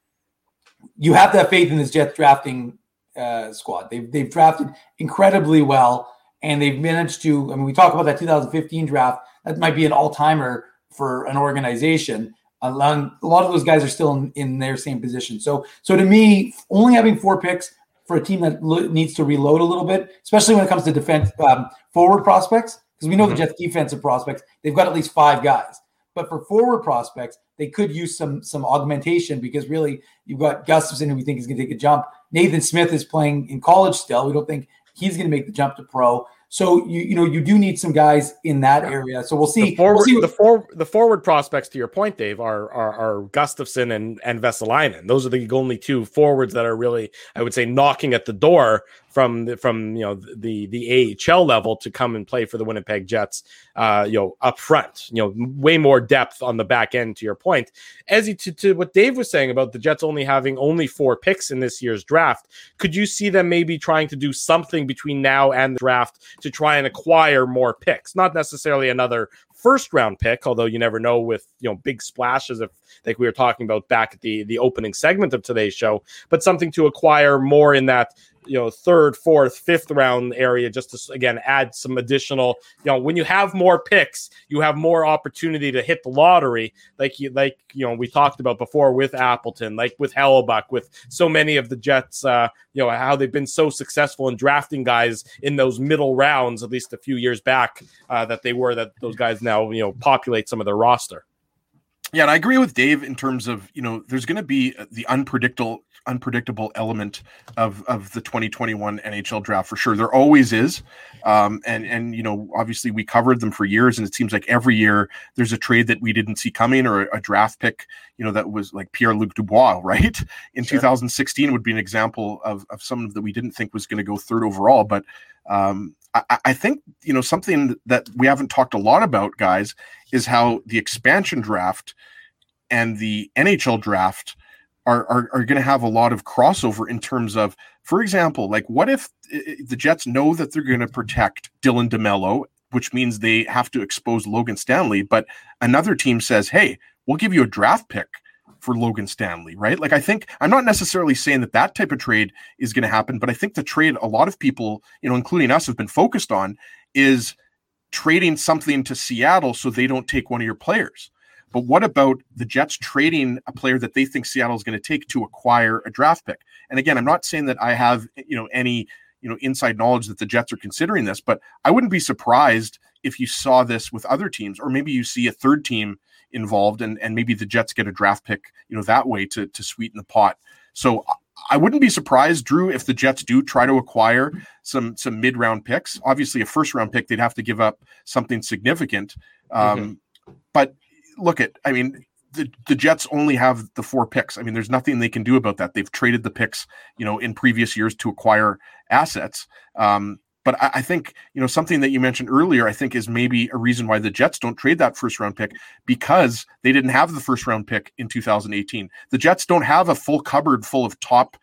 D: You have to have faith in this Jets drafting uh, squad. They've, they've drafted incredibly well. And they've managed to, I mean, we talk about that two thousand fifteen draft. That might be an all-timer for an organization. A lot of those guys are still in, in their same position. So, so to me, only having four picks for a team that lo- needs to reload a little bit, especially when it comes to defense um, forward prospects, because we know mm-hmm. the Jets' defensive prospects, they've got at least five guys. But for forward prospects, they could use some some augmentation because really you've got Gustafson, who we think is going to take a jump. Nathan Smith is playing in college still. We don't think he's going to make the jump to pro. So you you know you do need some guys in that area. So we'll see.
B: The forward,
D: we'll see what-
B: the, for, the forward prospects, to your point, Dave, are are, are Gustafson and and Vesalainen. Those are the only two forwards that are really, I would say, knocking at the door from the, from you know the the A H L level to come and play for the Winnipeg Jets. Uh, you know, up front, you know, way more depth on the back end. To your point, as you to, to what Dave was saying about the Jets only having only four picks in this year's draft, could you see them maybe trying to do something between now and the draft to try and acquire more picks? Not necessarily another first round pick, although you never know with, you know, big splashes, if like we were talking about back at the, the opening segment of today's show, but something to acquire more in that, you know, third, fourth, fifth round area, just to, again, add some additional, you know, when you have more picks, you have more opportunity to hit the lottery. Like you, like, you know, we talked about before with Appleton, like with Hellebuck, with so many of the Jets, uh, you know, how they've been so successful in drafting guys in those middle rounds, at least a few years back, uh, that they were, that those guys now, you know, populate some of their roster.
C: Yeah, and I agree with Dave in terms of, you know, there's going to be the unpredictable unpredictable element of of the twenty twenty-one N H L draft for sure. There always is. Um, and, and, you know, obviously we covered them for years, and it seems like every year there's a trade that we didn't see coming, or a, a draft pick, you know, that was like Pierre-Luc Dubois, right? In sure. two thousand sixteen would be an example of, of someone that we didn't think was going to go third overall. But um, I, I think, you know, something that we haven't talked a lot about, guys, is how the expansion draft and the N H L draft are are, are going to have a lot of crossover in terms of, for example, like what if the Jets know that they're going to protect Dylan DeMello, which means they have to expose Logan Stanley, but another team says, hey, we'll give you a draft pick for Logan Stanley, right? Like, I think, I'm not necessarily saying that that type of trade is going to happen, but I think the trade a lot of people, you know, including us, have been focused on is trading something to Seattle so they don't take one of your players. But what about the Jets trading a player that they think Seattle is going to take to acquire a draft pick? And again, I'm not saying that I have, you know, any, you know, inside knowledge that the Jets are considering this, but I wouldn't be surprised if you saw this with other teams, or maybe you see a third team involved, and, and maybe the Jets get a draft pick, you know, that way to, to sweeten the pot. So I wouldn't be surprised, Drew, if the Jets do try to acquire some, some mid-round picks. Obviously a first round pick, they'd have to give up something significant. Um, mm-hmm. But look at, I mean, the, the Jets only have the four picks. I mean, there's nothing they can do about that. They've traded the picks, you know, in previous years to acquire assets. Um, but I, I think, you know, something that you mentioned earlier, I think is maybe a reason why the Jets don't trade that first round pick, because they didn't have the first round pick in two thousand eighteen. The Jets don't have a full cupboard full of top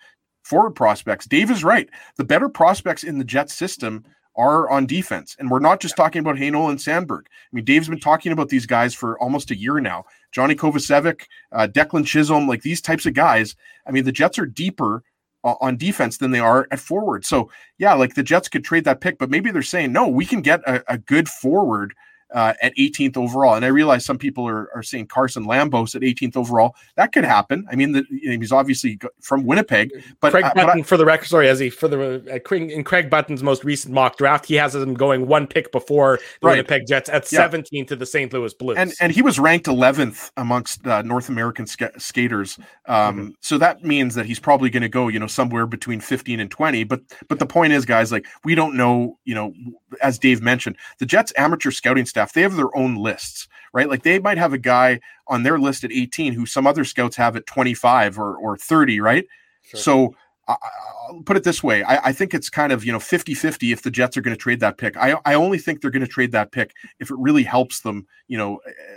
C: forward prospects. Dave is right. The better prospects in the Jets system are on defense. And we're not just talking about Heinola and Sandberg. I mean, Dave's been talking about these guys for almost a year now. Johnny Kovacevic, uh, Declan Chisholm, like these types of guys. I mean, the Jets are deeper uh, on defense than they are at forward. So, yeah, like the Jets could trade that pick, but maybe they're saying, no, we can get a, a good forward Uh, at eighteenth overall. And I realize some people are, are saying Carson Lambos at eighteenth overall. That could happen. I mean, the, you know, he's obviously from Winnipeg, but
B: Craig
C: uh,
B: Button,
C: but I,
B: for the record, sorry, Ezzy, for the uh, Craig, in Craig Button's most recent mock draft, he has him going one pick before the
C: right.
B: Winnipeg Jets at
C: yeah.
B: seventeenth to the Saint Louis Blues.
C: And and he was ranked eleventh amongst uh, North American ska- skaters. Um, mm-hmm. So that means that he's probably going to go, you know, somewhere between fifteen and twenty. But but the point is, guys, like we don't know, you know, as Dave mentioned, the Jets amateur scouting staff, they have their own lists, right? Like they might have a guy on their list at eighteen who some other scouts have at twenty-five or, or thirty, right? Sure. So I, I'll put it this way. I, I think it's kind of, you know, fifty-fifty if the Jets are going to trade that pick. I, I only think they're going to trade that pick if it really helps them, you know,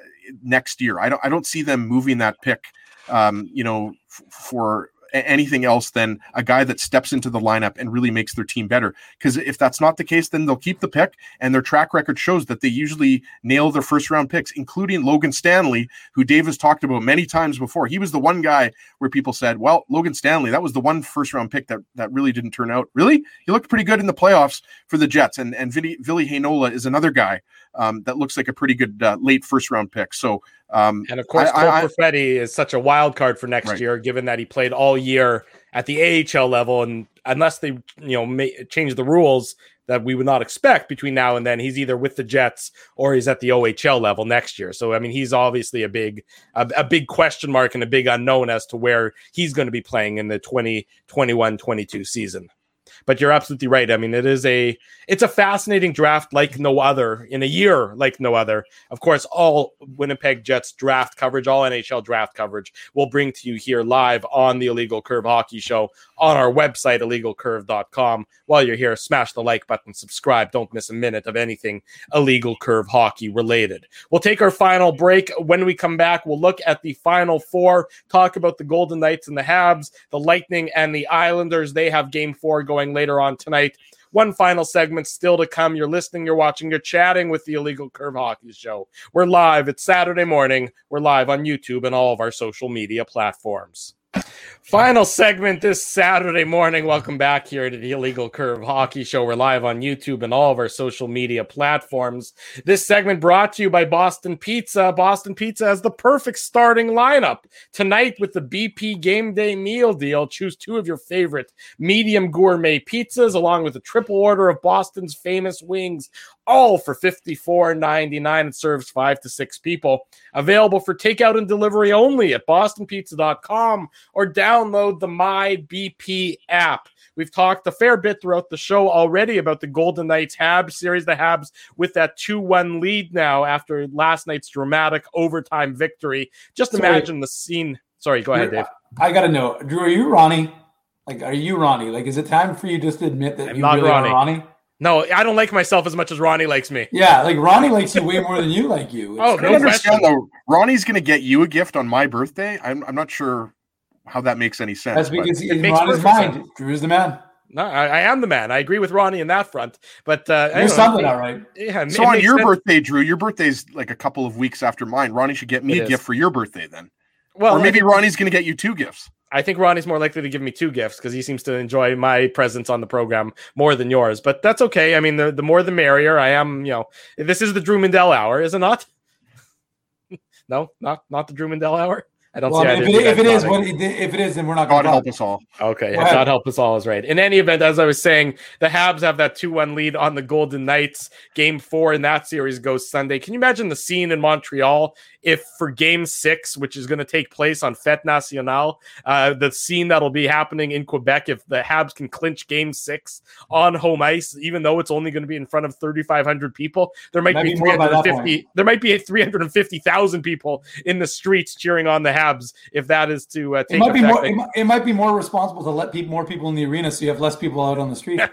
C: next year. I don't, I don't see them moving that pick, um, you know, f- for anything else than a guy that steps into the lineup and really makes their team better. Because if that's not the case, then they'll keep the pick, and their track record shows that they usually nail their first round picks, including Logan Stanley, who Dave has talked about many times before. He was the one guy where people said, well, Logan Stanley, that was the one first round pick that, that really didn't turn out. Really? He looked pretty good in the playoffs for the Jets. And, and Ville Heinola is another guy um, that looks like a pretty good uh, late first round pick. So, Um,
B: and of course,
C: I,
B: Cole
C: I,
B: Perfetti is such a wild card for next
C: right.
B: year, given that he played all year at the A H L level, and unless they, you know, may, change the rules that we would not expect between now and then, he's either with the Jets or he's at the O H L level next year. So, I mean, he's obviously a big, a, a big question mark and a big unknown as to where he's going to be playing in the twenty twenty-one twenty-two season. But you're absolutely right. I mean, it is a it's a fascinating draft like no other in a year like no other. Of course, all Winnipeg Jets draft coverage, all N H L draft coverage, we'll bring to you here live on the Illegal Curve Hockey Show on our website, illegal curve dot com. While you're here, smash the like button, subscribe. Don't miss a minute of anything Illegal Curve Hockey related. We'll take our final break. When we come back, we'll look at the Final Four, talk about the Golden Knights and the Habs, the Lightning and the Islanders. They have Game Four going later on tonight. One final segment still to come. You're listening, you're watching, you're chatting with the Illegal Curve Hockey Show. We're live. It's Saturday morning. We're live on YouTube and all of our social media platforms. Final segment this Saturday morning. Welcome back here to the Illegal Curve Hockey Show. We're live on YouTube and all of our social media platforms. This segment brought to you by Boston Pizza. Boston Pizza has the perfect starting lineup tonight with the B P Game Day Meal Deal. Choose two of your favorite medium gourmet pizzas along with a triple order of Boston's famous wings, all for fifty-four ninety-nine. It serves five to six people. Available for takeout and delivery only at boston pizza dot com or download the My B P app. We've talked a fair bit throughout the show already about the Golden Knights Habs series. The Habs with that two one lead now after last night's dramatic overtime victory. Just Sorry. imagine the scene. Sorry, go ahead, Dave.
D: I got to know, Drew, are you Ronnie? Like, are you Ronnie? Like, is it time for you just to admit that
B: I'm
D: you
B: not
D: really
B: Ronnie.
D: are Ronnie?
B: No, I don't like myself as much as Ronnie likes me.
D: Yeah, like Ronnie likes you way more than you like you. It's
B: oh,
C: I don't understand though. Ronnie's going to get you a gift on my birthday. I'm I'm not sure how that makes any sense.
D: That's because in Ronnie's mind, Drew is the man.
B: No, I, I am the man. I agree with Ronnie in that front. But uh,
D: there's something, all right.
B: Yeah.
C: So on your sense. birthday, Drew, your birthday's like a couple of weeks after mine. Ronnie should get me it a is. gift for your birthday then. Well, or maybe think, Ronnie's going to get you two gifts.
B: I think Ronnie's more likely to give me two gifts because he seems to enjoy my presence on the program more than yours. But that's okay. I mean, the, the more the merrier. I am, you know, this is the Drew Mindell hour, is it not? no, not not the Drew Mindell hour. I don't
D: well,
B: see.
D: I mean, if, it, if it is, what, if it is, then we're not going
C: to help us all.
B: Okay, God help us all is right. In any event, as I was saying, the Habs have that two one lead on the Golden Knights. Game four in that series goes Sunday. Can you imagine the scene in Montreal if for Game six, which is going to take place on Fête Nationale, uh, the scene that'll be happening in Quebec if the Habs can clinch Game six on home ice, even though it's only going to be in front of thirty-five hundred people, there might, might be, be three hundred fifty. There might be three hundred fifty thousand people in the streets cheering on the Habs if that is to uh, take.
D: It might be more. It might, it might be more responsible to let people, more people in the arena, so you have less people out on the street.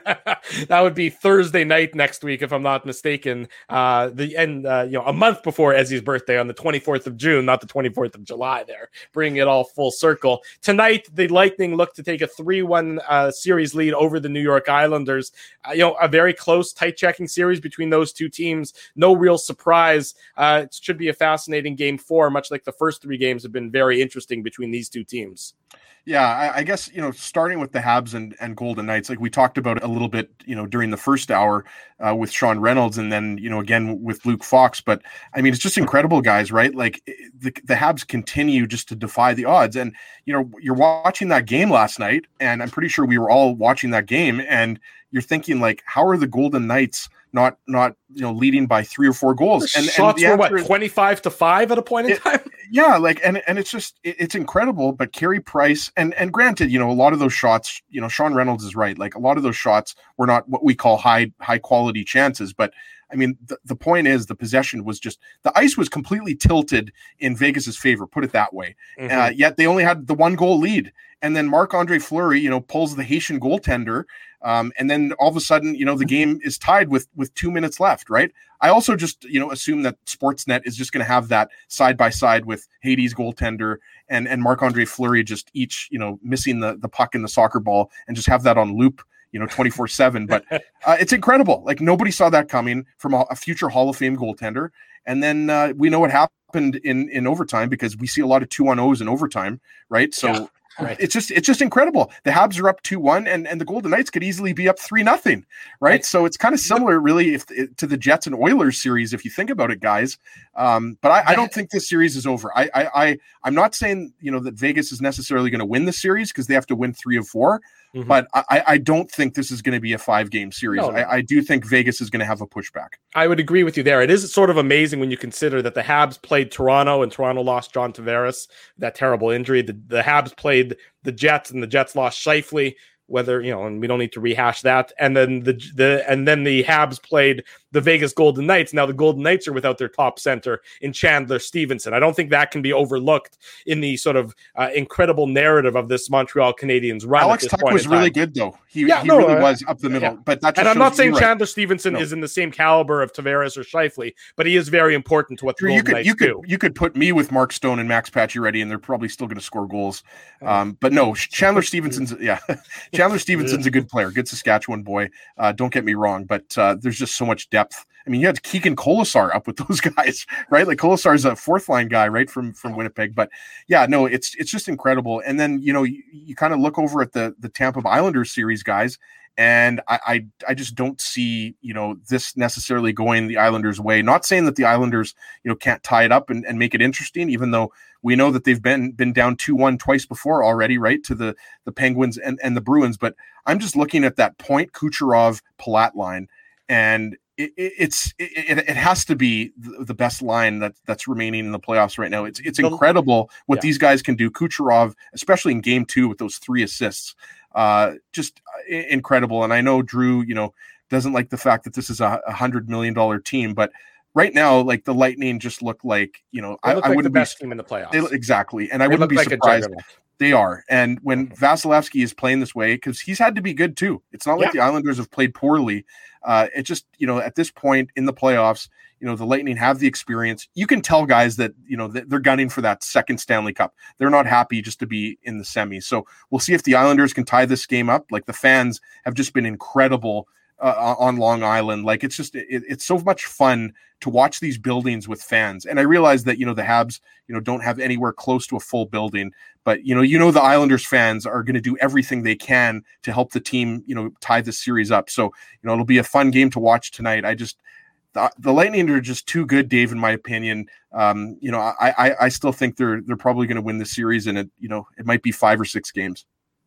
B: that would be Thursday night next week, if I'm not mistaken. Uh, the end, uh, you know, a month before Ezzy's birthday on the twenty-fourth of June, not the twenty-fourth of July. There, bringing it all full circle. Tonight, the Lightning look to take a three one uh, series lead over the New York Islanders. Uh, you know, a very close, tight checking series between those two teams. No real surprise. Uh, it should be a fascinating game four, much like the first three games have been very interesting between these two teams.
C: Yeah, I, I guess, you know, starting with the Habs and, and Golden Knights, like we talked about it a little bit, you know, during the first hour uh, with Sean Reynolds and then, you know, again with Luke Fox. But I mean, it's just incredible, guys, right? Like the, the Habs continue just to defy the odds. And, you know, you're watching that game last night, and I'm pretty sure we were all watching that game. And you're thinking, like, how are the Golden Knights not, not you know, leading by three or four goals?
B: The
C: and
B: shots
C: and the
B: were what,
C: is,
B: twenty-five to five at a point in
C: it,
B: time?
C: Yeah, like, and and it's just, it, it's incredible. But Carey Price, and and granted, you know, a lot of those shots, you know, Sean Reynolds is right. Like, a lot of those shots were not what we call high high quality chances. But I mean, the, the point is, the possession was just, the ice was completely tilted in Vegas's favor, put it that way. Mm-hmm. Uh, yet they only had the one goal lead. And then Marc-Andre Fleury, you know, pulls the Haitian goaltender. Um, and then all of a sudden, you know, the game is tied with with two minutes left, right? I also just, you know, assume that Sportsnet is just going to have that side by side with Haiti's goaltender and and Marc-Andre Fleury just each, you know, missing the the puck in the soccer ball, and just have that on loop, you know, twenty-four seven. But uh, it's incredible. Like, nobody saw that coming from a, a future Hall of Fame goaltender. And then uh, we know what happened in in overtime, because we see a lot of two on ohs in overtime, right? So. Yeah. Right. It's just it's just incredible. The Habs are up two one, and, and the Golden Knights could easily be up three nothing, right? right? So it's kind of similar, really, if to the Jets and Oilers series, if you think about it, guys. Um, but I, I don't think this series is over. I, I, I I'm not saying, you know, that Vegas is necessarily going to win the series, because they have to win three of four. Mm-hmm. But I, I don't think this is going to be a five-game series. No, no. I, I do think Vegas is going to have a pushback.
B: I would agree with you there. It is sort of amazing when you consider that the Habs played Toronto, and Toronto lost John Tavares, that terrible injury. The, the Habs played the Jets, and the Jets lost Scheifele. Whether, you know, and we don't need to rehash that. And then the the and then the Habs played the Vegas Golden Knights. Now the Golden Knights are without their top center in Chandler Stevenson. I don't think that can be overlooked in the sort of uh, incredible narrative of this Montreal Canadiens run.
C: Alex Tuch was really good, though. He,
B: yeah,
C: he
B: no,
C: really
B: uh,
C: was up the middle.
B: Yeah.
C: But that just
B: and I'm not saying
C: right.
B: Chandler Stevenson
C: no.
B: is in the same caliber of Tavares or Scheifele, but he is very important to what the
C: Drew,
B: Golden
C: you could,
B: Knights
C: you could,
B: do.
C: You could put me with Mark Stone and Max Pacioretty, and they're probably still going to score goals. Um, but no, Chandler Stevenson's yeah, Chandler Stevenson's a good player, good Saskatchewan boy. Uh, don't get me wrong, but uh, there's just so much depth. I mean, you had Keegan Kolesar up with those guys, right? Like, Kolesar's a fourth line guy, right, from from Winnipeg. But yeah, no, it's it's just incredible. And then, you know, you, you kind of look over at the the Tampa Bay Islanders series, guys, and I, I I just don't see, you know, this necessarily going the Islanders' way. Not saying that the Islanders, you know, can't tie it up and, and make it interesting, even though we know that they've been been down two one twice before already, right, to the the Penguins and, and the Bruins. But I'm just looking at that Point Kucherov Palat line, and it, it, it's it, it has to be the, the best line that that's remaining in the playoffs right now. It's it's incredible what yeah. these guys can do. Kucherov, especially in game two with those three assists, uh, just incredible. And I know Drew, you know, doesn't like the fact that this is a, a hundred million dollar team, but right now, like, the Lightning just look like, you know,
B: they look
C: I,
B: like
C: I wouldn't
B: the best
C: be
B: team in the playoffs.
C: They, exactly, and I
B: they
C: wouldn't be
B: like
C: surprised. They are, and when Vasilevsky is playing this way, because he's had to be good too. It's not like yeah. the Islanders have played poorly. Uh, it just, you know, at this point in the playoffs, you know, the Lightning have the experience. You can tell guys that, you know, they're gunning for that second Stanley Cup. They're not happy just to be in the semis. So we'll see if the Islanders can tie this game up. Like, the fans have just been incredible uh, on Long Island. Like, it's just, it, it's so much fun to watch these buildings with fans. And I realize that, you know, the Habs, you know, don't have anywhere close to a full building, but, you know, you know, the Islanders fans are going to do everything they can to help the team, you know, tie the series up. So, you know, it'll be a fun game to watch tonight. I just, the, the Lightning are just too good, Dave, in my opinion. Um, you know, I, I, I still think they're, they're probably going to win the series, and it, you know, it might be five or six games.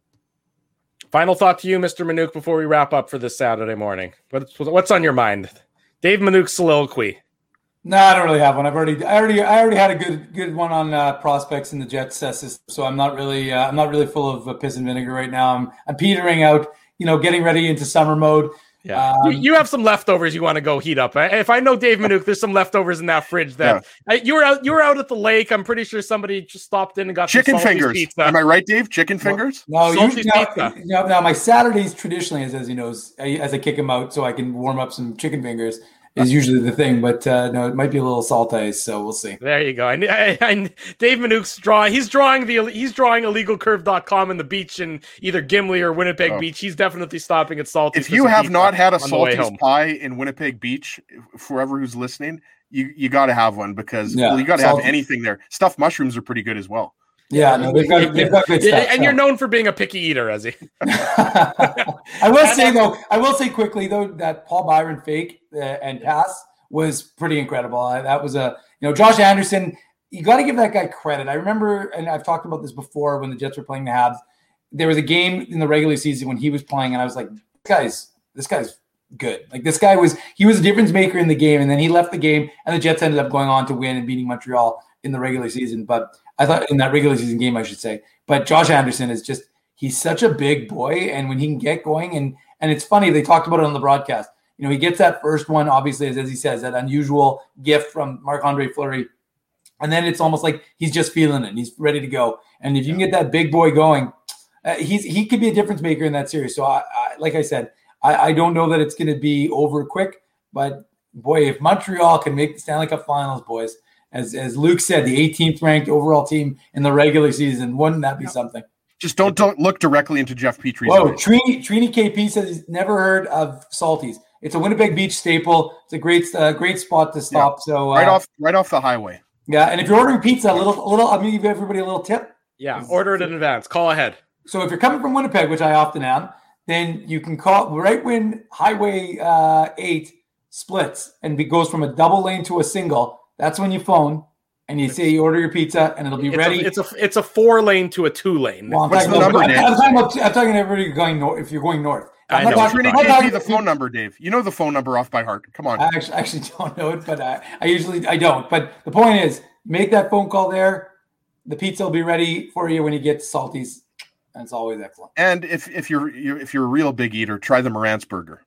B: Final thought to you, Mister Manuk, before we wrap up for this Saturday morning. What's, what's on your mind? Dave Manuk's soliloquy.
D: No, I don't really have one. I've already, I already, I already had a good, good one on uh, prospects in the Jets uh, system. So I'm not really, uh, I'm not really full of uh, piss and vinegar right now. I'm, I'm petering out. You know, getting ready into summer mode.
B: Yeah,
D: Um,
B: you, you have some leftovers you want to go heat up. If I know Dave Minuk, there's some leftovers in that fridge. That yeah. I, you were out. You were out at the lake. I'm pretty sure somebody just stopped in and got
C: chicken
B: some
C: fingers.
B: Pizza.
C: Am I right, Dave? Chicken fingers?
D: No, no
B: Salty's
D: you, now,
B: pizza.
D: Now, now, my Saturdays traditionally, as, as he knows, as I kick him out so I can warm up some chicken fingers, is usually the thing. But uh, no, it might be a little saltized, so we'll see.
B: There you go. I, I, I, Dave Minuk's drawing. He's drawing the. He's drawing illegal curve dot com in the beach in either Gimli or Winnipeg oh. Beach. He's definitely stopping at Salty's.
C: If you have not had a Salty's pie in Winnipeg Beach, forever who's listening, you you got to have one because yeah, well, you got to have anything there. Stuffed mushrooms are pretty good as well.
D: Yeah, no, they've got, they've got good stuff.
B: And you're known for being a picky eater, Ezzy.
D: I will say though, I will say quickly though that Paul Byron fake uh, and pass was pretty incredible. I, that was a you know Josh Anderson. You got to give that guy credit. I remember, and I've talked about this before when the Jets were playing the Habs. There was a game in the regular season when he was playing, and I was like, "This guy's this guy's good." Like this guy was he was a difference maker in the game, and then he left the game, and the Jets ended up going on to win and beating Montreal in the regular season. But I thought in that regular season game, I should say. But Josh Anderson is just he's such a big boy, and when he can get going, and and it's funny they talked about it on the broadcast. You know, he gets that first one, obviously, as, as he says, that unusual gift from Marc-Andre Fleury. And then it's almost like he's just feeling it. And he's ready to go. And if you can get that big boy going, uh, he's he could be a difference maker in that series. So, I, I like I said, I, I don't know that it's going to be over quick. But, boy, if Montreal can make the Stanley Cup Finals, boys, as, as Luke said, the eighteenth ranked overall team in the regular season, wouldn't that be yeah. something?
C: Just don't, don't look directly into Jeff Petry's
D: Whoa, Trini, Trini K P says he's never heard of Salty's. It's a Winnipeg Beach staple. It's a great, uh, great spot to stop. Yeah. So uh,
C: right off, right off the highway.
D: Yeah, and if you're ordering pizza, a little, a little, I'm gonna give everybody a little tip.
B: Yeah, order it in advance. Call ahead.
D: So if you're coming from Winnipeg, which I often am, then you can call right when Highway uh, eight splits and it goes from a double lane to a single. That's when you phone and you say you order your pizza and it'll be
B: it's
D: ready.
B: A, it's a it's a four lane to a two lane.
D: Well, I'm, talking about, I'm, I'm, talking about, I'm talking to everybody going north. If you're going north.
C: I know. Talking, Trini gave the phone number, Dave. You know the phone number off by heart. Come on.
D: I actually, I actually don't know it, but I, I usually I don't. But the point is, make that phone call there. The pizza will be ready for you when you get to Salty's, and it's always excellent.
C: And if if you're, you're if you're a real big eater, try the Marantz burger.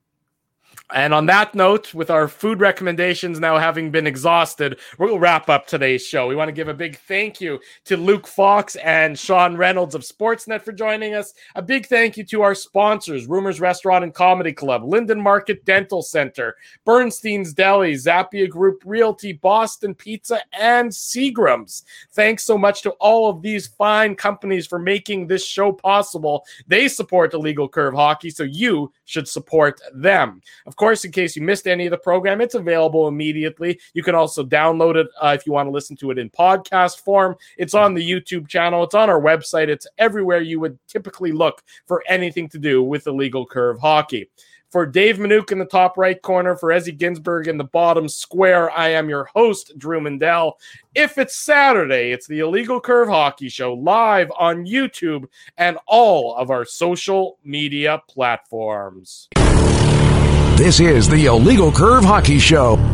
B: And on that note, with our food recommendations now having been exhausted, we'll wrap up today's show. We want to give a big thank you to Luke Fox and Sean Reynolds of Sportsnet for joining us. A big thank you to our sponsors, Rumors Restaurant and Comedy Club, Linden Market Dental Center, Bernstein's Deli, Zappia Group Realty, Boston Pizza, and Seagram's. Thanks so much to all of these fine companies for making this show possible. They support Illegal Curve Hockey, so you should support them. Of course, in case you missed any of the program, it's available immediately. You can also download it uh, if you want to listen to it in podcast form. It's on the YouTube channel. It's on our website. It's everywhere you would typically look for anything to do with Illegal Curve Hockey. For Dave Minuk in the top right corner, for Ezzy Ginsberg in the bottom square, I am your host, Drew Mindell. If it's Saturday, it's the Illegal Curve Hockey Show live on YouTube and all of our social media platforms.
A: This is the Illegal Curve Hockey Show.